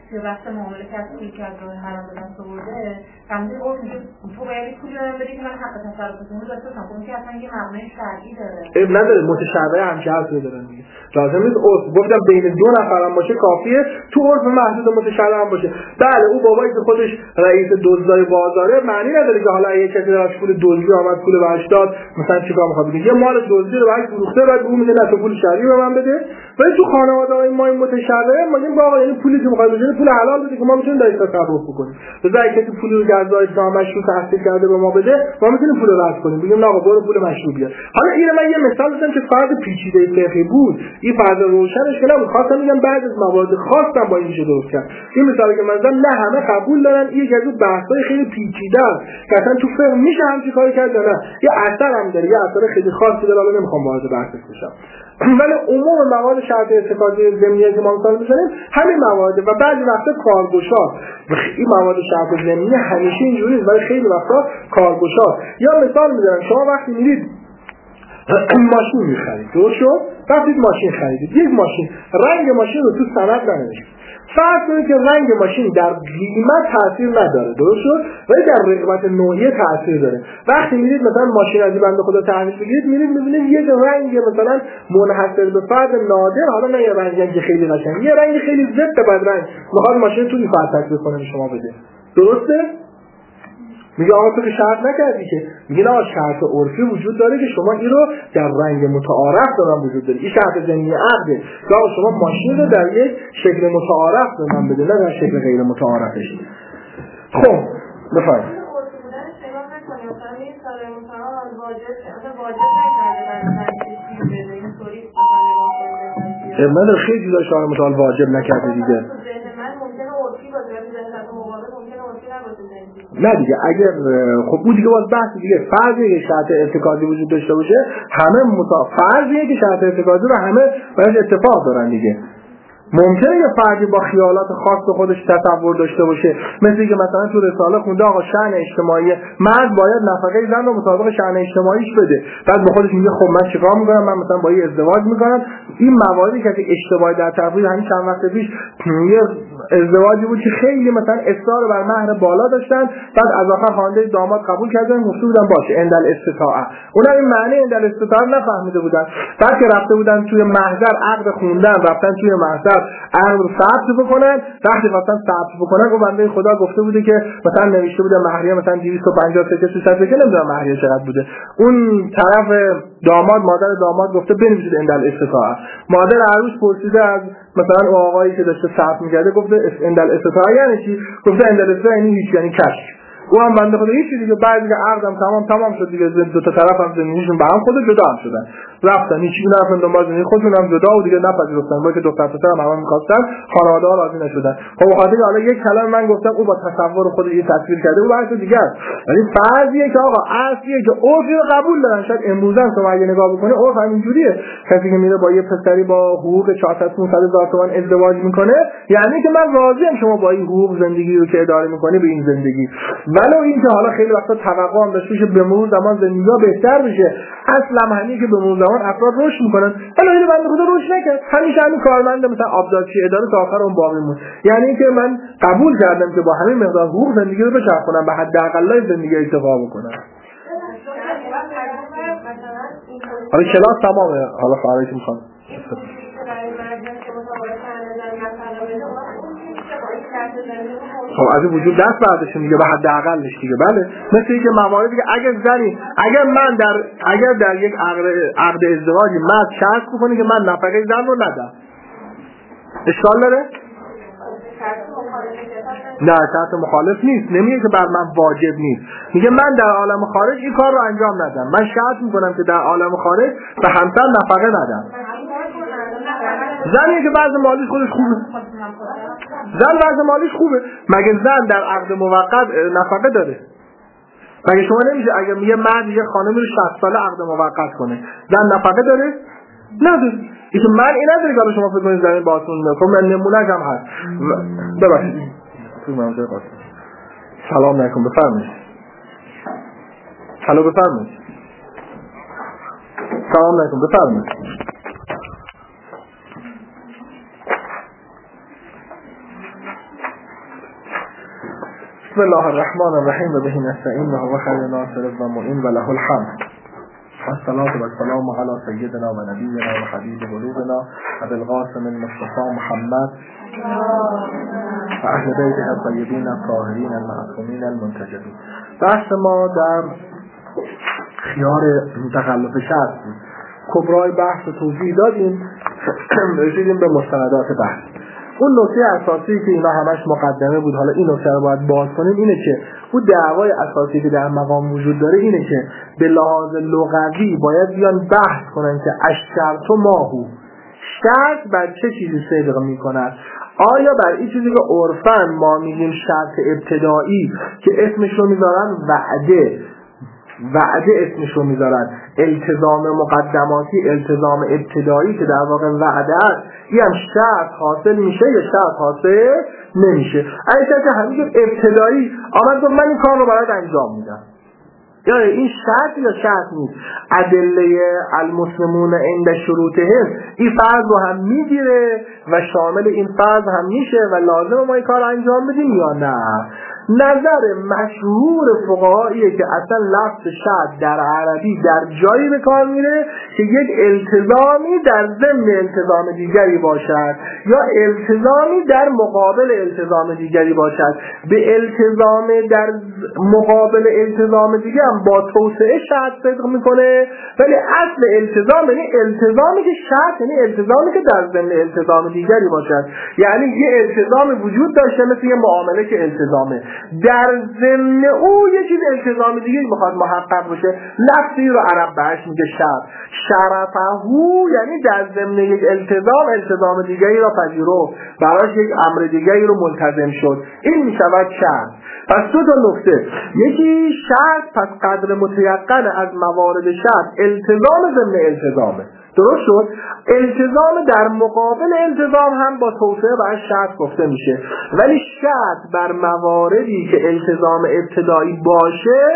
توی بحث معامله که از پولی که از راه حرام به دست آورده قضیه عرف میگه تو باید پولی رو بدی که من حق تصرفتون رو داشته باشم. اون که اصلا یه مبنای شرعی داره. نداره متشابه همچه حرف دارن دیگه. لازم نیست عرف گفتم بین دو نفر هم باشه کافیه، تو عرف محدود متشابه هم باشه. بله اون بابایی که خودش رئیس دزدای بازاره معنی نداره که حالا یه کسی دراش پول دزدی آمد پول بهش داد مثلا چیکار می‌خواد بگه یه مال دزدی رو بعد فروخته بعد اون میگه نه تو پول شرعی به من بده. ولی تو خانواده‌های ما این متشابه میگیم آقا یعنی پولی که می‌خواد بده پول حلال بده که ما میتونیم دایره تصرف بکنیم. بذار کسی پولی رو گزارش نامشروع تحصیل کرده به ما بده ما میتونیم پول رو رد کنیم بگیم آقا برو پول مشروع بیار. حالا این من یه مثال بزنم که فرض پیچیده فقهی بود، این فرض روشنش که نبود، خواستم میگم بعد از موارد خاصم با این میشه درست کرد. این مثالی که من زدم نه همه قبول دارن، این یکی از اون بحث‌های خیلی پیچیده است که اصلا تو فقه میشه همچین کاری کرد یا نه. یه اثر هم داره، یه اثر خیلی خاصی داره، حالا نمیخوام وارد بحثش بشم. ولی عموم موارد شرط اتکادی ضمنی که ما مثال می‌زنیم همین موارد و بعضی وقتا کارگشا. این موارد شرط ضمنی همیشه اینجوریه ولی خیلی وقتا کارگشا. یا مثال می‌زنم شما وقتی میرید ماشین می‌خرید، درست شد؟ وقتی ماشین خریدید، یک ماشین رنگ ماشین رو تو سند ننوشتید. فرض کنید که رنگ ماشین در قیمت تاثیر نداره، درست شد؟ ولی در رقابت نوعی تاثیر داره. وقتی میرید مثلا ماشین از بنده خدا تحویل بگیرید میرید میبینید یک رنگ مثلا منحصر به فرد نادر، حالا نه یه رنگی خیلی قشنگ، یه رنگ خیلی ضد بدرنگ میخواد ماشین تو این فرد تکلیف کنه به شما بده، درسته؟ میگه آقا تو که شرط نکردی که، میگه نه شرط عرفی وجود داره که شما این رو در رنگ متعارف دارن وجود داره، این شرط ضمنی عقده که آقا شما ماشین رو در یک شکل متعارف به من بده نه در شکل غیر متعارفش. خب بفرمایید. من خیلی جدا شارع متعال واجب نکرده دیگه. نه دیگه اگر خب اون دیگه باز بحث دیگه، فرضیه که شرط ارتکازی وجود داشته باشه همه فرضیه که شرط ارتکازی رو همه باید اتفاق دارن دیگه. ممکنه یه فردی با خیالات خاص خودش تصور داشته باشه، مثل که مثلا تو رساله خونده آقا شأن اجتماعی مرد باید نفقه زن رو مطابق شأن اجتماعیش بده، بعد به خودش میگه خب من چیکار میکنم، من مثلا با این ازدواج میکنم. این مواردی که اشتباهی در تفویض همین چند وقت پیش یه ازدواجی بود که خیلی مثلا اصرار بر مهر بالا داشتن، بعد از آخر خواننده داماد قبول کردن گفته بودن باشه اندل استطاعه، اونم این معنی اندل استطاعه نفهمیده بودن. بعد که رفته بودن توی محضر عقد خوندن، رفتن توی محضر عقد رو ثبت بکنن، وقتی مثلا ثبت بکنن گفت بنده خدا گفته بوده که مثلا نوشته بوده مهریه مثلا 250 سکه 300 سکه، نمیدونم مهریه چقدر بوده. اون طرف داماد مادر داماد گفته بنویسید اندل استطاعه. مادر عروس پرسیده از مثلا اون آقایی که داشته ثبت می‌کرده گفته اندل استطاعه یعنی چی؟ گفته اندل استطاعه یعنی هیچ، یعنی کشف. او هم بنده خدا هیچ دیگه، بعد دیگه عقدم تمام شد دیگه، دو تا طرف هم زندگیشون به هم خود جدا هم شدن، رفتن هیچ کی نرفتن دنبال زندگی خودشون هم جدا و دیگه نپذیرفتن، با که دختر پسر هم می‌خواستن خانواده‌ها راضی نشدن. خب خاطر حالا یک کلمه من گفتم او با تصور خود یه تصویر کرده او بحث دیگه است، ولی فرضیه که آقا اصلیه که عرفی رو قبول دارن. شاید امروز هم شما اگه نگاه بکنه عرف همینجوریه، کسی که میره با یه پسری با حقوق 400-500 تومان ازدواج میکنه یعنی که من راضیم شما با این حقوق زندگی رو که اداره میکنی به این زندگی، ولو اینکه حالا خیلی وقتا توقع هم داشته باشه به مرور زمان زندگی‌ها بهتر بشه. اصلا همین که به مرور زمان افراد رشد میکنن، ولی این بنده خدا رشد نکرد، همیشه همین کارمند مثلا آبدارچی اداره تا آخر اون باقی موند. یعنی اینکه من قبول کردم که با همین مقدار حقوق زندگی رو بچرخونم، به حداقل زندگی ارتقا بکنم. حالا کلاس تمامه، حالا فرقی میخوام خب از این وجود دست برداشتیم دیگه به حداقلش دیگه. بله مثل اینکه مواردی که اگر در یک عقد ازدواجی مرد شرط بکنه که من نفقه زن رو ندم، اشکال داره؟ نه شرط مخالف نیست، نمیگه که بر من واجب نیست، میگه من در عالم خارج این کار رو انجام ندم، من شرط میکنم که در عالم خارج به همسر نفقه ندم. زنیه که بعض مالیش خودش خوبه، زن بعض مالیش خوبه، مگه زن در عقد موقت نفقه داره؟ مگه شما نمیشه اگه یه مرد یه خانمی رو 60 ساله عقد موقت کنه زن نفقه داره؟ نداره. اینکه من این نداره که شما فکر کنید زمین با آسمون میاد. خب من نمونه‌ش هم هست. ببخشید سلام علیکم، بفرمایید. سلام بفرمایید. سلام علیکم بفرمایید. بسم الله الرحمن الرحیم و به نستعین و هو خیر ناصر و معین و له الحمد. الصلاة والسلام علی سیدنا و نبینا و حبیب قلوبنا ابی القاسم المصطفى محمد و اهل بیته الطیبین الطاهرین المعصومین المنتجبین. بحث ما در خیار تخلف شرط بود. کبرای بحث توضیح دادیم، رسیدیم به مستندات بحث. اون نکته اساسی که اینا همش مقدمه بود، حالا این نکته رو باید باز کنیم، اینه که اون دعوای اساسی که در مقام وجود داره اینه که به لحاظ لغوی باید بیان بحث کنن که الشرط ماهو، شرط بر چه چیزی صدق میکند. آیا بر این چیزی که عرفاً ما میگیم شرط ابتدایی که اسمش رو میذارن وعده اسمش رو میذارن، التزام مقدماتی، التزام ابتدایی که در واقع وعده است، این هم شرط حاصل میشه یا شرط حاصل نمیشه؟ اگه که همین ابتدایی آمد گفت من این کار رو برات انجام میدم، یا این شرط یا شرط نیست؟ ادله المسلمون عند شروطهم این فرض رو هم میگیره و شامل این فرض هم میشه و لازم ما این کار رو انجام بدیم یا نه؟ نظر مشهور فقهاییه که اصلا لفظ شرط در عربی در جایی به کار میره که یک التزامی در ضمن التزام دیگری باشد یا التزامی در مقابل التزام دیگری باشد. به التزام در مقابل التزام دیگه هم با توسعه شرط صدق میکنه، ولی اصل التزام یعنی التزامی که شرط یعنی التزامی که در ضمن التزام دیگری باشد. یعنی یه التزام وجود داشته مثل یه معامله که التزامه، در ضمن او یه چیز التزام دیگه میخواد محقق بشه، لفظی رو عرب بهش میگه شرط. شرطهو یعنی در ضمن یک التزام دیگری را پذیرفت، براش یک امر دیگری رو ملتزم شد، این میشود شرط. پس دو تا نکته، یکی شرط پس قدر متیقن از موارد شرط التزام ضمن التزامه، درست شد؟ التزام در مقابل التزام هم با توسعه بر شرط گفته میشه، ولی شرط بر مواردی که التزام ابتدایی باشه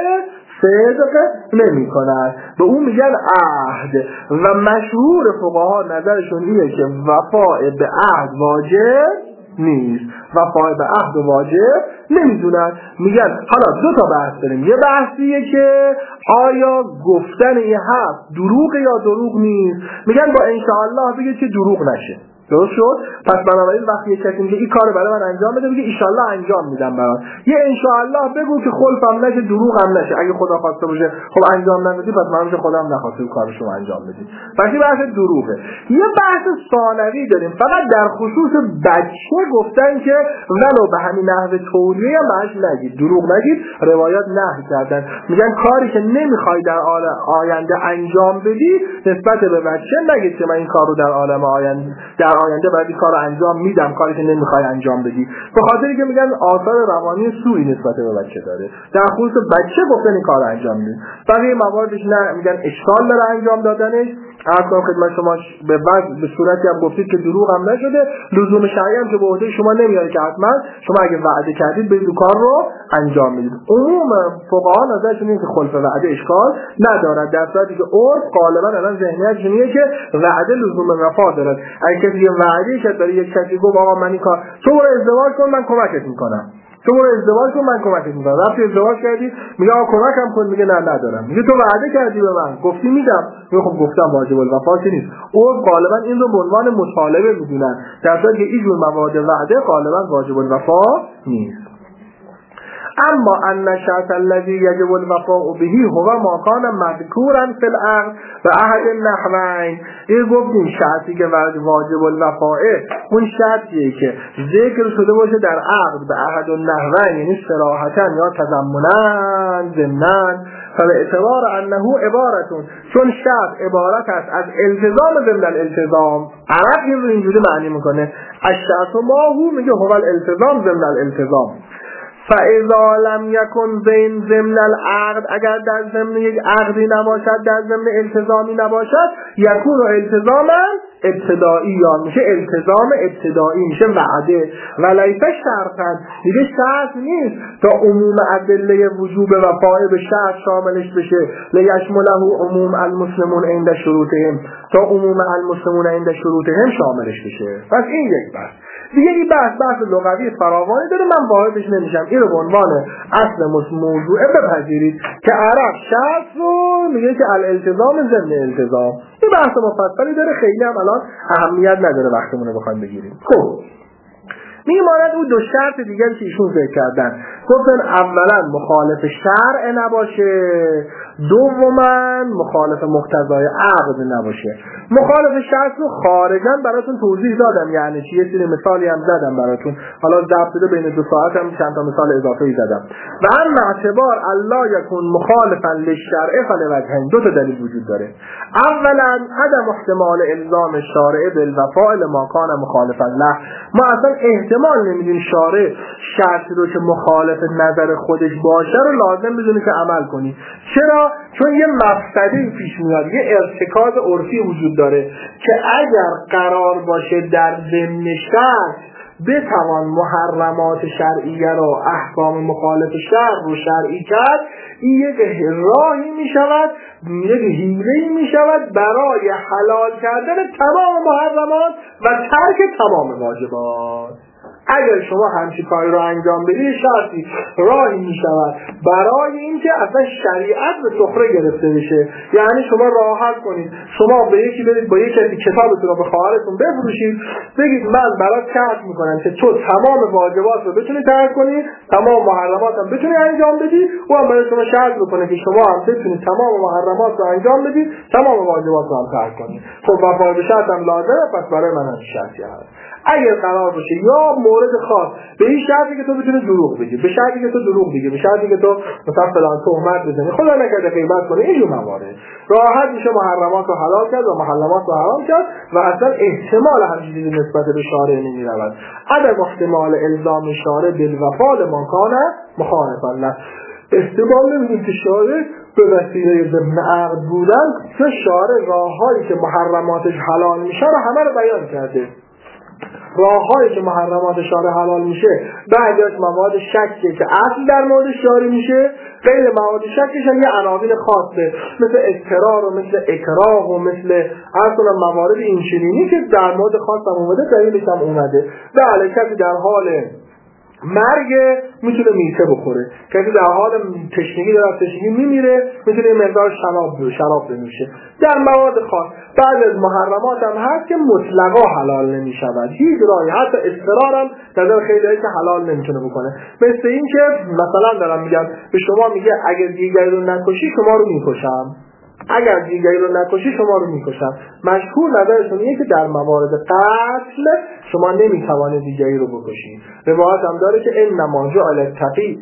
صدق نمی کند، به اون میگن عهد. و مشهور فقها نظرشون اینه که وفاء به عهد واجب نیست، وفای به عهد و واجب نمیدونن. میگن حالا دو تا بحث داریم، یه بحثیه که آیا گفتن این حرف دروغ یا دروغ نیست، میگن با انشاءالله بگید که دروغ نشه، درست شد؟ پس بنابراین وقتی یک کسی میگه این کارو برای من انجام بده، میگه انشاءالله انجام میدم برات. یه انشاءالله بگو که خلفم نشه، دروغم نشه، اگه خدا خواسته باشه خب انجام ندادی، پس من خودم نخواسته کارو شما انجام بدید. پس این بحث دروغه. یه بحث ثانوی داریم، فقط در خصوص بچه گفتن که ولو به همین نحو توریه هم بهش نگید، دروغ نگید. روایات نهی کردن، میگن کاری که نمیخوای در آینده انجام بدی نسبت به بچه نگید که من این کارو در عالم آینده باید این کار رو انجام میدم، کاری که نمیخوای انجام بدی، به خاطری که میگن آثار روانی سوئی نسبت به بچه داره. در خصوص بچه گفتن این کار رو انجام میدن، بقیه مواردش نه، میگن اشکال داره انجام دادنش. اصلا خدمت شما به صورتی هم گفتید که دروغ هم نشده، لزوم شرعی هم که به عهده شما نمیاره که حتما شما اگه وعده کردید برید کار رو انجام میدید. عموم فقها نظرشون اینه که خلف وعده اشکال ندارد، در صورتی که عرف غالبا الان ذهنیتشون اینه که وعده لزوم وفا دارد. اگه کسی یه وعده کرد برای یک کسی گفت آقا من این کار تو برو ازدواج کن من کمکت میکنم، تو برو ازدواج کن من کمکت میکنم، رفتی ازدواج کردی میگه آقا کمکم کن، میگه نه ندارم، میگه تو وعده کردی به من گفتی میدم، میگه خب گفتم واجب الوفا که نیست. او غالبا این رو به عنوان مطالبه میدونن، در صورتی که این جور موارد وعده غالبا واجب الوفا نیست. اما ان شرط الذي يجب الوفاء به هو ما كان مذكورا في العقد و احد النحوين. این گفتیم شرطی که واجب الوفاء اون شرطیه که ذکر شده باشه در عقد به احد النحوين، یعنی صراحتا یا تضمنا ضمنا، فاعتبار انه عبارتون، چون شرط عبارت است از التزام ضمن الالتزام. عرب این رو اینجوری معنی میکنه، الشرط ما هو میگه هو الالتزام ضمن الالتزام. فاذا لم يكن بین ضمن العقد، اگر در ضمن یک عقدی نباشد، در ضمن التزامی نباشد، یکون التزاما ابتدایی، یا میشه التزام ابتدایی، میشه وعده. ولیس شرطا، دیگه شرط نیست تا عموم ادله وجوب وفای به شرط شاملش بشه. لیشمله عموم المسلمون عند شروطهم، تا عموم المسلمون عند شروطهم شاملش بشه. پس این یک بحث. دیگه این بحث لغوی فراوانی داره، من واردش نمیشم. این رو به عنوان اصل موضوع بپذیرید که عرب شرط رو میگه که الالتزام ضمن التزام. این بحث مفصلی داره، خیلی هم الان اهمیت نداره وقتمون رو بخوایم بگیریم. خب میماند اون دو شرط دیگری که ایشون ذکر کردن، گفتن اولا مخالف شرع نباشه، دوما مخالف مقتضای عقد نباشه. مخالف شرع رو خارجا براتون توضیح دادم، یعنی چی، یه سری مثالی هم زدم براتون، حالا ضبط شده بین 2 ساعت هم چند تا مثال اضافه‌ای زدم. و اما اعتبار الله یکون مخالفا للشرع فلوجهین، 2 تا دلیل وجود داره. اولا عدم احتمال الزام الشارع بالوفاء لما کان مخالفا له، ما اصلا احتمال نمیدیم شارع شرطی رو که مخالف نظر خودش باشه رو لازم بدونی که عمل کنی. چرا؟ چون یه مفسده‌ای پیش میاد، یه ارتکاز عرفی وجود داره که اگر قرار باشه در ضمن شرط بتوان محرمات شرعیه رو، احکام مخالف شرع رو شرعی کرد، این یک راهی می شود، یک حیله‌ای می شود برای حلال کردن تمام محرمات و ترک تمام واجبات. اگر شما همچین کاری رو انجام بدید شرطی راهی می شود برای اینکه اصلا شریعت به سخره گرفته بشه. یعنی شما راحت کنید، شما به یکی برید با یکی کتابتون رو به خواهرتون بفروشید، بگید من برات شرط میکنم که تو تمام واجبات رو بتونی ترک کنی، تمام محرمات هم بتونی انجام بدی، و هم برای شما شرط بکنه که شما هم بتونید تمام محرمات رو انجام بدید، تمام واجبات رو هم ترک کنید. خب وفا به شرط هم لازمه، پس برای من هم شرطی هست. اگر قرار باشه یا مورد خاص به این شرطی که تو بتونی دروغ بگی، به شرطی که تو دروغ بگی، به شرطی که تو مثلا فلان تهمت بزنی، خدا نکرده غیبت کنی، این جور موارد راحت میشه محرمات رو حلال کرد و محرمات رو حرام کرد و اصلا احتمال همچین چیزی نسبت به شارع نمیرود. عدم احتمال الزام شارع بالوفاء لما کان مخالفا له، احتمال نمیدیم که شارع به وسیله ضمن عقد بودن که شارع راههایی که محرماتش حلال میشه رو همه رو بیان کرده. راههایی که محرمات شارع حلال میشه بعضی از مواد شکیه که اصل در مورد شارع میشه، غیر مواد شکیش هم یه عناوین خاصه مثل اضطرار و مثل اکراه و مثل اصلا موارد اینچنینی که در مورد خاص هم اومده، دلیلش هم اومده. بله کسی در حال مرگ میتونه میته بخوره، کسی در حال تشنگی داره تشنگی میمیره میتونه یه مقدار شراب بنوشه. در مواد خاص بعضی از محرمات هم هست که مطلقا حلال نمیشود، هیچ راهی، حتی اضطرار هم نظر خیلیه که حلال نمیتونه بکنه. مثل این که مثلا دارم میگم به شما میگه اگر دیگری رو نکشی شما رو میکشم، اگر دیگری رو نکشی شما رو میکشم. مشهور نظرشون اینه که در موارد قتل شما نمیتوانید دیگری رو بکشید. روایت هم داره که انما جعلت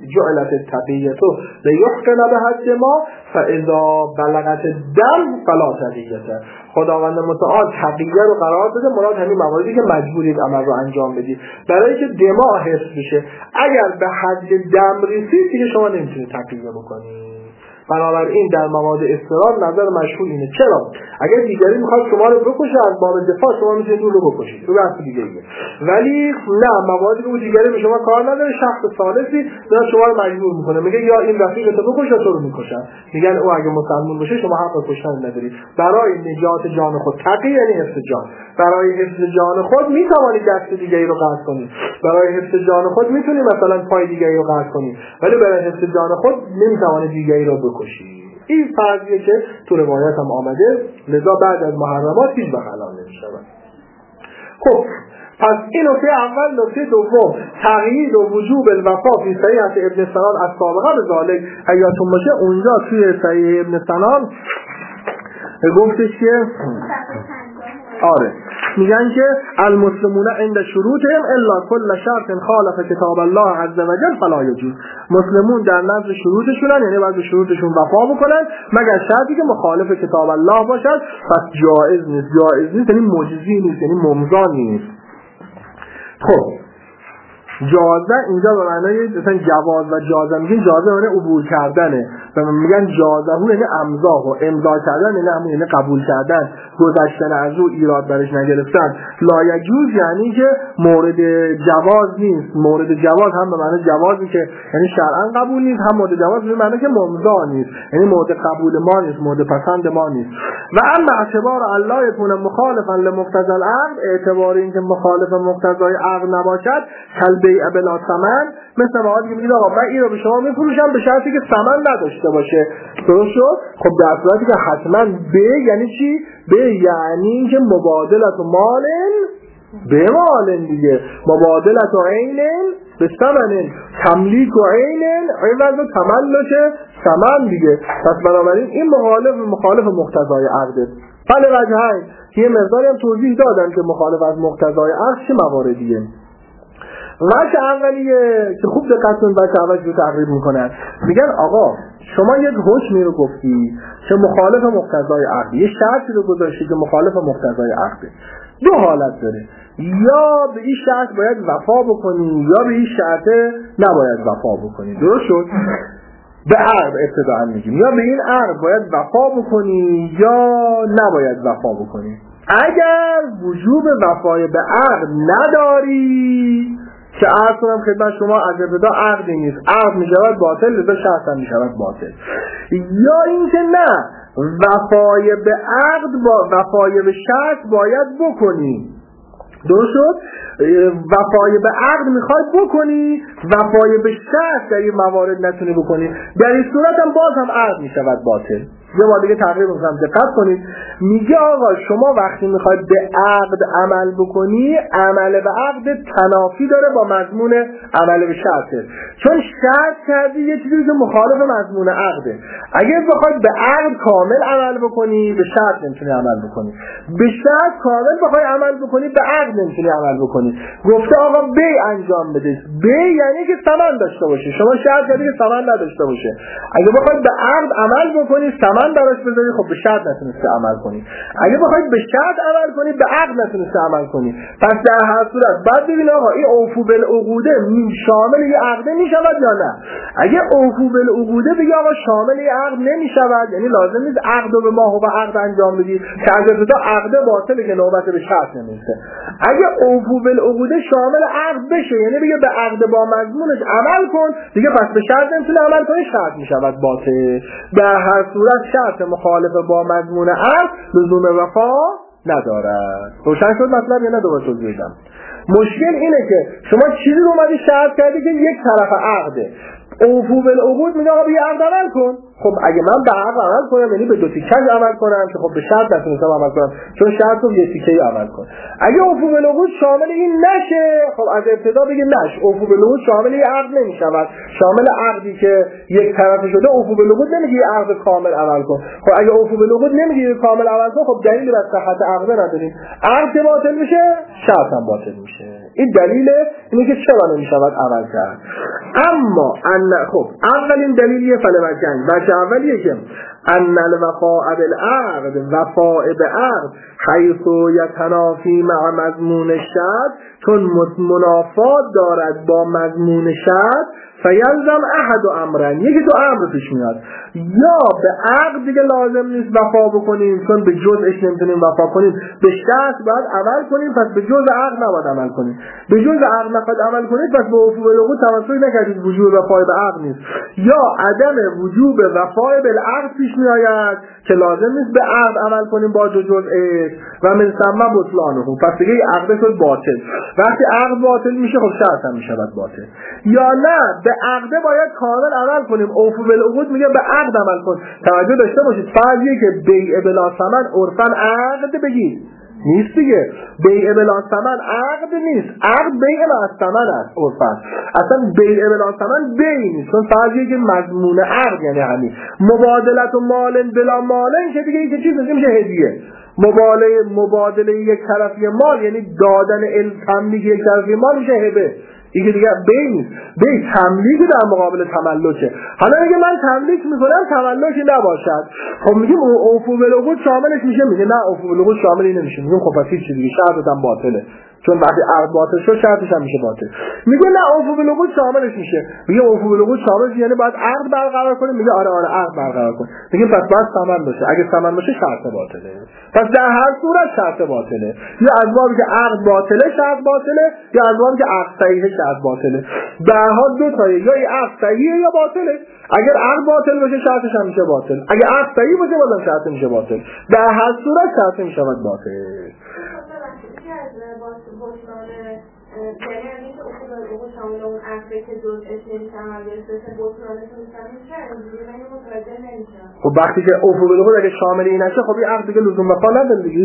التقیه لیحقن بها الدماء فاذا بلغت الدم فلا تقیه. خداوند متعال تقیه رو قرار داده، مراد همین مواردی که مجبورید عمل رو انجام بدید برای که دماء حفظ بشه. اگر به حد دم رسید دیگه شما نمیتونید تقیه بکنید. بنابراین در مواد اضطرار نظر مشهور اینه. چرا؟ اگر دیگری میخواد شما رو بکشه از باب دفاع شما میتونید اون رو بکشید، تو بحث دیگه ایه. ولی نه، موادی که اون دیگری به شما کار نداره، شخص ثالثی داره شما رو مجبور میکنه، میگه یا این رفیقت رو بکش یا تو رو میکشن. میگن او اگه مسلمان باشه شما حق کشتن نداری. برای نجات جان خود، تقی یعنی حفظ جان، برای حفظ جان خود میتوانی دست دیگری رو قطع کنی، برای حفظ جان خود میتونی مثلا پای دیگری رو قطع کنی، ولی برای حفظ جان خود نمیتوانی دیگری رو بکشی. این فرضیه که تو روایت هم آمده، لذا بعد از محرمات هیچ وقت حلال نمی‌شود. خب پس این نکته اول. نکته دوم، تقیید و وجوب الوفا فی صحیحة ابن سنان از سابقه به ذالک حیاتون باشه. اونجا توی صحیح ابن سنان گفتش که آره میگن که المسلمون عند شروطهم الا كل شرط خالف کتاب الله عز وجل فلا یجوز. مسلمون در نزد شروطشونن، یعنی باید به شروطشون وفا بکنن مگر شرطی که مخالف کتاب الله باشد، پس جایز نیست. جایز نیست یعنی مجزی نیست، یعنی ممضی نیست. خب جازه اینجا به معنای مثلا جواز و جازه میگن جازه یعنی عبور کردنه و میگن جازه یعنی امضا کردن یعنی قبول کردن، گذشتن از او، ایراد برش نگرفتن. لا یجوز یعنی که مورد جواز نیست. مورد جواز هم به معنی جوازی که یعنی شرعاً قبول نیست، هم مورد جواز به معنی که ممضا نیست، یعنی مورد قبول ما نیست، مورد پسند ما نیست. و اما اعتبار الله یکون مخالفا لمقتضی العقد، اعتبار اینکه مخالف مقتضای عقد نباشد، بیع بلا ثمن، مثل موادی که میگید آقا من این رو به شما میفروشم به شرطی که ثمن نداشته باشه. درست شد؟ خب در صورتی که حتما به یعنی چی؟ به یعنی اینکه مبادلت و مالن به مالن دیگه، مبادلت و عینن به ثمنن، تملیک و عینن عوض و تملک ثمن دیگه. پس بنابراین این مخالف مقتضای عقده. بله وجهین یه مقداری هم توضیح دادن که مخالف از مقتضای عقد چه مواردیه. وجه اولیه که خوب دقت کنید، وجه اولی رو تقریب میکنن، میگن آقا شما یک حکمی رو گفتی که مخالف مقتضای عقد، یه شرطی رو گذاشتی که مخالف مقتضای عقد. دو حالت داره، یا به این شرط باید وفا بکنی یا به این شرط نباید وفا بکنی. درست شد؟ به عقد ابتداء میگیم یا به این عقد باید وفا بکنی یا نباید وفا بکنی. اگر وجوب وفای به عقد نداری که عرض کنم خدمت شما از ابتدا عقدی نیست، عقد میشود باطل، لذا شرط هم میشود باطل. یا اینکه نه، وفای به عقد با وفای به شرط باید بکنی. درست شد؟ وفای به عقد میخوای بکنی، وفای به شرط در این موارد نتونی بکنی، در این صورت هم باز هم عقد میشود باطل. یه بار دیگه تقریبا دقت کنید، میگه آقا شما وقتی میخواید به عقد عمل بکنی، عمل به عقد تنافی داره با مضمون عمل به شرطه، چون شرط کردی یه چیزی که مخالف مضمون عقده. اگر بخواید به عقد کامل عمل بکنی به شرط نمیتونی عمل بکنی، به شرط کامل بخوای عمل بکنی به عقد نمیتونی عمل بکنی. گفته آقا بیع انجام بده، بیع یعنی که ثمن داشته باشه، شما شرط کردی که ثمن نداشته باشه. اگه بخواید به عقد عمل بکنی ثمن براش بذاری، خب به شرط نتونسته عمل کنی. اگه بخواید به شرط عمل کنی به عقد نتونسته عمل کنی. پس در هر صورت بعد ببین آقا این اوفو بالعقوده شامل یه عقد میشود یا نه. اگه اوفو بالعقوده بگی آقا شامل یه عقد نمیشود، یعنی لازم نیست عقد رو به ماه و به عقد انجام بدی که از ابتدا عقد باطله که نوبت به شرط نمیشه. اگه اوفو بالعقوده شامل عقد بشه، یعنی بگه به عقد با مضمونش عمل کن دیگه، پس به شرط نمیتونه عمل کنی، شرط میشود باطل. در هر صورت شرط مخالف با مضمون عقد لزوم وفا ندارد. روشن شد مطلب یا نه؟ دوباره توضیح بدم. مشکل اینه که شما چیزی رو اومدی شرط کردی که یک طرف عقده، اوفو بالعقود میگه آقا بیا عقد عمل کن. خب اگه من به عقد عمل کنم یعنی به دو تیکه عمل کنم که خب به شرط نتونستم عمل کنم، چون شرط رو یه تیکه عمل کن. اگه اوفو بالعقود شامل این نشه، خب از ابتدا بگه نش، اوفو بالعقود شامل یه عقد نمیشود، شامل عقدی که یک طرفه شده اوفو بالعقود نمیگه یه عقد کامل عمل کن. خب اگه اوفو بالعقود نمیگه کامل عمل کن، خب دلیلی بر صحت عقد نداریم، عقد باطل میشه، شرط هم باطل میشه. این دلیل اینه که چرا نمیشود عمل کرد. اما خب اولین دلیلیه فلوجنگ، بچه اولیه که ان الوفاء بالعقد، وفاء به عقد حیث یتنافی مع مضمون شرط، چون منافات دارد با مضمون شرط، فیلزم احد و امرن، یکی دو امر پیش میاد، یا به عقد دیگه لازم نیست وفا بکنیم چون به جزءش نمیتونیم وفا کنیم، به شرط باید عمل کنیم پس به جزء عقد نباید عمل کنیم، به جزء عقد نباید عمل کنیم پس به اوفو بالعقود توسل نکردید، وجوب وفای به عقد نیست. یا عدم وجوب وفای بالعقد پیش میآید که لازم نیست به عقد عمل کنیم با جزءش و من ثم بطلانه، پس دیگه عقد شد باطل. وقتی عقد باطل میشه خب شرط هم میشود باطل. یا نه به عقد باید کامل عمل کنیم، اوفو بالعقود میگه به عقد عمل کن. توجه داشته باشید فرضیه که بیع بلا ثمن عرفاً عقد بگید نیست دیگه، بیع بلا ثمن عقد نیست، عقد بیع با ثمن است عرفاً، اصلا بیع بلا ثمن بیع نیست، چون فرضیه که مضمون عقد یعنی همین مبادلت و مال بلا مالن که دیگه این چیز میشه هدیه. مبادله یک طرفی مال یعنی دادن تملیک یک طرفی مال میشه هبه، این دیگه بی تملیک در مقابل تملکه. حالا میگه من تملیک میکنم تملکی نباشد، خب میگیم اوفو بالعقود شاملش میشه، میگه نه اوفو بالعقود شاملی نمیشه، میگیم خب پس هیچ چیزی شرطم باطله، چون وقتی عقد باطل شد شرطش هم میشه باطل. میگه نه اوفو بالعقود شاملش میشه. میگه اوفو بالعقود شاملش یعنی باید عقد برقرار کنیم. میگه آره عقد برقرار کن. میگه پس باید ثمن باشه. اگه ثمن باشه شرط باطله. پس در هر صورت شرط باطله. یا از بابی که عقد باطله شرط باطله، یا از بابی که عقد صحیحه شرط باطله. در حال دو تایه، یا این عقد صحیحه یا باطله. اگر عقد باطل باشه شرطش هم میشه باطل. اگه عقد صحیح باشه بازم شرط میشه باطل. در هر صورت شرط میشه باطل. یعنی اگه که اصول العقود شامل اون عقده که جزءش نمیشن و برسه بطلانش میشه اینجوری من متوجه نمیشم. خب وقتی که اصول العقود اگه شامل این نشه خب این عقد دیگه لزوم وفا نداره دیگه.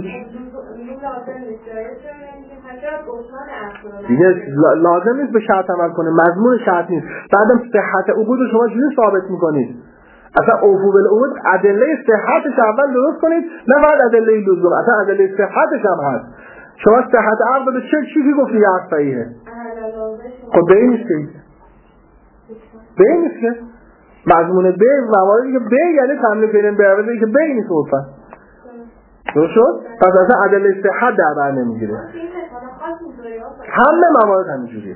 دیگه لازم نیست به شرط عمل کنه، مضمون شرط نیست. بعدم صحت عقود رو شما چجوری ثابت میکنید؟ اصلا اوفو بالعقود ادله صحتش اول درست کنید، نه فقط ادله لزوم، اصلا ادله صحتش هم هست. شما صحت عقد به چه چیزی گفتی عقد صحیحه؟ خب به این نیست به این نیست که مضمون به مواردی که به یعنی تملیک بین به عوضی که به نیست اصلا درست شد؟ پس اصلا ادله صحت در بر نمیگیره. همه موارد همینجوریه.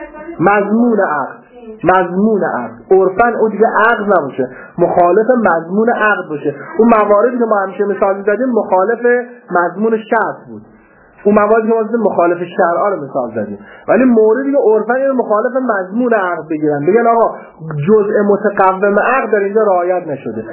مضمون عقد عرفاً اون دیگه عقد نباشه، مخالف مضمون عقد باشه. اون مواردی که ما همیشه مثال زدیم مخالف مضمون شرط بود. اون مواردی که ما زدیم مخالف شرعا رو مثال زدیم. ولی موردی که عرفاً مخالف مضمون عقد بگیرن، بگن آقا جزء متقوم عقد در اینجا رعایت نشده.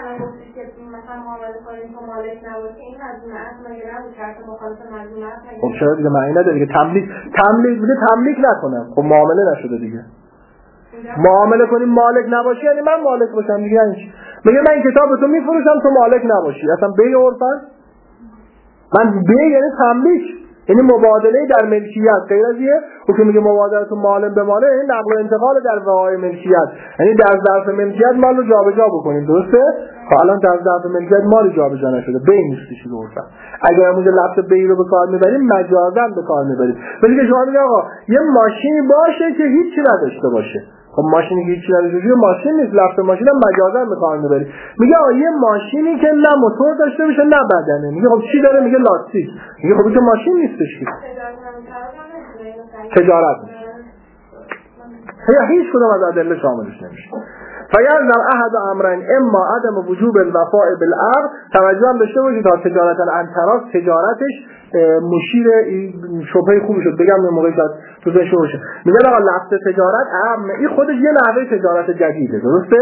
خب چرا دیگه معنی نداره دیگه. تملیک نکنم خب معامله نشده دیگه. معامله کنیم مالک نباشی یعنی من مالک باشم دیگه. میگه من این کتاب تو میفروشم تو مالک نباشی، اصلا به عرفاً من به یعنی تملیک، یعنی مبادله در ملکیت. غیر از اینه او که میگه مبادله تو مال به مال یعنی نقل و انتقال در وقایع ملکیت، یعنی در ظرف ملکیت مال رو جابجا بکنیم. درسته؟ خب الان در ظرف ملکیت مال جابجا نشده، به نیست چیزی عرفاً. اگر همون لفظ به رو به کار میبریم مجازاً به کار میبریم. ولی که شما میگه آقا یه ماشینی باشه که هیچی نداشته باشه، خب ماشینی که هیچی نداشته ماشین نیست، لفظ ماشین هم مجازاً به کار میبریم. میگه آقا یه ماشینی که نه موتور داشته باشه نه بدنه، میگه خب چی داره؟ میگه لاستیک. میگه خب این که ماشین نیستش که تجارت نیست. هیچ کدوم از ادله شاملش نمیشه. فیلزم احد امرین اما عدم وجوب الوفاء بالعقد. توجه هم داشته باشید تا تجارت الانتراس تجارتش مشیر شبهه خوبی شد بگم یه موقعی شد تو ذهنش باشه. میگه آقا لفظ تجارت این خودش یه نحوه تجارت جدیده. درسته؟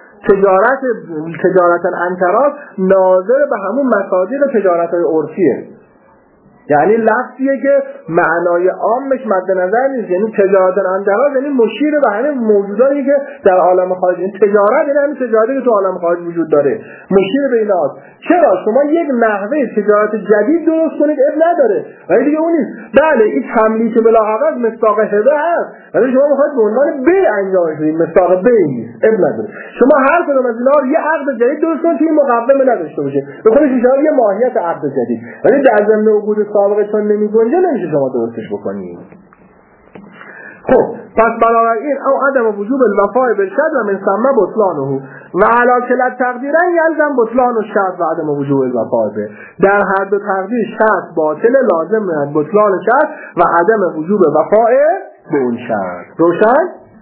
تجارت الانتراس ناظر به همون مصادیق تجارت‌های عرفیه، یعنی لفظیه که معنای عامش مد نظر نیست. یعنی تجارت الانتراس یعنی مشیر به همین موجوداتی که در عالم خارج، یعنی تجارت یعنی همین تجارتی که تو عالم خارج وجود داره، مشیر به ایناست. چرا شما یک نحوه تجارت جدید درست کنید اب نداره، ولی دیگه اون نیست. بله این تملیک بلا عوض مصداق هبه هست، ولی شما میخواید به عنوان به انجام بدید، مصداق به نیست، اب نداره. شما هر کدوم از اینا یه عقد جدید درست کنید که این مقومه نداشته باشه، به خودش میشه یه ماهیت عقد جدید، ولی در ضمن عقود سابقه چون نمیگنجه نمیشه شما درستش بکنید. خب پس بنابراین او عدم وجوب الوفاء بالشرط و من ثم بطلانه و علی کلا تقدیرا یلزم بطلان الشرط و عدم وجوب الوفاء به. در هر دو تقدیر شرط باطل، لازم میاد بطلان شرط و عدم وجوب وفاء به اون شرط. روشن؟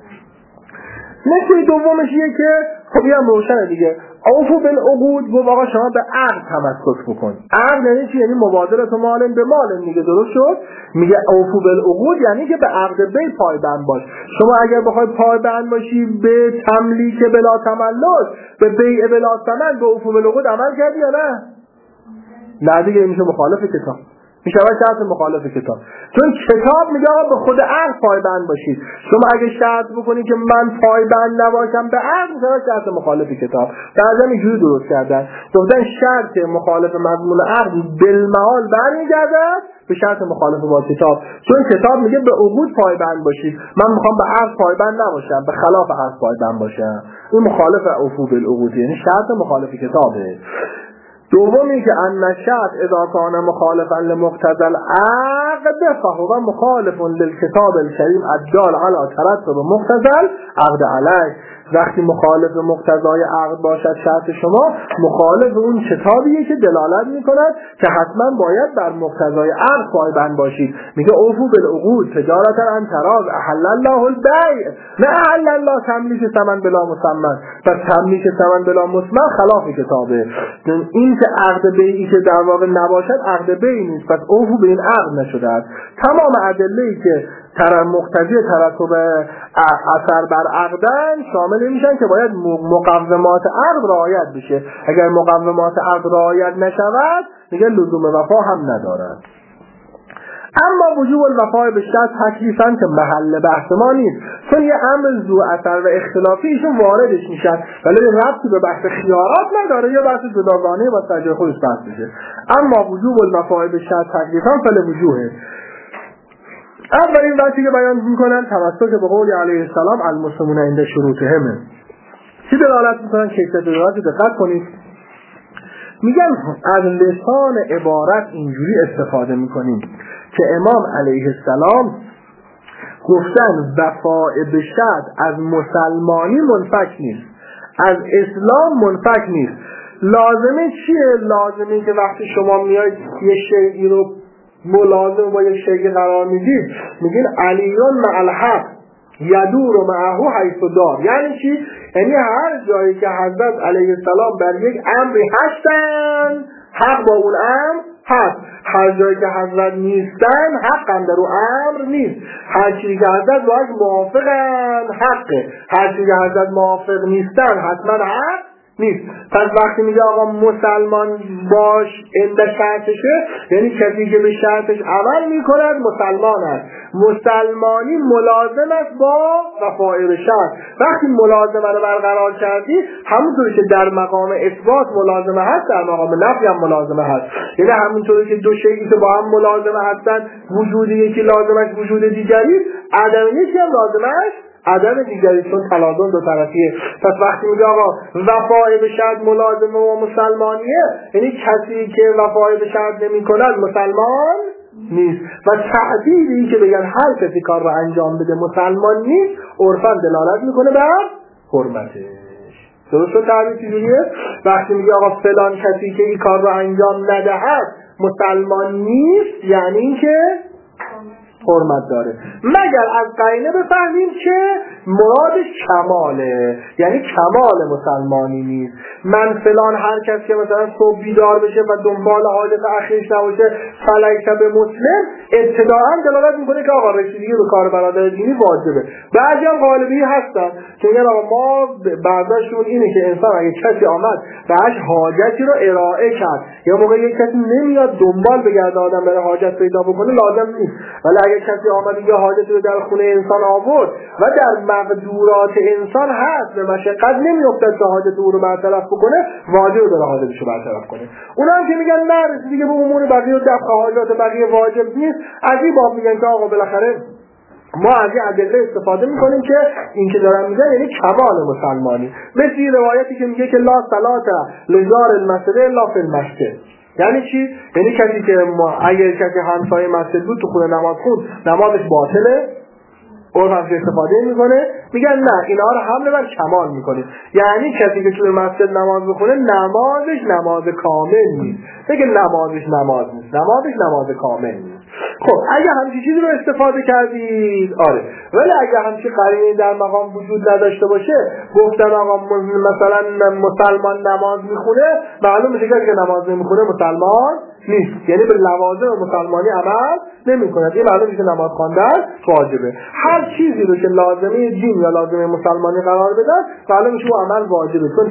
نکته دومش اینه که خب اینم روشنه دیگه. اوفو بالعقود گفت آقا شما به عقد تمسک بکن. عقد یعنی چی؟ یعنی مبادله تو مالن به مالن دیگه. درست شد؟ میگه اوفو بالعقود یعنی که به عقد بی پایبند باش. شما اگر بخوای پایبند باشی به تملیک بلا تملک، به بیع بلا ثمن، به اوفو بالعقود عمل کردی یا نه؟ نه دیگه میشه مخالف کتاب، میشه شرط مخالف کتاب. چون کتاب میگه آقا به خود عقد پایبند باشید. شما اگه شرط بکنید که من پایبند نباشم به عقد، میشه شرط مخالف کتاب. بعضی اینجوری درست کردن، گفتن شرط مخالف مضمون عقد بالمعال برمیگردد به شرط مخالف با کتاب. چون کتاب میگه به عقود پایبند باشید، من میخوام به عقد پایبند نباشم، به خلاف عقد پایبند باشم. این مخالف اوفو بالعقود، یعنی شرط مخالف کتابه. دومی که ان شرط اذا کان مخالفا لمقتضى العقد فهو مخالف للكتاب الكريم الدال على ترتب مقتضى العقد علیه. وقتی مخالف مقتضای عقد باشد شرط شما، مخالف اون کتابیه که دلالت میکند که حتما باید بر مقتضای عقد پایبند باشید. میگه اوفو بالعقود تجارتا عن تراض احل الله البیع، نه احل الله تملیک ثمن بلا مسمن. پس تملیک ثمن بلا مسمن خلاف کتابه. این که عقد بیعی که در واقع نباشد عقد بیعی نیست، پس اوفو به این عقد نشده است. تمام ادله‌ای که مقتضی ترتب اثر بر عقدن شامل میشن که باید مقومات عقد رعایت بشه. اگر مقومات عقد رعایت نشود دیگه لزوم وفا هم ندارد. اما وجوب الوفا به شرط تکلیفاً که محل بحث ما نیست، چون یه امر ذو اثر و اختلافی ایشون واردش میشن ولی ربطی به بحث خیارات نداره، یا بحث جداگانه با سجای خودش بحث میشه. اما وجوب الوفا به شرط تکلیفاً فل وجوهه. اولین بحثی که بیان میکنن تمسک به قول علیه السلام المسلمون عند شروطهم. چی دلالت میکنن؟ کیفیت دلالت دقت کنید. میگن از لسان عبارت اینجوری استفاده میکنیم که امام علیه السلام گفتن وفاء به شرط از مسلمانی منفک نیست، از اسلام منفک نیست. لازمه چیه؟ لازمه که وقتی شما میاید یه شیعی رو ملازم با یک شیعی قرار میدید میگین علیون مع الحق یدور و معهو حیث دار. یعنی چی؟ یعنی هر جایی که حضرت علیه السلام بر یک امری هستن حق با اون امر هست، هر جایی که حضرت نیستن حق هم در اون امر نیست. هر چیزی که حضرت باید موافقن حقه، هر چیزی که حضرت موافق نیستن حتما حق نیست. پس وقتی میگه آقا مسلمان باش اند شرطشه، یعنی کسی که به شرطش عمل میکند مسلمان است. مسلمانی ملازم است با وفای به شرط. وقتی ملازمه رو برقرار کردی، همونطوری که در مقام اثبات ملازمه هست در مقام نفی هم ملازمه هست. یعنی همونطوری که دو شیئی که با هم ملازمه هستن وجود یکی لازمش وجود دیگری، عدم یکی هم لازمش عدم دیگری، چون تلازم دو طرفیه. پس وقتی میگه آقا وفای به شرط ملازمه و مسلمانیه، یعنی کسی که وفای به شرط نمی کند مسلمان نیست. و تعبیری که بگن هر کسی کار رو انجام بده مسلمان نیست، عرفاً دلالت میکنه بر حرمتش. درست شد تعبیر چجوریه؟ وقتی میگه آقا فلان کسی که این کار رو انجام ندهد مسلمان نیست، یعنی این که حرمت داره، مگر از قرینه بفهمیم که مرادش کماله، یعنی کمال مسلمانی نیست. من فلان هر کس که مثلا صبح بیدار بشه و دنبال حاجت اخیرش نباشه فلیس به مسلم، ابتداءً دلالت میکنه که آقا رسیدگی به کار برادر دینی واجبه. بعضی هم غالبی هستن که میگن آقا ما برداشتمون اینه که انسان اگه کسی آمد بهش حاجتی رو ارائه کرد، یا موقع یک کسی نمیاد دنبال بگرده آدم بره حاجت پیدا بکنه لازم نیست، ولی اگه کسی آمد یه حاجتی رو در خونه انسان آورد و در مقدورات انسان هست به مشقت نمیافتد که حاجت او رو برطرف بکنه، واجب داره حاجتش رو برطرف کنه. اونا هم که میگن نه دیگه به امور بقیه و دفع حاجات بقیه واجب نیست، از این باب میگن که آقا بالاخره ما از این ادله استفاده میکنیم که این که دارن میگن یعنی کمال مسلمانی. مثل روایتی که میگه که لا صلاة لجار المسجد الا فی المسجد. یعنی چی؟ یعنی کسی که اگر کسی همسایه مسجد بود تو خونه نماز خوند نمازش باطله، اون هم استفاده میکنه میگن نه اینا رو حمله بر کمال میکنه، یعنی کسی که توی مسجد نماز بخونه نمازش نماز کامل نیست. بگه نمازش نماز نیست، نمازش نماز کامل نیست. خب اگه همچین چیزی رو استفاده کردید آره، ولی اگه همچین قرینه‌ای در مقام وجود نداشته باشه، گفتن آقا مثلا مسلمان نماز میخونه، معلوم میشه که نماز نمیخونه مسلمان نیست، یعنی به لوازم مسلمانی عمل نمیکنه. این معلوم میشه نماز خواندن واجبه. هر چیزی رو که لازمه دین یا لازمه مسلمانی قرار بدن معلوم میشه و عمل واجبه، چون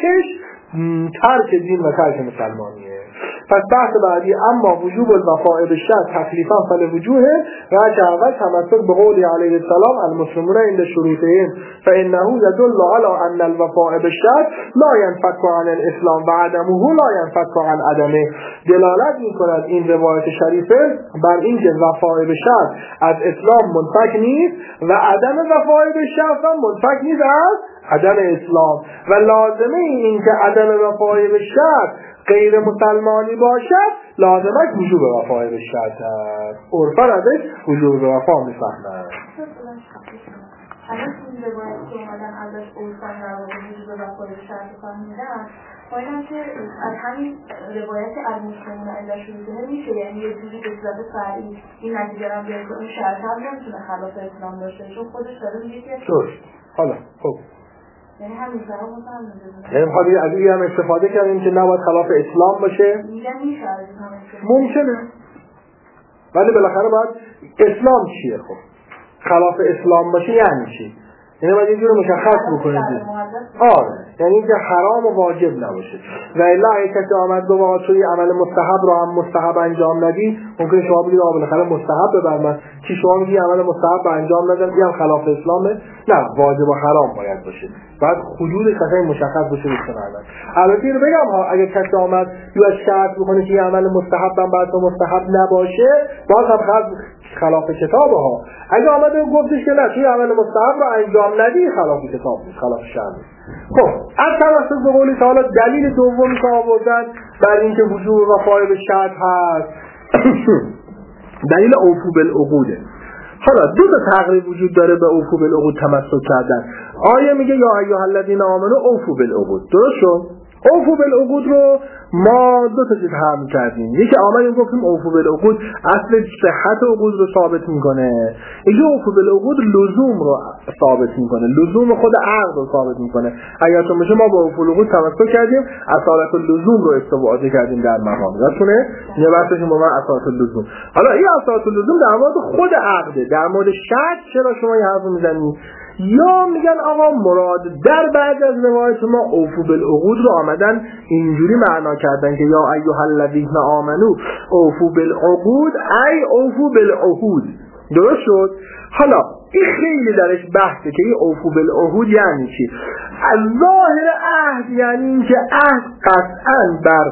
ترک دین و ترک مسلمانیه. پس بحث بعدی اما وجوب الوفاء بالشرط تکلیفا فلوجوهه. رجع اول تمسک به قول علیه السلام المسلمون عند شروطهم فانه يدل على ان الوفاء بالشرط لا ينفك عن الاسلام و عدمه لا ينفك عن عدمه. دلالت می‌کند این روایت شریفه بر اینکه وفاء به شرط از اسلام منفک نیست و عدم وفاء به شرط هم منفک نیست از عدم اسلام، و لازمه این که عدم وفاء به شرط غیر مسلمانی باشد لازمه وجوب وفاء به شرط است. عرفاً ازش وجوب وفا می‌فهمند. روایتی که اومدن ازش اوصان در واقع وجود و خودش شرط کار میدن باید که از همین روایت از مسلمون ازش میدونه میشه یعنی یه جوری به صورت فرعی این نتیجه رو بیاره که اون شرط هم نمیتونه خلاف اسلام داشته چون خودش داره میگه که حالا خب یعنی همین فرق مثلا یعنی خواهی از این هم استفاده کردیم که نباید خلاف اسلام باشه میگن میشه از این هم ممکنه ولی بالاخره باید اسلام چیه خب خلاف اسلام باشه یعنی چی یعنی باید یه جور مشخص بکنید یعنی اینکه حرام و واجب نباشه و الا اگه کسی آمد دو واقع توی عمل مستحب رو هم مستحب انجام ندی ممکنه شما بگید بالاخره مستحب ببر من چی شما میگی عمل مستحب انجام ندم این هم خلاف اسلامه نه واجب و حرام باید باشه باید حدود کسی مشخص باشه بسنن البته اینو بگم ها اگه کسی آمد یا شرط بکنه که این عمل مستحب هم باید مستحب نباشه باز هم خلاف کتابه ها اگه آمده و گفتش که نه توی عمل مستحب رو انجام ندی خلاف کتاب نیست خلاف شرع نیست خب از توسط به قولی تعالی دلیل دومی که آوردن بر اینکه وجوب وفای به شرط هست دلیل اوفو بالعقوده حالا دو تا تقریب وجود داره به اوفو بالعقود تمسک کردن آیه میگه یا ایها الذین آمنوا اوفو بالعقود درست شد اوفو بالعقود رو ما دو تا چیز هم کردیم یکی آمدیم گفتیم اوفو بالعقود اصل صحت عقود رو ثابت میکنه یکی اوفو بالعقود لزوم رو ثابت میکنه لزوم خود عقد رو ثابت میکنه اگر تو میشه ما با اوفو بالعقود تمسک کردیم اصالت اللزوم رو استفاده کردیم در مقام یادتونه یه بحثش با من اصالت اللزوم حالا این اصالت اللزوم در مورد خود عقده در مورد شرط چرا شما این حرف میزنید یا میگن آقا مراد در بعد از روایت ما اوفو بالعقود رو آمدن اینجوری معنا کردن که یا ایها الذین آمنو اوفو بالعقود ای اوفو بالعهود درست شد حالا این خیلی درش بحثه که این اوفو بالعهود یعنی چی از ظاهر عهد یعنی اینکه عهد قطعا بر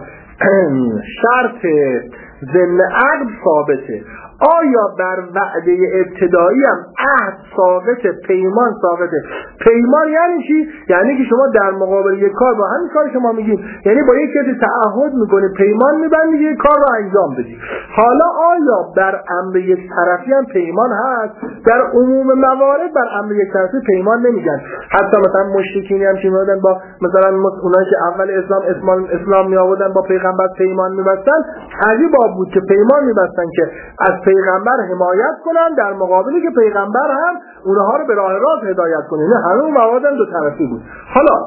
شرط ضمن عقد ثابته آیا بر وعده ابتدایی هم عهد ثابته پیمان ثابته پیمان یعنی چی یعنی که شما در مقابل یک کار با همین کاری که ما میگیم یعنی با یک کسی تعهد میکنه پیمان میبندی یک کار رو انجام بدی حالا آیا بر امر یک طرفی هم پیمان هست در عموم موارد بر امر یک طرفی پیمان نمیگن حتی مثلا مشرکینی هم که میادن با مثلا اونایی که اول اسلام می آوردن با پیغمبر پیمان میبستن عجیب بود که پیمان میبستن که از پیغمبر حمایت کنن در مقابلی که پیغمبر هم اونها رو به راه راست هدایت کنه نه همه اون موارد دو طرفی بود حالا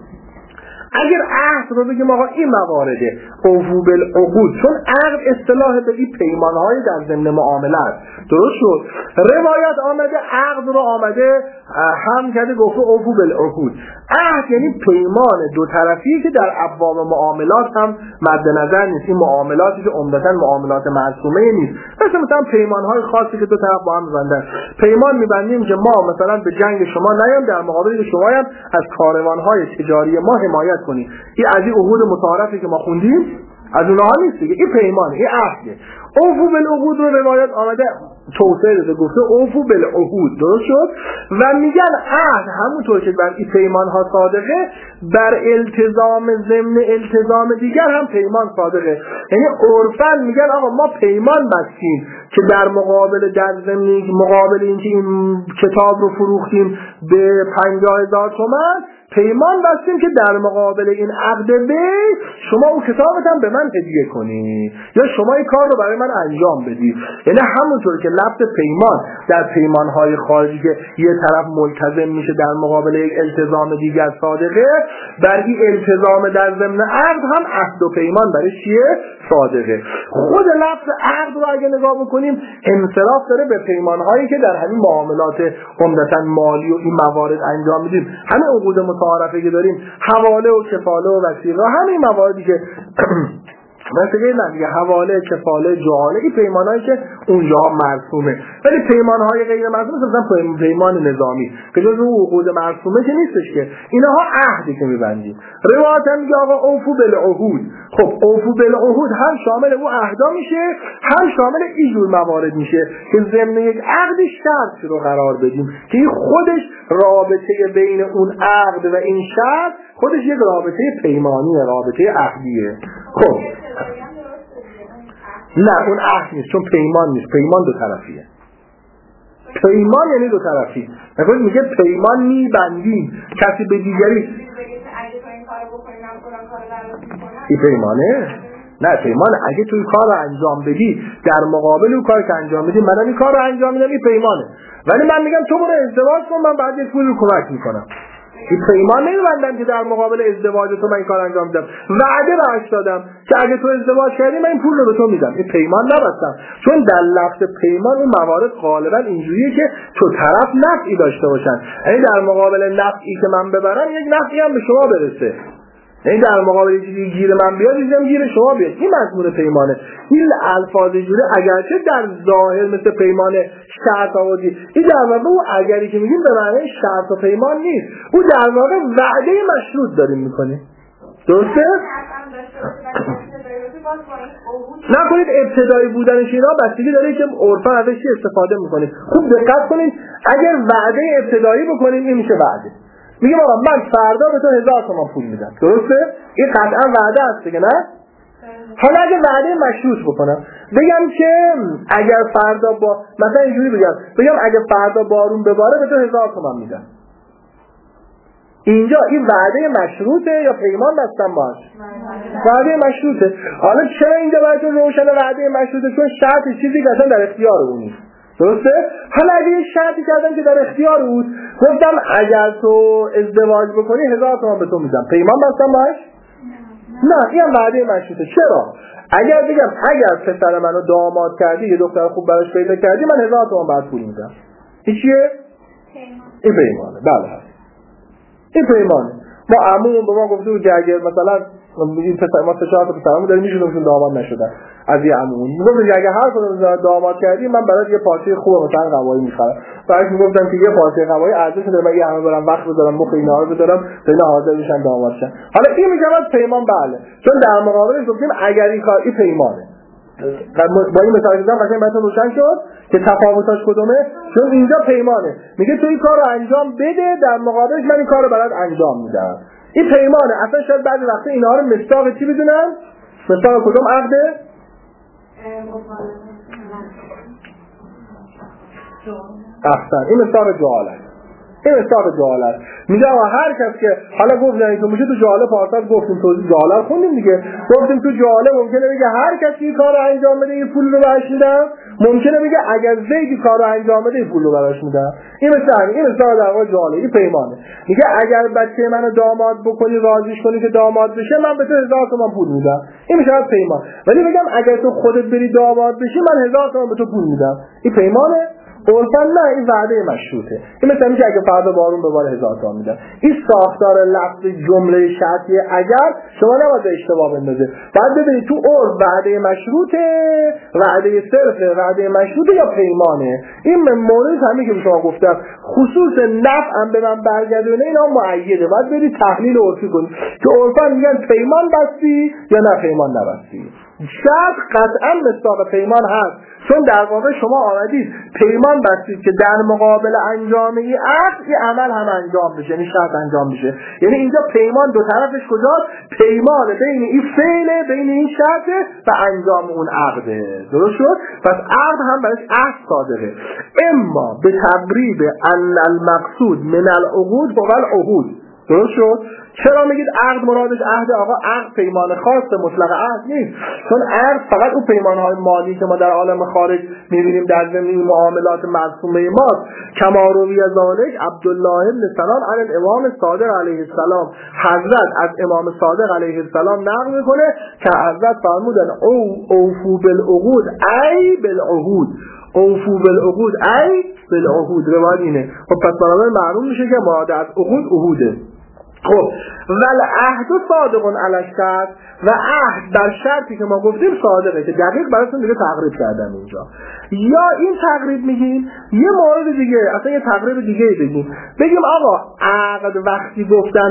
اگر عهد رو بگیم آقا این موارده اوفو بالعقود چون عقد اصطلاح به این پیمانهای در ضمن معامله است درست شد روایت آمده عقد رو آمده هم کرده گفته اوفو بالعقود عهد یعنی پیمان دو طرفی که در ابواب معاملات هم مد نظر نیست این معاملاتی که عمدتاً معاملات معصومه نیست مثلا پیمانهای خاصی که دو طرف با هم می‌بندن پیمان می‌بندیم که ما مثلا به جنگ شما نیام در مقابل شما هم از کاروانهای تجاری ما حمایت کنیم این از این عهود متعارفی که ما خوندیم از اونها نیست دیگه این پیمان این عهده اوفو بالعقود رو روایت آمده توسعه داده گفته اوفو بالعهود درست شد و میگن عهد همونطور که بر این پیمان ها صادقه بر التزام ضمن التزام دیگر هم پیمان صادقه یعنی عرفاً میگن آقا ما پیمان بستیم که در مقابل در ضمن مقابل اینکه این کتاب رو فروختیم به 50,000 تومان پیمان بستیم که در مقابل این عقد بی شما اون کتابت هم به من هدیه کنی یا شما این کار رو برای من انجام بدی یعنی همونطور که لفظ پیمان در پیمانهای خارجی که یه طرف ملتزم میشه در مقابل یک التزام دیگر صادقه بر این التزام در ضمن عقد هم عهد و پیمان برای چیه صادقه خود لفظ عقد رو اگه نگاه بکنیم انصراف داره به پیمانهایی که در همین معاملات عمدتاً مالی و این موارد انجام میدیم همین عقود متعارفه که داریم حواله و کفاله و وثیقه همین مواردی که مثلا دیگه حواله کفاله جعاله این پیمانایی که اونجا مرسومه ولی پیمانهای غیر مرسومه مثلا پیمان نظامی که جزو عقود مرسومه که نیستش که اینها عهدی که میبندیم روایت هم میگه آقا اوفو بالعهود خب اوفو بالعهود هم شامل اون عهدا میشه هم شامل این جور موارد میشه که ضمن یک عقد شرط رو قرار بدیم که این خودش رابطه بین اون عقد و این شرط خودش یک رابطه پیمانیه رابطه عهدیه خب نه اون عهد نیست چون پیمان نیست پیمان دو طرفیه پیمان یعنی دو طرفی. مثلا میگه پیمان میبندیم کسی به دیگری این پیمانه؟ نه پیمان اگه توی کار رو انجام بدی در مقابل اون کار که انجام بدی منم این کار رو انجام میدم این پیمانه. ولی من میگم تو برو ازدواج کن من بعد یه پول رو کمک میکنم. این پیمان نمیبندم که در مقابل ازدواج تو من این کار انجام میدم. وعده بهش دادم که اگه تو ازدواج کردی من این پول رو به تو میدم. این پیمان نبستم. چون در لفظ پیمان این موارد غالبا اینجوریه که تو طرف نفعی داشته باشن. یعنی در مقابل نفعی که من ببرم یک نفعی هم به شما برسه. یعنی در مقابل چیزی گیر من بیاد چیزی هم گیر شما بیاد. این مضمون پیمانه. این الفاظ جوره اگرچه در ظاهر مثل پیمان شرط آوردی این در واقع او اگری که میگیم به معنی شرط و پیمان نیست. او در واقع وعده مشروط داریم میکنیم. درسته؟ نکنید ابتدایی بودنش اینا بستگی داره که عرفا ازش استفاده میکنید. خوب دقت کنید اگر وعده ابتدایی بکنیم این میشه وعده. میگم آقا من فردا به تو 1000 تومان پول میدم. درسته؟ این قطعا وعده است دیگه نه؟ حالا اگه وعده مشروط بکنم بگم که اگر فردا با مثلا اینجوری بگم اگه فردا بارون بباره به تو 1000 تومان میدم. اینجا این وعده مشروطه یا پیمان بستم باش؟ وعده مشروطه. حالا چرا اینجا براتون روشن وعده مشروطه؟ چون شرط چیزی که اصلا در اختیار اون نیست. درسته؟ حالا اگه یه شرطی کردم که در اختیار بود گفتم اگر تو ازدواج بکنی 1000 تومان به تو میدم. پیمان بستم باش؟ نه این هم وعده مشروطه. چرا؟ اگر بگم اگر پسر منو داماد کردی یه دختر خوب براش پیدا کردی من 1000 تومان بعد پول میدم. این چیه؟ این پیمانه. بله این پیمانه. ما عمومون به ما گفته بود که اگر مثلا این پسر ما 4 تا پسرمون داریم میشدمشون داماد نشدن از یه عمومون میگفتن اگه هر کدوم داماد کردی من برات یه پارچه خوب مثلا قوایی میخرم. بعد میگفتم که یه پارچه قوایی ارزش داره من یه همه برام وقت بذارم مخ اینا رو بذارم تا اینا حاضر بشن داماد شن. حالا این میگم پیمان بله چون در مقابلش گفتیم اگر این کار این پیمانه. با این مثال دیدم قشنگ براتون روشن شد که تفاوتاش کدومه. چون اینجا پیمانه میگه تو این کارو انجام بده در مقابلش من این کارو برات انجام میدم. این پیمانه. اصلا شاید بعضی وقتا اینا رو مصداق چی بدونن؟ مصداق کدوم عقده؟ احسن این مصداق جهالت. این مصداق جهالت. میگه هر کس که حالا گفت یعنی تو میشه تو جهاله پارسال گفتیم تو جهاله خوندیم دیگه گفتیم تو جهاله ممکنه بگه هر کسی این کارو انجام بده این پول رو بهش میدم. ممکنه بگه اگر زیدی کارو انجام بده این پول رو بهش میدم. این مثلا در واقع جهاله. این پیمانه. میگه اگر بچه منو داماد بکنی راضیش کنی که داماد بشه من به تو 1000 تومان پول میدم. این میشه پیمان. ولی بگم اگر تو خودت بری داماد بشی من 1000 تومان به تو پول میدم. این پیمانه. عرفاً نه این وعده مشروطه. این مثلا میگه اگه فردا بارون بباره 1000 تومان میدم. این ساختار لفظ جمله شرطی اگر شما نباید اشتباه بندازه. بعد ببینید تو عرف وعده مشروطه، وعده صرف، وعده مشروطه یا پیمانه. این مورد همین که به شما گفتم خصوص نفع هم به من برگردونه اینا مؤیده. بعد برید تحلیل عرفی کنید که عرفاً میگن پیمان بستی یا نه پیمان نبستی. شرط قطعا مصداق پیمان هست چون در واقع شما آمدید پیمان بستید که در مقابل انجام این عقد این عمل هم انجام بشه یعنی شرط انجام بشه. یعنی اینجا پیمان دو طرفش کجاست؟ پیمان بین این فعله بین این شرطه و انجام اون عقده. درست شد؟ پس عقد هم برش عهد صادقه. اما به تقریب ان المقصود من العقود و العهود. درست شد؟ چرا میگید عقد مرادش عهد؟ آقا عقد پیمان خاص مطلق عهد نیست. چون عقد فقط اون پیمانهای مالی که ما در عالم خارج میبینیم در زمین معاملات مرسومه ماست. کما روی ذالک عبدالله بن سلام عن الامام صادق علیه السلام. حضرت از امام صادق علیه السلام نقل میکنه که حضرت فرمودن اوفو بالعقود ای بالعهود. اوفو بالعقود ای بالعهود. روایت اینه. خب پس برای معلوم میشه که مراد از عقود عهوده. خب ول عهد صادق علی الشرط و عهد در شرطی که ما گفتیم صادقه که دقیق براتون دیگه تقریب کردم اینجا. یا این تقریب میگیم یه مورد دیگه اصلا یه تقریب دیگه بگیم آقا عقد وقتی گفتن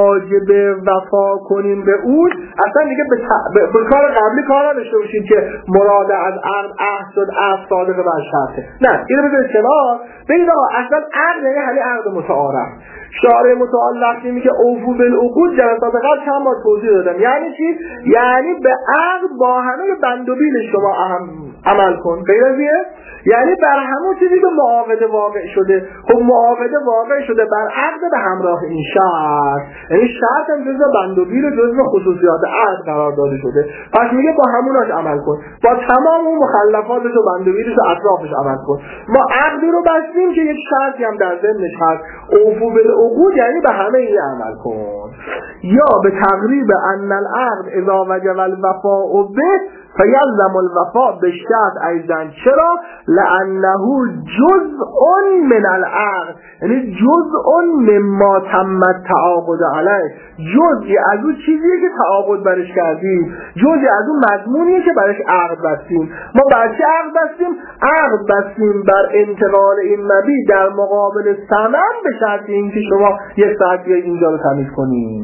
واجب وفا کنیم به اون اصلا دیگه به کار قبلی کار نداشته باشیم که مراد از عهد شد عهد صادقه بر شرطه. نه اینو بذارید کنار. بگید آقا اصلا عقد یعنی عقد متعارف. شارع متعال وقتی میگه اوفو بالعقود جلسات قبل چند بار توضیح دادم. یعنی چی؟ یعنی به عقد با همه بند و بیل شما عمل کن. غیر از یعنی بر همون چیزی که معاقده واقع شده. خب معاقده واقع شده بر عقد به همراه این شرط، یعنی شرط هم جزء بند و بیل جزء خصوصیات عقد قرار داده شده. پس میگه با هموناش عمل کن، با تمام اون مخلفاتش و بند و بیلش و اطرافش عمل کن. ما عقدی رو بستیم که یک شرطی هم در ضمنش هست، اوفو بالعقود، یعنی به همه این عمل کن. یا به تقریب ان العقد اذا وجب الوفاء به فیلزم الوفاء بالشرط ایضا. چرا؟ لانه جزء من العقد، یعنی جزء مما تم التعاقد علیه، جزئی از اون چیزیه که تعاقد برش کردیم، جزئی از اون مضمونیه که برش عقد بستیم. ما بر چه عقد بستیم؟ عقد بستیم بر انتقال این مبیع در مقابل ثمن به شرط اینکه شما یک ساعت بیاید اینجا رو تمیز کنید.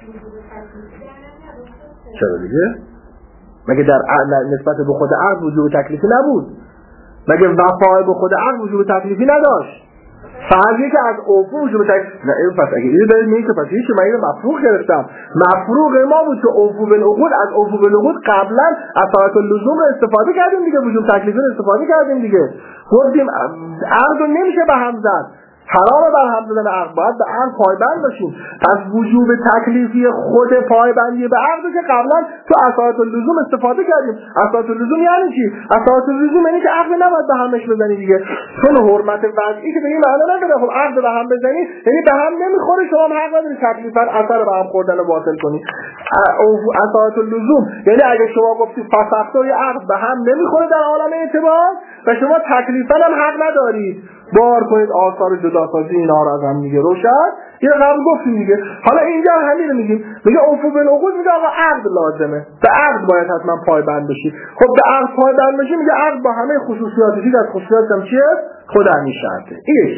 چرا دیگه؟ مگه در نسبت به خود عقد وجوب تکلیفی نبود؟ مگه وفای به خود عقد وجوب تکلیفی نداشت؟ فرضی که از اوفو وجوب تکلیفی نه، این پس اگه اینو دارید میگید پس هیچ من اینو مفروغ گرفتم. مفروغ ما بود که اوفو بالعقود، از اوفو بالعقود قبلا اثرات اللزوم رو استفاده کردیم دیگه، وجوب تکلیفی رو استفاده کردیم دیگه. گفتیم عقد رو نمیشه به هم زد، حرام بر هم زدن عقد، باید به عقد پایبند باشیم. پس وجوب تکلیفی خود پایبندی به عقد که قبلا تو اثرات اللزوم استفاده کردیم. اثرات اللزوم یعنی چی؟ اثرات اللزوم یعنی که عقد نباید به همش بزنی دیگه، چون حرمت وضعی که به این معنی نداره. خب عقد به هم بزنی یعنی به هم نمیخوره، شما هم حق نداری تکلیفا اثر به هم خوردن رو باطل کنی. اثرات اللزوم یعنی اگه شما گفتی فسختای عقد به هم نمیخوره در عالم اعتبار و شما تکلیفا هم حق ندارید بار کنید آثار جداسازی اینا رو از هم میگه روشن. یه قبل گفتیم دیگه. حالا اینجا همین رو میگیم، میگه اوفو بالعقود، میگه آقا عقد لازمه، به عقد باید حتما پایبند بشی. خب به عقد پایبند بشی، میگه عقد با همه خصوصیاتش، از خصوصیاتش هم چیه؟ خود همین شرطه. اینش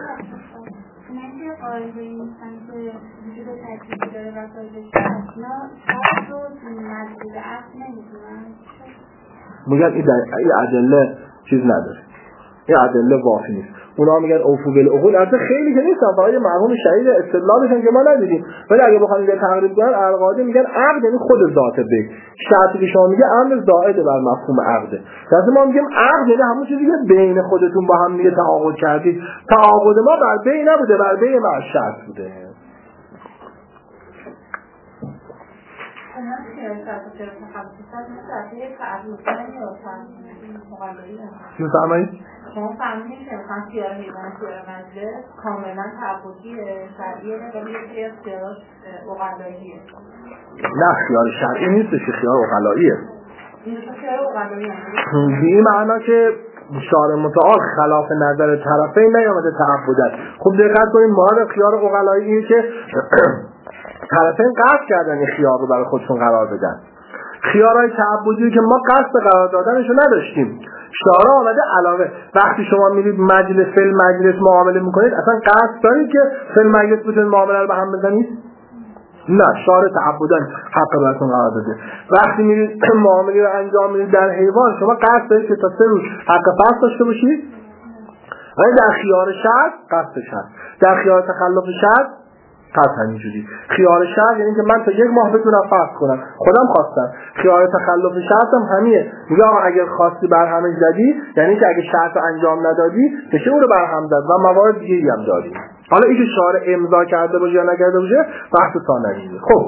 میگن این ادله چیز نداره، این ادله وافی نیست. اونا میگن اوفو بالعقود، البته خیلی که نیستن، فقط مرحوم شهید استدلالشون که ما ندیدیم. ولی اگه بخوام اینو تقریب کنن، القاضی میگن عقد یعنی خود ذات به شرطی که شما میگه امر زائد بر مفهوم عقده. مثلا ما میگیم عقد یعنی همون چیزی که بین خودتون با هم میگه تعاقد کردید. تعاقد ما بر بین نبوده، بر بین ما شرط بوده. میفهمید؟ شما فهمیدید که مثلا خیار حیوان خیار مجلس کاملا تعبدیه، شرعیه، ولی یه خیار اقلاییه. نه خیار شرعی نیستش، خیار اقلاییه. این خیار اقلاییه به این معنا که شارع متعال خلاف نظر طرفین نیامده تعبدت. خب دقت کنید، مراد خیار اقلاییه که طرفین قصد کردن این خیار رو برای خودشون قرار بدن. خیارهای تعبدی که ما قصد قرار دادنشو نداشتیم، شارع آمده علاوه. وقتی شما میرید مجلس فل مجلس معامله میکنید، اصلا قصد دارید که فل مجلس بتونید معامله رو به هم بزنید؟ نه، شارع تعبداً حق براتون قرار داده. وقتی میرید معامله رو انجام میدید در حیوان، شما قصد دارید که تا 3 روز حق فصل داشته باشید؟ ولی در خیار شرط قصدش هست، در خیار تخلف شرط قصد همینجوری. خیار شرط یعنی که من تا 1 ماه بتونم فصل کنم، خودم خواستم. خیار تخلف شرط هم همینه، میگه آقا اگر خواستی برهم زدی، یعنی که اگه شرط انجام ندادی بشه اون رو برهم زد و موارد دیگه هم داری. حالا اینکه شارع امضا کرده باشه یا نکرده باشه بحث ثانویه. خب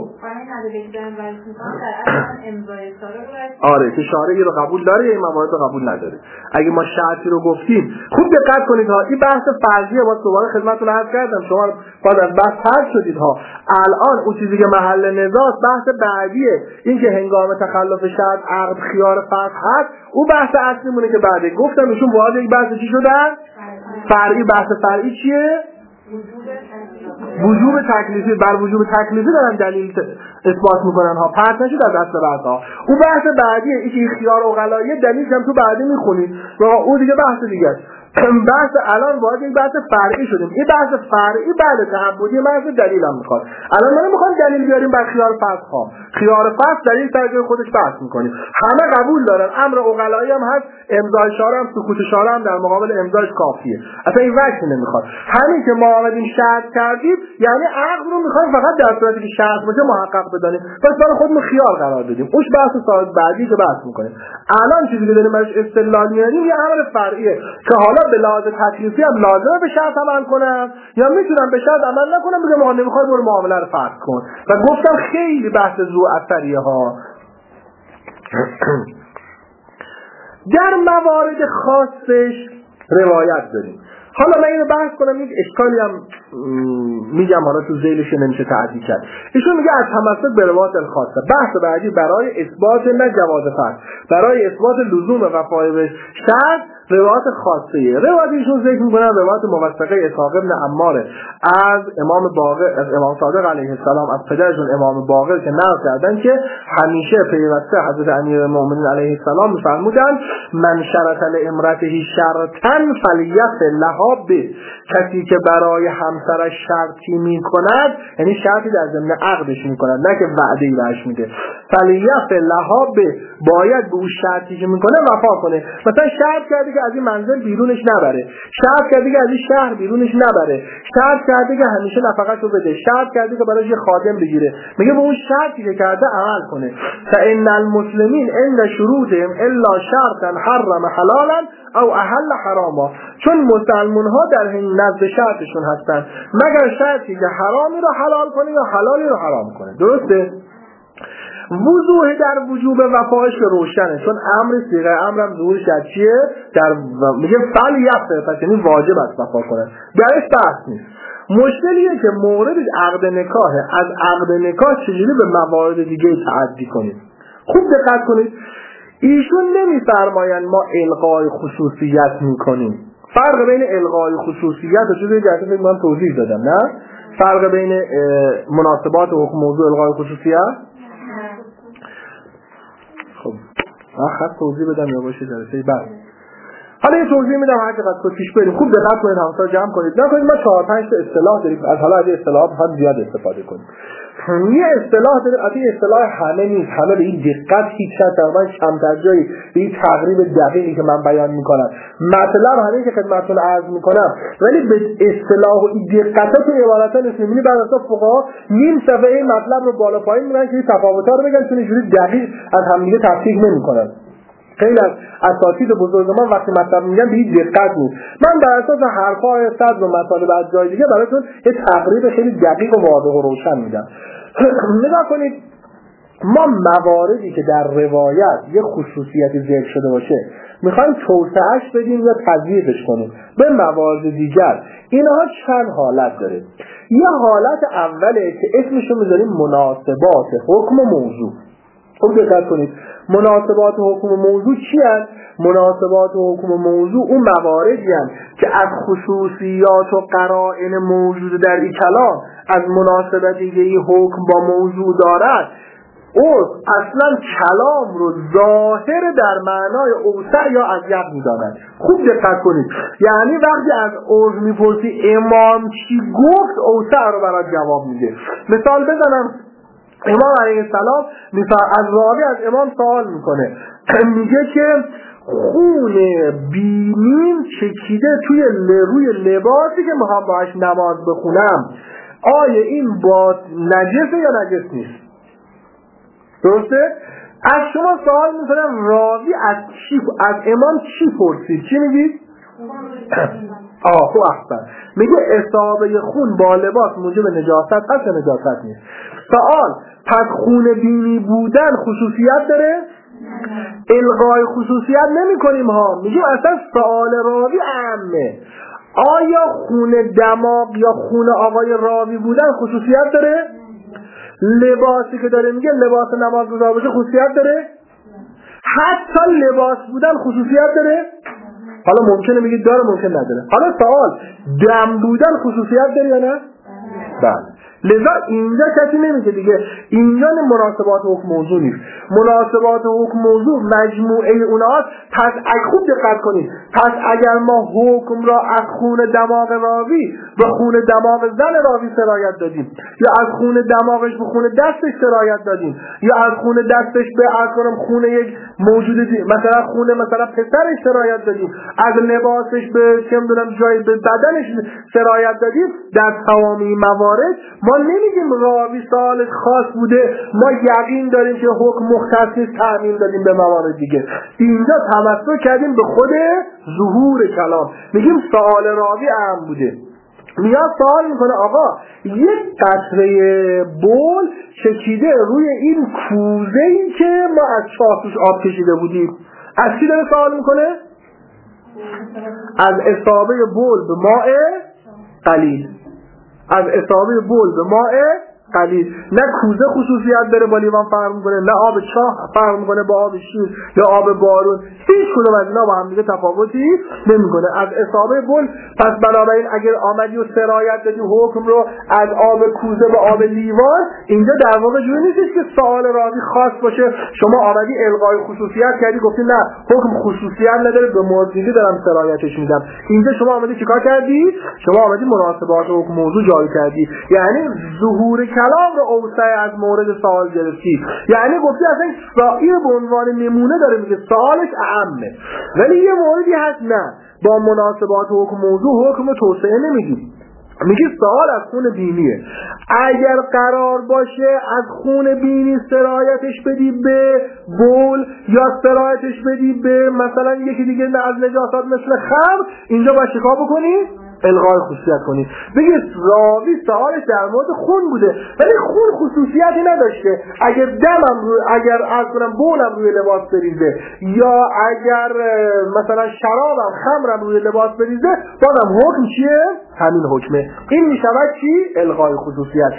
آره که شارعی رو قبول داره یا این موارد رو قبول نداره. اگه ما شرطی رو گفتیم، خوب دقت کنید ها، این بحث فرضیه، با دوباره خدمتتون عرض کردم، شما باید از بحث فرض شدید ها. الان اون چیزی که محل نزاع بحث بعدیه، این که هنگام تخلف شرط عقد خیار فرض هست، اون بحث اصلی مونه که بعد گفتم ایشون وارد یک بحث چی شدن؟ فرعی. بحث فرعی چیه؟ وجوب تکلیفی. بر وجوب تکلیفی دارن دلیل اثبات میکنن ها، پرت نشید از دست بعد ها. اون بحث بعدیه، این که خیار اقلاییه دلیلش هم تو بعدی میخونید و اون دیگه بحث دیگه است. بحث الان باید یک بحث فرعی شدیم. این بحث فرعی بعد تعبدی محض دلیل هم میخواد. الان ما نمیخوایم دلیل بیاریم بر خیار فصل ها. خیار فصل دلیل سر جای خودش بحث میکنیم. همه قبول دارن. امر عقلایی هم هست، امضای شارع هم، سکوت شارع هم در مقابل امضایش کافیه. اصلا این وقت نمیخواد. همین که ما آمدیم شرط کردیم یعنی عقل رو میخوایم فقط در صورتی که شرط باشه محقق بدانیم. پس برای خودمون خیار قرار بدیم. اوش بحث ساعت بعدی که بحث میکنیم. الان چیزی که داریم براش استدلال میاریم یه امر فرعیه که حالا به لحاظ تکلیفی هم لازمه به شرط عمل کنم یا میتونم به شرط عمل نکنم، بگم ما نمیخوای برو معامله رو فرض کن. و گفتم خیلی بحث ذو اثریه ها. در موارد خاصش روایت داریم. حالا من اینو بحث کنم، یک اشکالی هم میگم حالا تو ذیلش نمیشه تعدیل کرد. ایشون میگه از تمسک به روایت الخاصه. بحث بعدی برای اثبات نه جواز فرض، برای اثبات لزوم وفای به شرط روایت خاصه. روایت ایشون ذکر میکنن روایت موثقه اسحاق بن عمار از امام باقر، از امام صادق علیه السلام، از پدرشون امام باقر که نقل کردن که همیشه پیوسته حضرت امیرالمومنین علیه السلام میفرمودن من شرط لامرأته شرطا فلیفعل لها به. کسی که برای همسرش شرطی میکند یعنی شرطی در ضمن عقدش میکند، نه که وعده‌ای بهش میده. فلیفعل لها به، باید به اون شرطی که میکنه وفا کنه. مثلا شرط کرده که از این منزل بیرونش نبره، شرط کرده که از این شهر بیرونش نبره، شرط کرده که همیشه نفقه‌شو بده، شرط کرده که براش یه خادم بگیره، میگه به اون شرطی که کرده عمل کنه. فإن المسلمین عند شروطهم الا شرطا حرم حلالا او احل حراما. چون مسلمان ها در نزد شرطشون هستن مگر شرطی که حرامی رو حلال کنه یا حلالی رو حرام کنه. درسته؟ وضوح در وجوب وفایش که روشنه، چون امر صیغه امرم ظهورش در چیه؟ در میگه فعل یفته، پس یعنی واجب است وفا کنه. درش بحث نیست. مشکلیه که مورد عقد نکاحه، از عقد نکاح چجوری به موارد دیگه تعدی کنید. خوب دقت کنید، ایشون نمیفرمایند ما الغای خصوصیت میکنیم. فرق بین الغای خصوصیت و چیزی که اصلا من توضیح دادم، نه؟ فرق بین مناسبات و حکم موضوع الغای خصوصیت. خب من خط توضیح بدم یا باشه جلسه بعد. حالا یه توضیح میدم هر چقدر تو پیش بریم. خوب دقت کنید، همسا جمع کنید. نکنید ما 4-5 تا اصطلاح داریم، از حالا از اصطلاحات میخواد زیاد استفاده کنیم. یه اصطلاح داریم، البته اصطلاح همه نیست، همه به این دقت هیچ تقریبا کمتر جایی به این تقریب دقیقی که من بیان میکنم مطلب همین که خدمتتون عرض میکنم، ولی به اصطلاح و این دقت تو عبارتا نیست. میبینی بعضی از فقها نیم صفحه این مطلب رو بالا پایین میگن که این تفاوت‌ها رو بگن، چون اینجوری دقیق از همدیگه تفکیک نمیکنن. خیلی از اساتید بزرگان وقتی مطلب میگن به این دقت نیست. من بر اساس حرفای صدر و مطالب از جای دیگه براتون یه تقریب خیلی دقیق و واضح و روشن میدم. نگاه کنید، ما مواردی که در روایت یه خصوصیتی ذکر شده باشه میخوایم توسعهش بدیم یا تضییقش کنیم به موارد دیگر. اینها چند حالت داره. یه حالت اوله که اسمشو میذاریم مناسبات حکم و موضوع. خوب دقت کنید، مناسبات حکم و موضوع چی هست؟ مناسبات حکم و موضوع اون مواردی هست که از خصوصیات و قرائن موجود در این کلام از مناسبتی که این حکم با موضوع دارد اصلا کلام رو ظاهر در معنای اوسع یا اضیق می‌داند. خوب دقت کنید، یعنی وقتی از عرض میپرسی امام چی گفت اوسع رو برات جواب میده. مثال بزنم، امام علیه السلام از راوی از امام سوال میکنه، میگه که خون بینیم چکیده روی لباسی که میخوام باهاش نماز بخونم، آیا این با نجسه یا نجس نیست؟ درسته؟ از شما سوال میکنم راوی از امام چی پرسید؟ چی میگید؟ خوب احسن. میگه اصابه خون با لباس موجب نجاست هست یا نجاست نیست؟ سوال، پس خون بینی بودن خصوصیت داره؟ الغای خصوصیت نمی کنیم ها، میگیم اصلا سوال راوی عامه. آیا خون دماغ یا خون آقای راوی بودن خصوصیت داره؟ لباسی که داره میگه لباس نمازگزار باشه خصوصیت داره؟ حتی لباس بودن خصوصیت داره؟ حالا ممکنه میگید داره، ممکن نداره. حالا سوال، دم بودن خصوصیت داره یا نه؟ بله. لذا اینجا کسی نمیگه دیگه اینجا مناسبات حکم موضوع نیست. مناسبات حکم موضوع مجموعه اونهاست. پس خوب دقت کنید، پس اگر ما حکم را از خون دماغ راوی به خون دماغ زن راوی سرایت دادیم، یا از خون دماغش به خون دستش سرایت دادیم، یا از خون دستش به خون یک موجود مثلا خون مثلا پسرش سرایت دادیم، از لباسش به چه میدونم جای به بدنش سرایت دادیم، در تمامی موارد ما نمیگیم راوی سوالش خاص بوده، ما یقین داریم که حکم مختص نیست، تعمیم دادیم به موارد دیگه. اینجا تمسک کردیم به خود ظهور کلام، میگیم سوال راوی اهم بوده. میاد سوال میکنه آقا یک قطره بول چکیده روی این کوزه‌ای که ما از چاه توش آب کشیده بودیم، از چی داره سوال میکنه؟ از اصابه بول به ماء قلیل، از اصابه بول به ماء قلیل. نه کوزه خصوصیت داره با لیوان فرق میکنه، نه آب چاه فرق میکنه با آب شیر یا آب بارون، هیچ کدوم از اینا با هم دیگه تفاوتی نمیکنه. از اصابه بول، پس بنابراین اگر آمدی و سرایت دادی حکم رو از آب کوزه به آب لیوان، اینجا در واقع جوری نیست که سوال راوی خاص باشه شما آمدی الغای خصوصیت کردی گفتی نه حکم خصوصیت نداره به موردی دارم سرایتش میدم. اینجا شما آمدی چیکار کردی؟ شما آمدی مناسبات حکم موضوع جاری کردی، یعنی ظهور کلام رو اوسع از مورد سوال گرفتی. یعنی گفتی اصلا سائر به عنوان نمونه داره میگه سوالش اهمه، ولی یه موردی هست نه با مناسبات حکم موضوع حکم توسعه نمیدی، میگه سوال از خون بینیه. اگر قرار باشه از خون بینی سرایتش بدی به بول یا سرایتش بدی به مثلا یکی دیگه از نجاسات مثل خمر، اینجا باید چیکار بکنی؟ الغای خصوصیت کنید. بگید راوی سوالش در مورد خون بوده ولی خون خصوصیتی نداشته، اگر دمم اگر اصلا بولم روی لباس بریزه یا اگر مثلا شرابم خمرم روی لباس بریزه، بازم حکم چیه؟ همین حکمه. این میشود چی؟ الغای خصوصیت.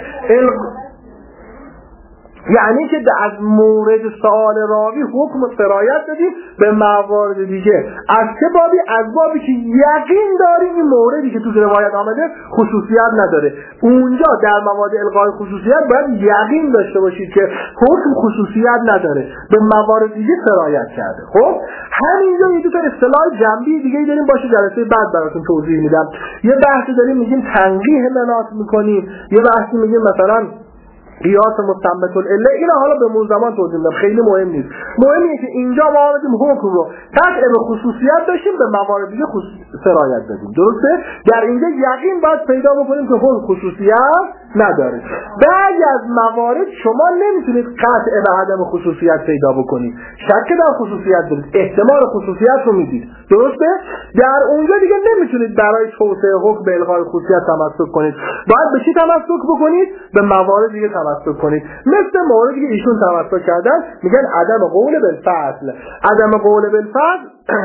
یعنی که از مورد سوال راوی حکم سرایت دادیم به موارد دیگه. از چه بابی؟ از بابی که یقین داریم این موردی که تو روایت آمده خصوصیت نداره. اونجا در موارد الغای خصوصیت باید یقین داشته باشید که حکم خصوصیت نداره، به موارد دیگه سرایت کرده. خب همینجا یه دو تا اصطلاح جنبی دیگه داریم، باشه جلسه بعد براتون توضیح میدم. یه بحثی داریم میگیم تنقیح مناط میکنیم، یه بحثی میگیم مثلا قیاس مستنبط العله. اینا حالا به اون زمان توضیح میدم، خیلی مهم نیست. مهمه که اینجا ما آمدیم حکم رو قطع به خصوصیت داشتیم به موارد دیگه سرایت دادیم. درسته؟ در اینجا یقین باید پیدا بکنیم که حکم خصوصیت نداره. بعضی از موارد شما نمیتونید قطع به عدم خصوصیت پیدا بکنید، شک در خصوصیت دارید، احتمال خصوصیت رو میدید. درسته؟ در اونجا دیگه نمیتونید برای توسعه حکم به الغای خصوصیت تمسک کنید. باید به چی تمسک بکنید؟ به موارد دیگه تمسک کنید. مثل موردی که ایشون تمسک کردن، میگن عدم قول بالفصل. عدم قول بالفصل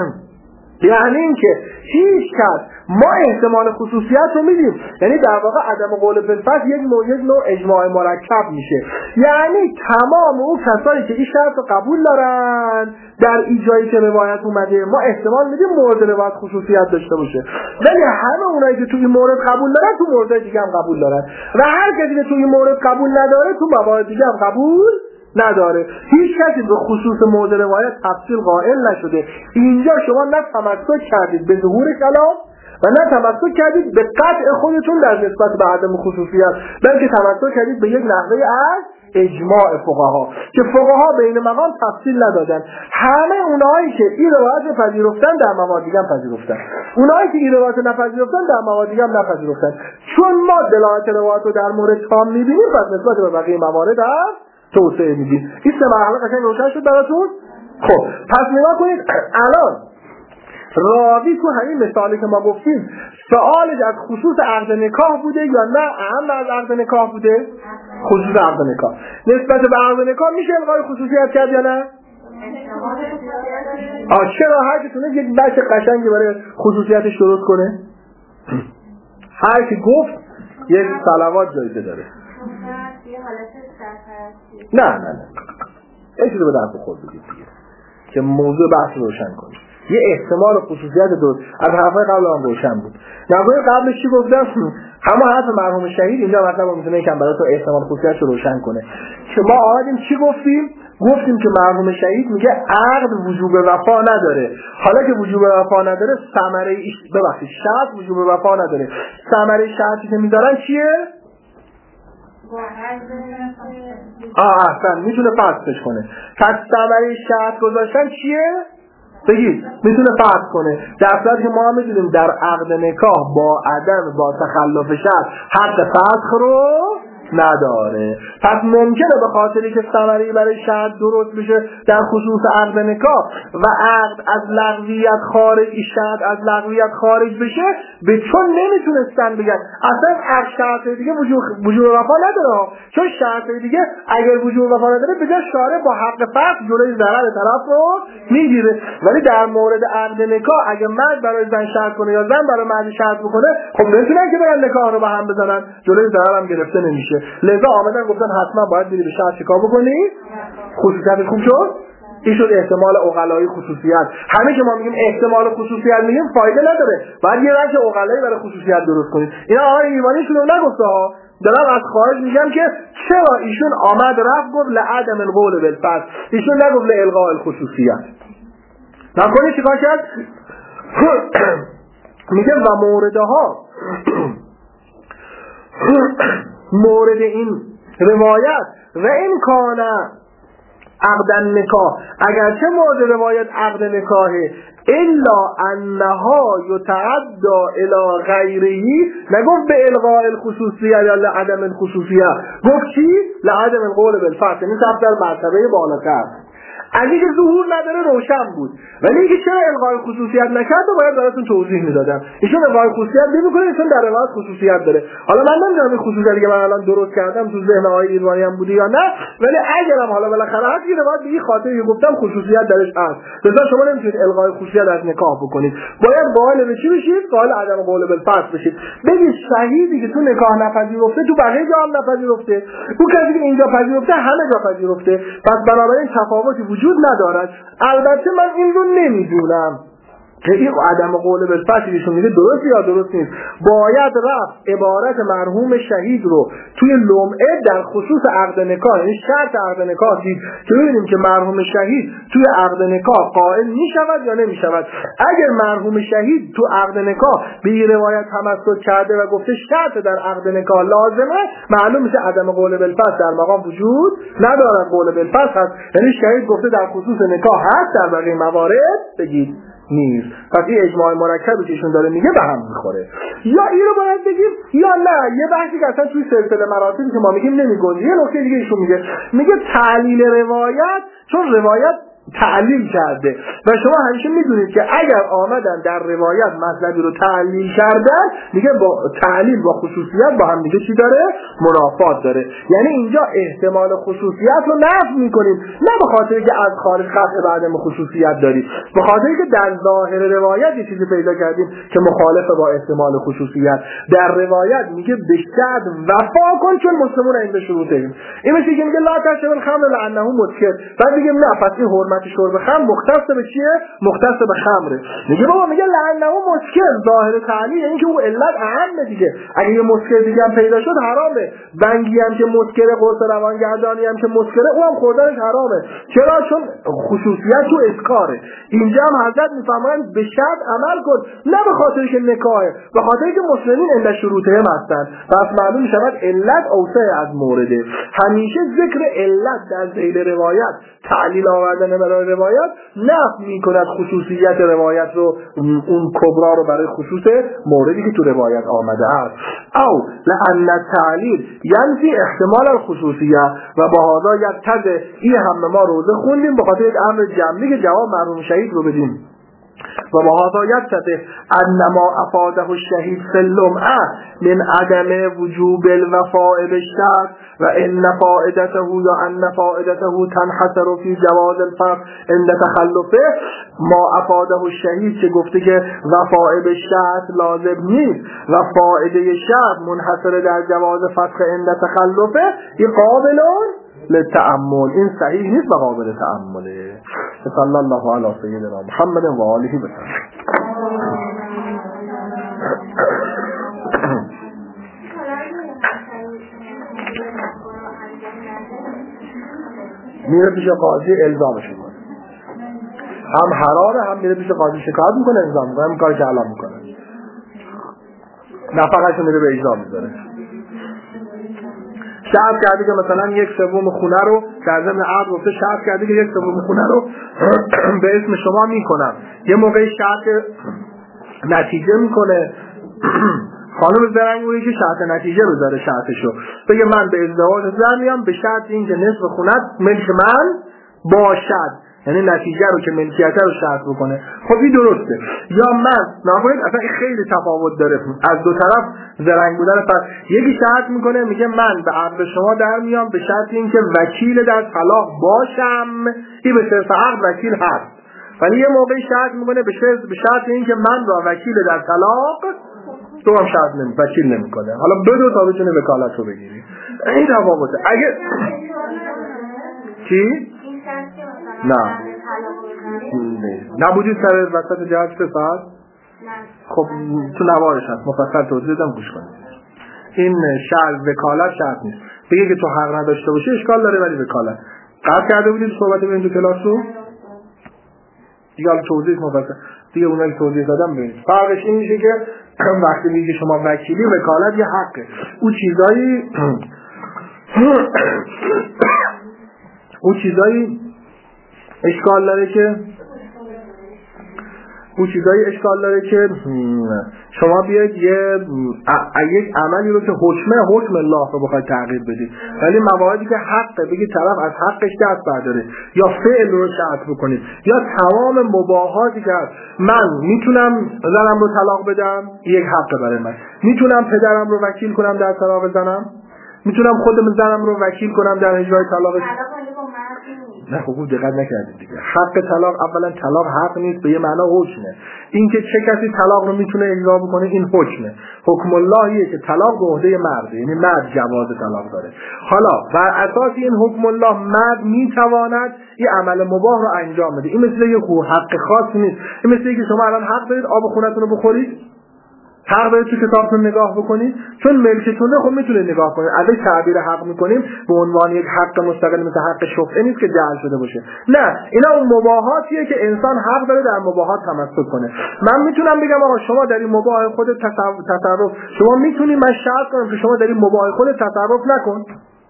یعنی این که هیچ کس ما احتمال خصوصیت رو میدیم، یعنی در واقع عدم قول بالفصل یک نوع اجماع مرکب میشه. یعنی تمام اون کسایی که این شرط رو قبول دارن در این جایی که روایت اومده ما احتمال میدیم مورد روایت خصوصیت داشته باشه، ولی همه اونایی که توی این مورد قبول دارن تو مورد دیگه هم قبول دارن و هر کسی که توی این مورد قبول نداره تو موارد دیگه هم قبول نداره. هیچ کسی به خصوص موضوع روایت تفصیل قائل نشده. اینجا شما نه تمسک کردید به ظهور کلام و نه تمسک کردید به قطع خودتون در نسبت به عدم خصوصیت، بلکه تمسک کردید به یک نحوه از اجماع فقها که فقها بین مقام تفصیل ندادن. همه اونایی که این روایت پذیرفتن در موارد دیگه هم پذیرفتن، اونایی که این روایت نپذیرفتن در موارد دیگه هم نپذیرفتن. چون ما دلالت روایت رو در مورد تام می‌بینیم، پس نسبت به بقیه موارد هم توسعه میدیم. این سه مرحله قشنگ روشن شد براتون؟ خب پس نگاه کنید الان راوی تو همین مثالی که ما گفتیم سوالش از خصوص عقد نکاح بوده یا نه اهم از عقد نکاح بوده؟ خصوص عقد نکاح. نسبت به عقد نکاح میشه الغای خصوصیت کرد یا نه؟ چرا؟ هر کی تونه یک بحث قشنگی برای خصوصیتش درست کنه؟ هر کی گفت یک صلوات جایزه داره. نه یه چیزی به درد خود بگید دیگه که موضوع بحث روشن کنید. یه احتمال خصوصیت درست از حرفای قبل هم روشن بود. نگوی قبلش چی گفتم؟ همه حرف مرحوم شهید اینجا مطلب میتونه یکم برای تو احتمال خصوصیتش رو روشن کنه که ما آمدیم چی گفتیم که مرحوم شهید میگه عقد وجوب وفا نداره. حالا که وجوب وفا نداره ثمره شرط وجوب وفا نداره. ثمره شرطی که میذارن چیه؟ احسن میتونه فسخش کنه. پس ثمره شرط گذاشتن چیه؟ بگید میتونه فسخ کنه. در صورتی که ما میدونیم در عقد نکاح با تخلف شرط حق فسخ رو نداره. پس ممکنه به خاطری که ثمره‌ای برای شرط درست بشه در خصوص عقد نکاح و عقد از لغویت خارج، شرط از لغویت خارج بشه، به چون نمیتونستن بگن اصلا هر شرط دیگه وجوب وفا نداره، چون شرط دیگه اگر وجوب وفا نداره به جای شارع با حق فسخ جلوی ضرر طرف رو میگیره. ولی در مورد عقد نکاح اگه مرد برای زن شرط کنه یا زن برای مرد شرط بکنه، خب نمیتونن که برن نکاح رو با هم بزنن، جلوی ضرر هم گرفته نمیشه. لذا آمدن گفتن حتما باید بری به شرط چیکار بکنی؟ خصوصیت خوب شد؟ این شد احتمال عقلایی خصوصیت. همه که ما میگیم احتمال خصوصیت میگیم فایده نداره، باید یه روش عقلایی برای خصوصیت درست کنید. اینا آقای ایوانی شون نگفته ها، دارم از خارج میگم که چرا ایشون آمد رفت گفت لعدم القول بالفسخ، ایشون نگفت لالغاء الخصوصیت. نکنی چیکار کرد؟ میگه و مورد این روایت و این کانه عقد نکاح، اگرچه مورد روایت عقد نکاحه، الا انها یتعدى الی غیره، نگفت به الغاء الخصوصیه یا لعدم الخصوصیه، گفت چی؟ لعدم القول بالفسخ، یعنی در مرتبه بالاتر. از اینکه ظهور نداره روشن بود، ولی اینکه چرا الغای خصوصیت نکرد و باید براتون توضیح میدادم. ایشون الغای خصوصیت نمیکنه، ایشون در روایت خصوصیت داره. حالا من نمیدونم این خصوصیتی که من الان درست کردم تو ذهن آقای ایرانی هم بوده یا نه، ولی اگرم حالا بالاخره هست یه روایت به این خاطری گفتم خصوصیت درش هست، لذا شما نمیتونید الغای خصوصیت از نکاح بکنید، باید قائل به چی بشید؟ قائل عدم قول بالفسخ بشید. ببین شهیدی که تو نکاح نپذیرفته تو بقیه جا هم نپذیرفته، اون کسی که اینجا پذیرفته همه جا پذیرفته، پس بنابراین تفاوتی وجود ندارد. البته من این رو نمیدونم که این عدم قول بالفسخ ایشون میگه درست یا درست نیست. باید رفت عبارت مرحوم شهید رو توی لمعه در خصوص عقد نکاح، یعنی شرط عقد نکاح دید که ببینیم که مرحوم شهید توی عقد نکاح قائل میشود یا نمیشود. اگر مرحوم شهید تو عقد نکاح به این روایت تمسک کرده و گفته شرط در عقد نکاح لازمه، معلوم میشه عدم قول بالفسخ در مقام وجود ندارد، قول بالفسخ هست، یعنی شهید گفته در خصوص نکاح هست، در بقیه موارد بگید نیست. پس این اجماع مرکبی که ایشون داره میگه به هم میخوره. یا اینو باید بگیم یا نه، یه بحثی که اصلا توی سلسله مراتبی که ما میگیم نمیگنجه. یه نکته دیگه ایشون میگه تعلیل روایت، چون روایت تعلیل کرده و شما همیشه میدونید که اگر آمدن در روایت مطلبی رو تعلیل کردن، دیگه با تعلیل با خصوصیت با هم دیگه چی داره؟ منافات داره. یعنی اینجا احتمال خصوصیت رو نفی میکنیم، نه به خاطری که از خارج قطع بعدم خصوصیت داریم، به خاطری که در ظاهر روایت یه چیزی پیدا کردیم که مخالف با احتمال خصوصیت. در روایت میگه به شرط وفا کن چون مسلمون این به شروطیم. این میشه که میگه لا تشرب الخمر لانه مسکر، بعد میگه نه پس این حرمت شرب خمر مختص به چیه؟ مختص به خمره. میگه بابا میگه لانه مسکر، ظاهر تعلیل یعنی که اون علت اهمه دیگه، اگه یه مسکر دیگه هم پیدا شد حرامه. بنگی هم که مسکره، قرص روانگردانی هم که مسکره، اونم خوردنش حرامه. چرا؟ چون خصوصیت تو اسکاره. اینجا هم حضرت میفرمایند به شرط عمل کن، نه به خاطر که نکاحه، به خاطر که مسلمین عند شروطهم هستن. پس معلوم میشود علت اوسع از مورده. همیشه ذکر علت در ذیل روایت، تعلیل آوردن برای روایت نفی میکند خصوصیت روایت رو، اون کبرا رو برای خصوص موردی که تو روایت آمده است. او لأن التعلیل ینفی احتمال الخصوصیه و با هذا یقتضی، این هم ما روزه خوندیم به خاطر یک امر جمعی که جواب مرحوم شهید رو بدیم. و با هذا یقتضی ان ما افاده الشهید فی اللمعه من عدم وجوب الوفاء بالشرط و ان فائدته یا ان فائدته تنحصر فی جواز الفسخ عند تخلفه. ما افاده الشهید که گفته که وفاء بالشرط لازم نیست و فائده شرط منحصر در جواز فسخ عند تخلفه، این قابل للتأمل، این صحیح نیست و قابل تأمله. صلی الله علی سیدنا محمد و آله و صحبه. میره پیش قاضی الزامش میکنه، هم حراره، هم میره پیش قاضی شکایت میکنه، الزام میکنه، همین کاری که الان میکنه، نفقه‌شو میره به اجرا میذاره. شرط کرده که مثلا 1/3 خونه رو در ضمن عقد گفته شرط کرده که 1/3 خونه رو به اسم شما میکنم. یه موقعی شرط نتیجه میکنه، خانم زرنگویی که شرط نتیجه بذاره، شرطشو بگه من به ازدواج زن میام به شرط اینکه نصف خونت ملک من باشد، یعنی نتیجه رو که ملکیت رو شرط بکنه. خب این درسته. یا من نباید، اصلا این خیلی تفاوت داره از دو طرف زرنگ بودن. پس یکی شرط میکنه میگه من به عقد شما در میام به شرط اینکه وکیل در طلاق باشم، این به صرف عقد وکیل هست. ولی یه موقعی شرط میکنه به شرط اینکه من را وکیل در طلاق تو هم شرط وکیل نمیکنه. حالا بدو تا بتونه وکالت رو بگیری. این تفاوته. اگه چی؟ نه نبودی سر وسط جلسه فقط؟ خب تو نوارش هست مفصل توضیح دادم، گوش کنید. این شرط وکالت شرط نیست. بگه که تو حق نداشته باشی اشکال داره، ولی وکالت قطع کرده بودید صحبت ببینید تو کلاس رو دیگه حالا توضیح مفصل دیگه اونایی که توضیح دادم ببینید. فرقش این میشه که وقتی میگه شما وکیلی، وکالت یه حقه. اون چیزایی اشکال داره که شما بیاید یک عملی رو که حکم الله رو بخواید تغییر بدید، ولی مواردی که حقه بگید طرف از حقش دست برداره، یا فعل رو شرط بکنید، یا تمام مباحاتی که من میتونم زنم رو طلاق بدم، یک حقه برای من. میتونم پدرم رو وکیل کنم در طلاق زنم، میتونم خودم زنم رو وکیل کنم در اجرای طلاقش. نه خب دقت نکردید دیگه. حق طلاق اولا طلاق حق نیست، به یه معنا حکمه. این که چه کسی طلاق رو میتونه اجرا بکنه این حکمه. حکم اللهیه که طلاق به عهده مرده، یعنی مرد جواز طلاق داره. حالا بر اساس این حکم الله مرد میتواند این عمل مباح رو انجام بده. این مثل یه حق خاص نیست. این مثل که شما الان حق دارید آب خونتون رو بخورید، حق دارید تو کتابتون نگاه بکنید، چون ملکتونه خب میتونید نگاه کنید. ازش تعبیر حق میکنیم به عنوان یک حق مستقل مثل حق شفعه نیست که جعل شده باشه. نه، اینا اون مباحاتیه که انسان حق داره در مباحات تمسک کنه. من میتونم بگم آقا شما در این مباح خودت تصرف، شما میتونی من شرط کنم که شما در این مباح خودت تصرف نکن.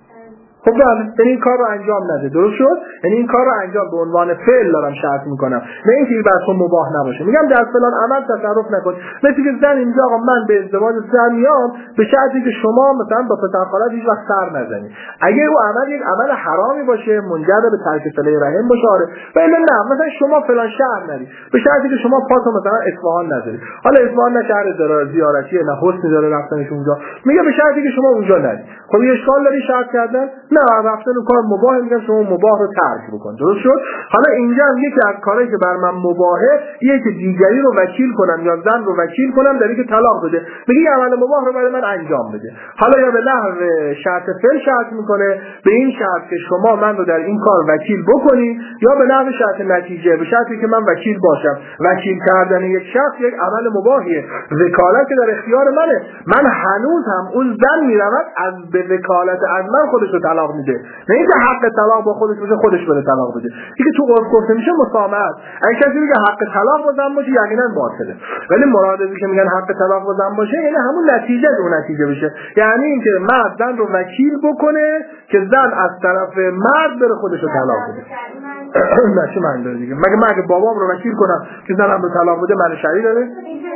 خب بله، یعنی این کار رو انجام نده. درست شد؟ یعنی این کار رو انجام به عنوان فعل دارم شرط میکنم، نه اینکه بحث مباح نباشه. میگم در فلان عمل تصرف نکن. مثل که زن اینجا آقا من به ازدواج زن میام به شرطی که شما مثلا با پسر خالت هیچ وقت سر نزنی. اگه او عمل یک عمل حرامی باشه منجر به ترک صله رحم باشه، آره. ولی نه، مثلا شما فلان شهر نری به شرطی که شما پاتو مثلا اصفهان نذاری. حالا اصفهان نه شهر زیارتیه، نه حسنی داره رفتنش اونجا. میگه به شرطی که شما اونجا نری. خب یه اشکال داری شرط کردن؟ نه، رفتن و کار مباح، میگن شما مباح رو ترک بکن. درست شد؟ حالا اینجا هم یکی از کارهایی که بر من مباحه اینه که دیگری رو وکیل کنم یا زن رو وکیل کنم در اینکه طلاق بده. میگه عمل مباح رو برای من انجام بده. حالا یا به نحو شرط فعل شرط میکنه، به این شرط که شما من رو در این کار وکیل بکنی، یا به نحو شرط نتیجه، به شرطی که من وکیل باشم. وکیل کردن یک شخص یک عمل مباحیه. وکالت که در اختیار منه. من هنوز هم اون زن میرود از به وکالت از من خودش رو طلاق میده، نه اینکه حق طلاق با خودش باشه خودش بره طلاق بده. اینکه تو عرف گفته میشه مسامحت. اگه کسی میگه حق طلاق با زن باشه یقینا باطله، ولی مراد از که میگن حق طلاق با زن باشه یعنی همون نتیجه اون نتیجه بشه، یعنی اینکه مرد زن رو وکیل بکنه که زن از طرف مرد بره خودش رو طلاق بده. نشه من داره دیگه. مگه بابام رو وکیل کنم که زنم رو طلاق بده من شرعی داره؟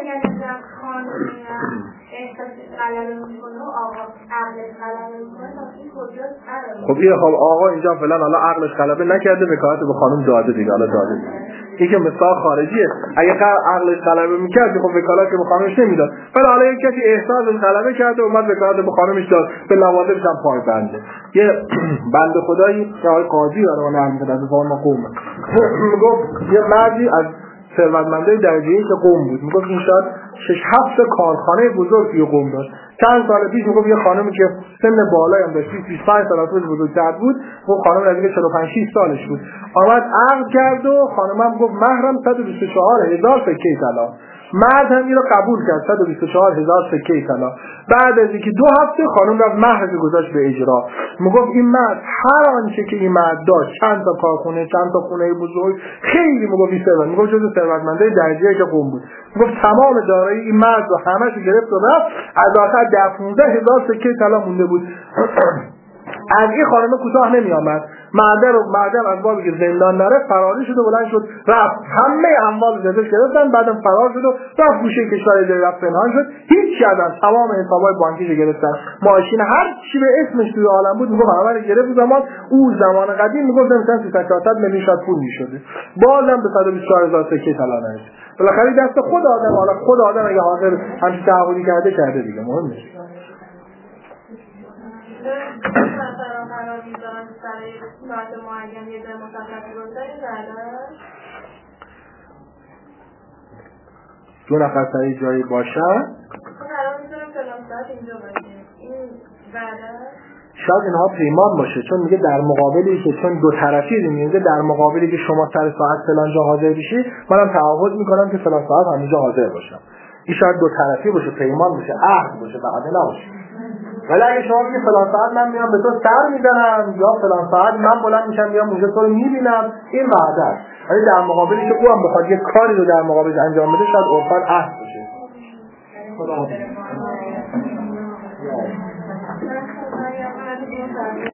خب این خب آقا اینجا فلان حالا عقلش غلبه نکرده وکالت به خانم داده دیگه، حالا داده این که مثال خارجیه. اگه عقلش غلبه میکرد خب وکالت به خانمش نمیداد، ولی حالا یک کسی احساسش غلبه کرده اومد وکالت به خانمش داد، به لوازمش هم پای بنده. یه بنده خدایی که آقای قاضی برای من میگه از فهم قوم میگفت یه مردی از ثروتمندای درجه‌ای که قوم بود، میگفت این شاید 6-7 کارخانه بزرگ توی قوم داشت. چند سال پیش میگفت یه خانمی که سن بالایی هم داشت 25 سال از بزرگتر بود، اون خانم نزدیک 45 6 سالش بود، آمد عقد کرد و خانمم گفت مهرم 124,000 سکه طلا. مرد هم این رو قبول کرد 124,000 سکه طلا. بعد از اینکه 2 هفته خانم رفت مهرش گذاشت به اجرا. میگفت این مرد هر آنچه که این مرد داشت، چند تا کارخونه، چند تا خونه بزرگ، خیلی میگفت ثروت، میگفت جزو ثروتمندای درجه که قم بود. میگفت تمام دارایی این مرد رو همش گرفت و رفت، از آخر 15,000 سکه طلا مونده بود. از این خانم کوتاه نمی آمد. مردم از بابی که زندان نره فراری شد و بلند شد رفت، همه اموال زدش گرفتن، بعدم فرار شد و رفت گوشه کشور دیگه رفت پنهان شد. هیچ کردن، تمام حسابای بانکیشو گرفتن، ماشین هر چی به اسمش توی عالم بود میگفت همه رو گرفت. اون زمان قدیم میگفت مثلا 300 میلیون شاد پول میشده، بازم به 124,000 سکه طلا نرسید. بالاخره دست خود آدم، حالا خود آدم اگه حاضر همین تعهدی کرده دیگه مهم نیست. مثلا قرار میذارن سر ساعت معین یه جای مشخصی رو دو نفر سر جایی باشن قرار میذارن فلان ساعت اینجا باشیم، این بعدا شاید اینها پیمان باشه، چون میگه در مقابلی که چون دو طرفی میگه در مقابلی که شما سر ساعت فلان جا حاضر بشی منم تعهد میکنم که فلان ساعت همینجا حاضر باشم. این شاید دو طرفی باشه، پیمان باشه، عهد باشه، بعد نباشه. ولی اگه شما بگید فلان ساعت من میام به تو سر میزنم یا فلان ساعت من بلند میشم میام اونجا تو رو میبینم، این وعده است. ولی در مقابلی که او هم بخواد یه کاری رو در مقابلش انجام بده شاید عرفاً عهد باشه. خدا